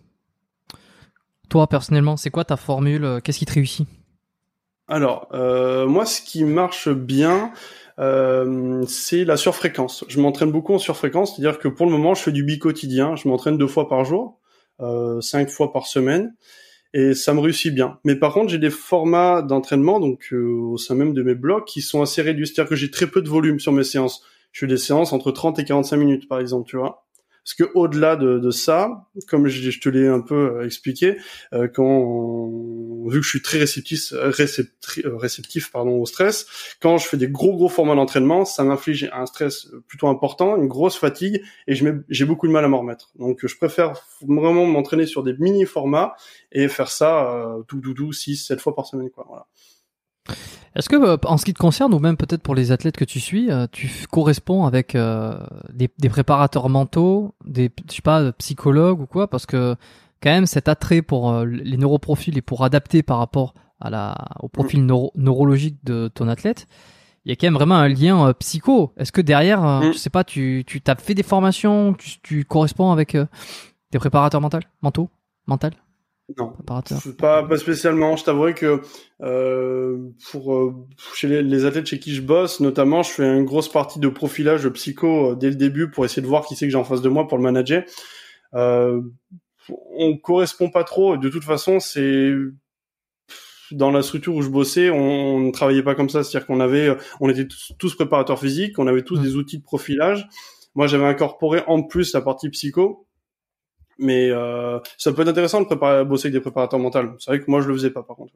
Toi, personnellement, c'est quoi ta formule? Qu'est-ce qui te réussit? Alors, euh, moi, ce qui marche bien, euh, c'est la surfréquence. Je m'entraîne beaucoup en surfréquence, c'est-à-dire que pour le moment, je fais du bi-quotidien. Je m'entraîne deux fois par jour. Euh, cinq fois par semaine et ça me réussit bien. Mais par contre, j'ai des formats d'entraînement donc euh, au sein même de mes blocs qui sont assez réduits, c'est-à-dire que j'ai très peu de volume sur mes séances. Je fais des séances entre trente et quarante-cinq minutes par exemple, tu vois. Parce que au-delà de, de ça, comme je, je te l'ai un peu expliqué, euh, quand on, vu que je suis très réceptif, réceptif, réceptif pardon, au stress, quand je fais des gros gros formats d'entraînement, ça m'inflige un stress plutôt important, une grosse fatigue, et je mets, j'ai beaucoup de mal à m'en remettre. Donc je préfère vraiment m'entraîner sur des mini formats et faire ça euh, tout doudou six sept fois par semaine, quoi. Voilà. Est-ce que, euh, en ce qui te concerne, ou même peut-être pour les athlètes que tu suis, euh, tu f- corresponds avec euh, des, des préparateurs mentaux, des, je sais pas, psychologues ou quoi? Parce que quand même, cet attrait pour euh, les neuroprofils et pour adapter par rapport à la, au profil neuro- neurologique de ton athlète, il y a quand même vraiment un lien euh, psycho. Est-ce que derrière, euh, Mm. je sais pas, tu, tu t'as fait des formations, tu, tu corresponds avec euh, des préparateurs mentaux, mentaux, mental, Non, préparateurs? pas, pas spécialement. Je t'avouerai que euh, pour euh, chez les, les athlètes chez qui je bosse, notamment, je fais une grosse partie de profilage psycho euh, dès le début pour essayer de voir qui c'est que j'ai en face de moi pour le manager. Euh, on correspond pas trop. De toute façon, c'est dans la structure où je bossais, on, on ne travaillait pas comme ça. C'est-à-dire qu'on avait, on était tous, tous préparateurs physiques, on avait tous Mmh. des outils de profilage. Moi, j'avais incorporé en plus la partie psycho. Mais euh, ça peut être intéressant de préparer, bosser avec des préparateurs mentaux. C'est vrai que moi, je le faisais pas, par contre.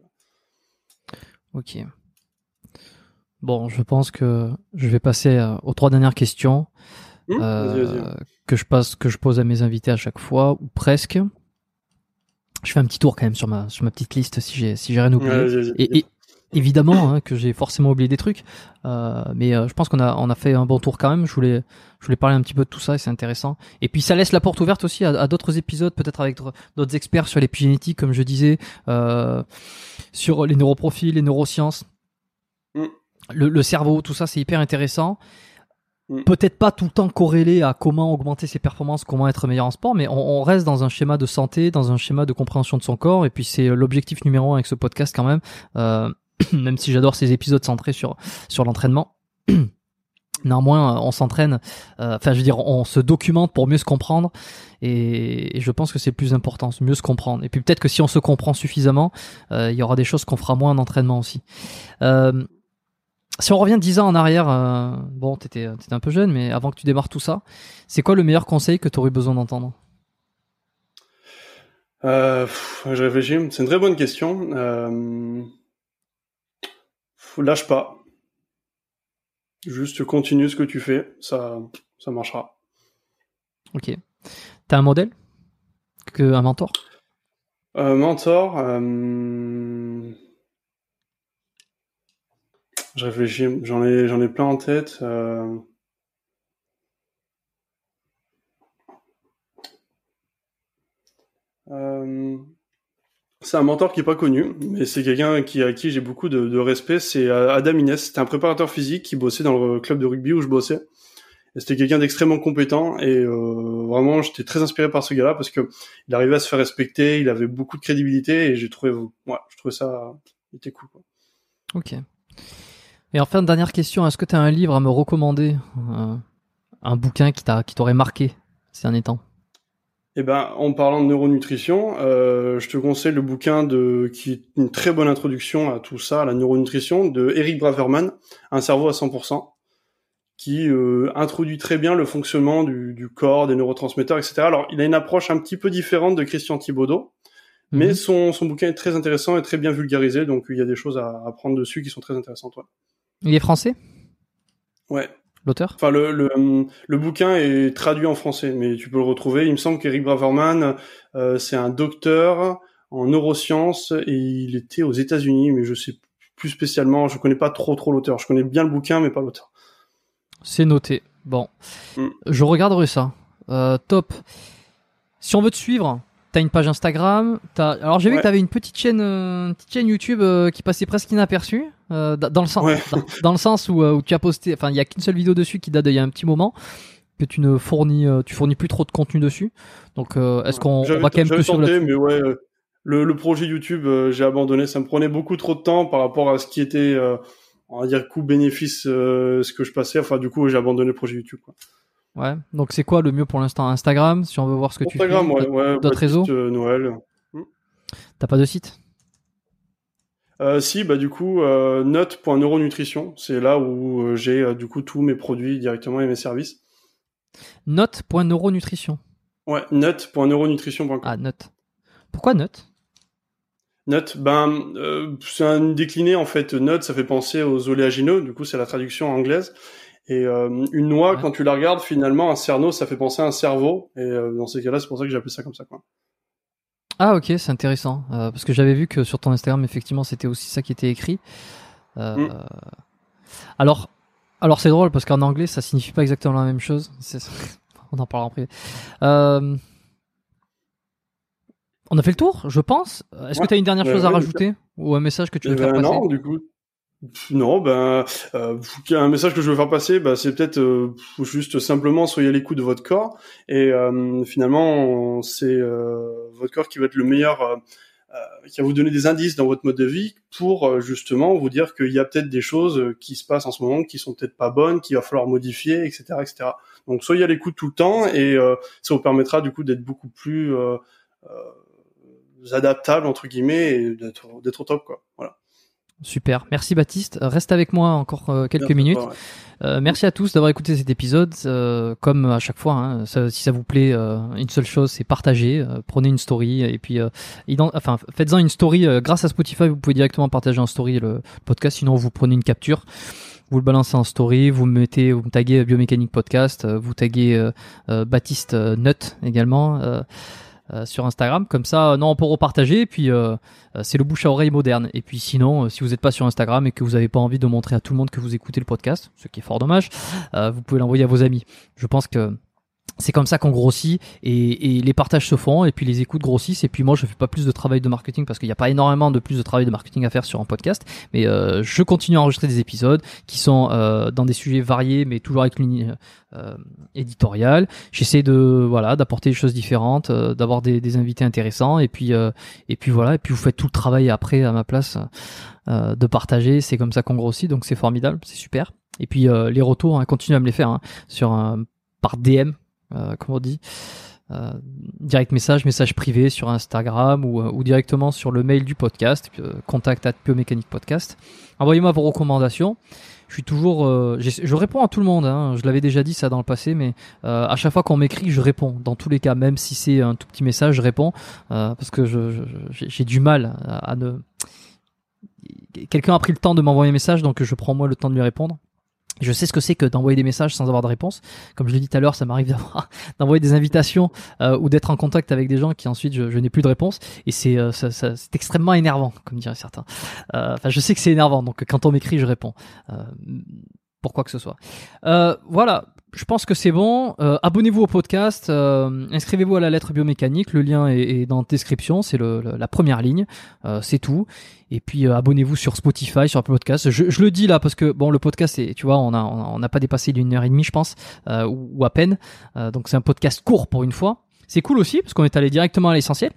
Ok. Bon, je pense que je vais passer euh, aux trois dernières questions Hum euh, vas-y, vas-y. que je passe, que je pose à mes invités à chaque fois, ou presque. Je fais un petit tour quand même sur ma sur ma petite liste si j'ai si j'ai rien oublié. Ouais, vas-y, vas-y. Et, et évidemment hein, que j'ai forcément oublié des trucs, euh, mais euh, je pense qu'on a on a fait un bon tour quand même. Je voulais je voulais parler un petit peu de tout ça et c'est intéressant. Et puis ça laisse la porte ouverte aussi à, à d'autres épisodes, peut-être avec dr- d'autres experts sur l'épigénétique, comme je disais, euh, sur les neuroprofils, les neurosciences, Mm. le, le cerveau, tout ça, c'est hyper intéressant. Mm. Peut-être pas tout le temps corrélé à comment augmenter ses performances, comment être meilleur en sport, mais on, on reste dans un schéma de santé, dans un schéma de compréhension de son corps, et puis c'est l'objectif numéro un avec ce podcast quand même, euh, même si j'adore ces épisodes centrés sur sur l'entraînement. Néanmoins, on s'entraîne, euh, enfin je veux dire, on se documente pour mieux se comprendre, et, et je pense que c'est le plus important, mieux se comprendre. Et puis peut-être que si on se comprend suffisamment, euh, il y aura des choses qu'on fera moins en entraînement aussi. Euh, Si on revient dix ans en arrière, euh, bon, t'étais, t'étais un peu jeune, mais avant que tu démarres tout ça, c'est quoi le meilleur conseil que tu aurais besoin d'entendre? Euh, pff, je réfléchis. C'est une très bonne question. Euh, lâche pas. Juste continue ce que tu fais. Ça, ça marchera. Ok. T'as un modèle? Que, un mentor? Euh, mentor. Euh... Je réfléchis. J'en ai, j'en ai plein en tête. Euh... Euh... C'est un mentor qui est pas connu, mais c'est quelqu'un qui, à qui j'ai beaucoup de, de respect. C'est Adam Inès. C'était un préparateur physique qui bossait dans le club de rugby où je bossais. Et c'était quelqu'un d'extrêmement compétent et euh, vraiment, j'étais très inspiré par ce gars-là parce que il arrivait à se faire respecter, il avait beaucoup de crédibilité et j'ai trouvé, ouais, je trouvais ça, il était cool, quoi. Ok. Et enfin, dernière question, est-ce que tu as un livre à me recommander? euh, Un bouquin qui t'a, qui t'aurait marqué ces derniers temps? Eh ben, en parlant de neuronutrition, euh, je te conseille le bouquin de qui est une très bonne introduction à tout ça, à la neuronutrition, de Eric Braverman, Un cerveau à cent pour cent, qui euh, introduit très bien le fonctionnement du, du corps, des neurotransmetteurs, et cetera. Alors, il a une approche un petit peu différente de Christian Thibaudeau, Mhm. mais son, son bouquin est très intéressant et très bien vulgarisé, donc il y a des choses à apprendre dessus qui sont très intéressantes. Ouais. Il est français, Ouais. l'auteur? Enfin, le, le, le bouquin est traduit en français, mais tu peux le retrouver. Il me semble qu'Eric Braverman, euh, c'est un docteur en neurosciences et il était aux États-Unis, mais je sais plus spécialement, je connais pas trop trop l'auteur. Je connais bien le bouquin, mais pas l'auteur. C'est noté. Bon. Mm. Je regarderai ça. Euh, top. Si on veut te suivre, t'as une page Instagram. T'as... Alors j'ai vu Ouais. que t'avais une petite chaîne, euh, une petite chaîne YouTube euh, qui passait presque inaperçue. Euh, d- dans le sens, Ouais. dans, dans le sens où, euh, où tu as posté. Enfin, il y a qu'une seule vidéo dessus qui date d'il y a un petit moment. Que tu ne fournis, euh, tu fournis plus trop de contenu dessus. Donc, euh, est-ce qu'on on J'avais, va quand même j'avais te suivre tenté, là-dessus? mais ouais, euh, le, le projet YouTube, euh, j'ai abandonné. Ça me prenait beaucoup trop de temps par rapport à ce qui était, euh, on va dire, coût-bénéfice, euh, ce que je passais. Enfin, du coup, j'ai abandonné le projet YouTube, quoi. Ouais. Donc c'est quoi le mieux pour l'instant? Instagram, si on veut voir ce que Instagram, tu fais. ouais, ouais, D'autres Baptiste, réseaux? euh, Noël. T'as pas de site? Euh, si, bah du coup, euh, note point neuronutrition, c'est là où euh, j'ai euh, du coup tous mes produits directement et mes services. Note.neuronutrition. Ouais, note point neuronutrition point com. Ah, note. Pourquoi note? Note, ben, euh, c'est un décliné en fait. Note, ça fait penser aux oléagineux. Du coup, c'est la traduction anglaise. Et euh, une noix, ouais. Quand tu la regardes, finalement, un cerneau, ça fait penser à un cerveau. Et euh, dans ces cas-là, c'est pour ça que j'ai appelé ça comme ça, quoi. Ah, ok, c'est intéressant. Euh, parce que j'avais vu que sur ton Instagram, effectivement, c'était aussi ça qui était écrit. Euh, mm. Alors, alors c'est drôle parce qu'en anglais, ça signifie pas exactement la même chose. C'est... On en parlera en privé. Euh... On a fait le tour, je pense. Est-ce ouais. que tu as une dernière chose euh, à ouais, rajouter ou un message que tu veux ben faire passer? Non, du coup. Non, ben euh, un message que je veux faire passer, ben, c'est peut-être euh, juste simplement soyez à l'écoute de votre corps et euh, finalement c'est euh, votre corps qui va être le meilleur, euh, euh, qui va vous donner des indices dans votre mode de vie pour euh, justement vous dire qu'il y a peut-être des choses qui se passent en ce moment qui sont peut-être pas bonnes, qu'il va falloir modifier, et cetera, et cetera. Donc soyez à l'écoute tout le temps et euh, ça vous permettra du coup d'être beaucoup plus euh, euh, adaptable entre guillemets et d'être d'être au top, quoi. Voilà. Super, merci Baptiste. Reste avec moi encore euh, quelques merci minutes. Toi, ouais. euh, merci à tous d'avoir écouté cet épisode. Euh, comme à chaque fois, hein, ça, si ça vous plaît, euh, une seule chose, c'est partager. Euh, prenez une story et puis, euh, ident- enfin, faites-en une story. Euh, grâce à Spotify, vous pouvez directement partager en story le podcast. Sinon, vous prenez une capture. Vous le balancez en story, vous mettez, vous me taguez Biomécanique Podcast, euh, vous taguez euh, euh, Baptiste euh, Nut également euh, euh, sur Instagram. Comme ça, non, on peut repartager. Et puis, euh, euh, c'est le bouche à oreille moderne. Et puis, sinon, euh, si vous n'êtes pas sur Instagram et que vous n'avez pas envie de montrer à tout le monde que vous écoutez le podcast, ce qui est fort dommage, euh, vous pouvez l'envoyer à vos amis. Je pense que c'est comme ça qu'on grossit et, et les partages se font et puis les écoutes grossissent et puis moi je fais pas plus de travail de marketing parce qu'il n'y a pas énormément de plus de travail de marketing à faire sur un podcast, mais euh, je continue à enregistrer des épisodes qui sont euh, dans des sujets variés mais toujours avec une ligne euh, éditoriale. J'essaie de voilà d'apporter des choses différentes, euh, d'avoir des, des invités intéressants et puis euh, et puis voilà et puis vous faites tout le travail après à ma place euh, de partager. C'est comme ça qu'on grossit, donc c'est formidable, c'est super. Et puis euh, les retours, hein, continuez à me les faire hein, sur un, par D M. Euh, comment on dit euh, direct message, message privé sur Instagram ou, ou directement sur le mail du podcast, euh, contact at Biomécanique Podcast. Envoyez-moi vos recommandations. Je suis toujours, euh, je réponds à tout le monde. Hein. Je l'avais déjà dit ça dans le passé, mais euh, à chaque fois qu'on m'écrit, je réponds. Dans tous les cas, même si c'est un tout petit message, je réponds euh, parce que je, je, j'ai, j'ai du mal à, à ne. Quelqu'un a pris le temps de m'envoyer un message, donc je prends moi le temps de lui répondre. Je sais ce que c'est que d'envoyer des messages sans avoir de réponse. Comme je l'ai dit tout à l'heure, ça m'arrive d'avoir, d'envoyer des invitations euh, ou d'être en contact avec des gens qui ensuite je, je n'ai plus de réponse. Et c'est, euh, ça, ça, c'est extrêmement énervant, comme diraient certains. Euh, enfin, je sais que c'est énervant, donc quand on m'écrit, je réponds. Euh, pour quoi que ce soit. Euh, voilà. Je pense que c'est bon. Euh, abonnez-vous au podcast, euh, inscrivez-vous à la lettre biomécanique. Le lien est, est dans la description, c'est le, le, la première ligne. Euh, c'est tout. Et puis euh, abonnez-vous sur Spotify, sur Apple Podcast. Je, je le dis là parce que bon, le podcast, c'est, tu vois, on a on n'a pas dépassé d'une heure et demie, je pense, euh, ou, ou à peine. Euh, donc c'est un podcast court pour une fois. C'est cool aussi parce qu'on est allé directement à l'essentiel.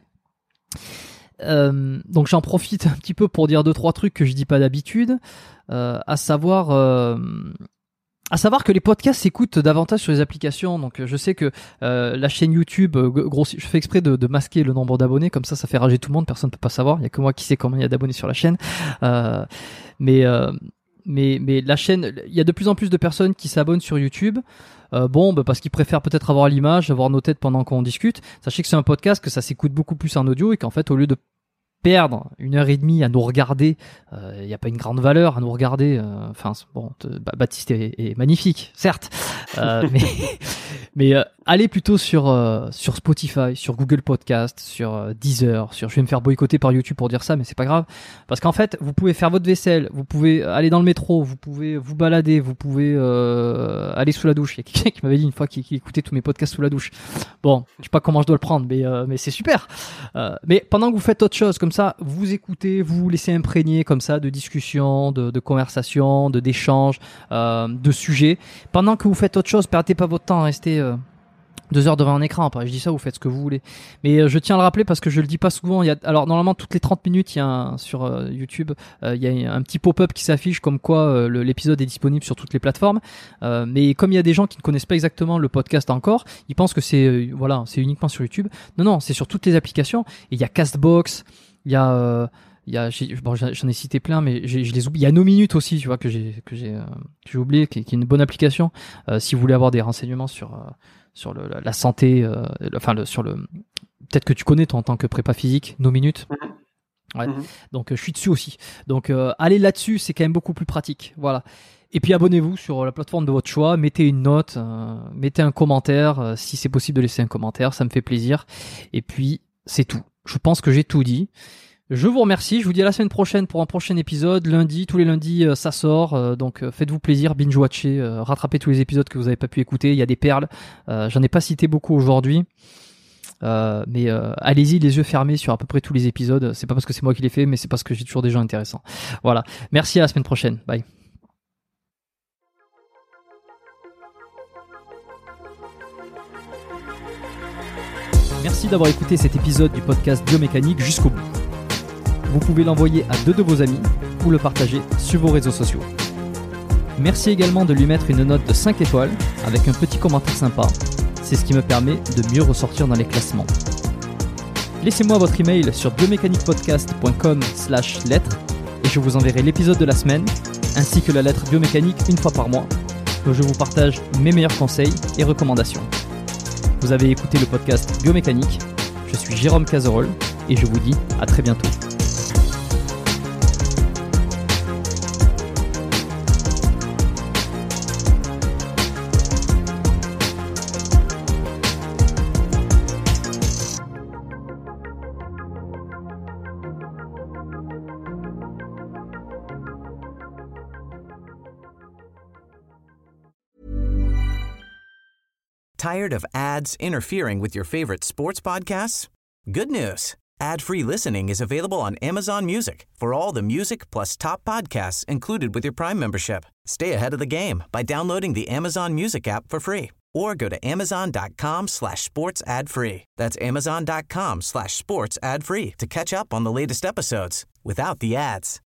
Euh, donc j'en profite un petit peu pour dire deux trois trucs que je dis pas d'habitude, euh, à savoir. Euh, À savoir que les podcasts s'écoutent davantage sur les applications. Donc je sais que euh, la chaîne YouTube, euh, gros, je fais exprès de, de masquer le nombre d'abonnés, comme ça ça fait rager tout le monde, personne ne peut pas savoir. Il y a que moi qui sais combien il y a d'abonnés sur la chaîne. Euh, mais euh, mais mais la chaîne, il y a de plus en plus de personnes qui s'abonnent sur YouTube. Euh, bon, bah parce qu'ils préfèrent peut-être avoir l'image, avoir nos têtes pendant qu'on discute. Sachez que c'est un podcast, que ça s'écoute beaucoup plus en audio et qu'en fait au lieu de perdre une heure et demie à nous regarder, il euh, n'y a pas une grande valeur à nous regarder. Enfin, euh, bon, te, bah, Baptiste est, est magnifique, certes, euh, mais mais euh, allez plutôt sur euh, sur Spotify, sur Google Podcast, sur euh, Deezer, sur. Je vais me faire boycotter par YouTube pour dire ça, mais c'est pas grave, parce qu'en fait, vous pouvez faire votre vaisselle, vous pouvez aller dans le métro, vous pouvez vous balader, vous pouvez euh, aller sous la douche. Il y a quelqu'un qui m'avait dit une fois qu'il, qu'il écoutait tous mes podcasts sous la douche. Bon, je sais pas comment je dois le prendre, mais euh, mais c'est super. Euh, mais pendant que vous faites autre chose, comme Comme ça, vous écoutez, vous vous laissez imprégner comme ça de discussions, de, de conversations, de d'échanges, euh, de sujets. Pendant que vous faites autre chose, perdez pas votre temps à rester euh, deux heures devant un écran. Après, je dis ça, vous faites ce que vous voulez. Mais euh, je tiens à le rappeler parce que je le dis pas souvent. Il y a, alors normalement toutes les trente minutes, il y a un, sur euh, YouTube, euh, il y a un petit pop-up qui s'affiche comme quoi euh, le, l'épisode est disponible sur toutes les plateformes. Euh, mais comme il y a des gens qui ne connaissent pas exactement le podcast encore, ils pensent que c'est euh, voilà, c'est uniquement sur YouTube. Non, non, c'est sur toutes les applications. Et il y a Castbox. Il y a, euh, Il y a, j'ai, bon, j'en ai cité plein, mais j'ai, je les oublie. Il y a No Minute aussi, tu vois, que j'ai, que j'ai, euh, que j'ai oublié, qui, qui est une bonne application. Euh, si vous voulez avoir des renseignements sur, euh, sur le, la, la santé, euh, le, enfin, le, sur le, peut-être que tu connais toi en tant que prépa physique, No Minute. Ouais. Mm-hmm. Donc, euh, je suis dessus aussi. Donc, euh, allez là-dessus, c'est quand même beaucoup plus pratique. Voilà. Et puis, abonnez-vous sur la plateforme de votre choix. Mettez une note, euh, mettez un commentaire. Euh, si c'est possible de laisser un commentaire, ça me fait plaisir. Et puis, c'est tout. Je pense que j'ai tout dit. Je vous remercie, je vous dis à la semaine prochaine pour un prochain épisode. Lundi, tous les lundis, euh, ça sort. Euh, donc, euh, faites-vous plaisir, binge-watchez, euh, rattrapez tous les épisodes que vous n'avez pas pu écouter. Il y a des perles. Euh, j'en ai pas cité beaucoup aujourd'hui. Euh, mais euh, allez-y les yeux fermés sur à peu près tous les épisodes. C'est pas parce que c'est moi qui les fais, mais c'est parce que j'ai toujours des gens intéressants. Voilà. Merci, à la semaine prochaine. Bye. Merci d'avoir écouté cet épisode du podcast Biomécanique jusqu'au bout. Vous pouvez l'envoyer à deux de vos amis ou le partager sur vos réseaux sociaux. Merci également de lui mettre une note de cinq étoiles avec un petit commentaire sympa. C'est ce qui me permet de mieux ressortir dans les classements. Laissez-moi votre email sur biomécaniquepodcast point com slash lettres et je vous enverrai l'épisode de la semaine ainsi que la lettre biomécanique une fois par mois où je vous partage mes meilleurs conseils et recommandations. Vous avez écouté le podcast Biomécanique. Je suis Jérôme Cazerolle et je vous dis à très bientôt. Tired of ads interfering with your favorite sports podcasts? Good news. Ad-free listening is available on Amazon Music for all the music plus top podcasts included with your Prime membership. Stay ahead of the game by downloading the Amazon Music app for free or go to amazon.com slash sports ad free. That's amazon.com slash sports ad free to catch up on the latest episodes without the ads.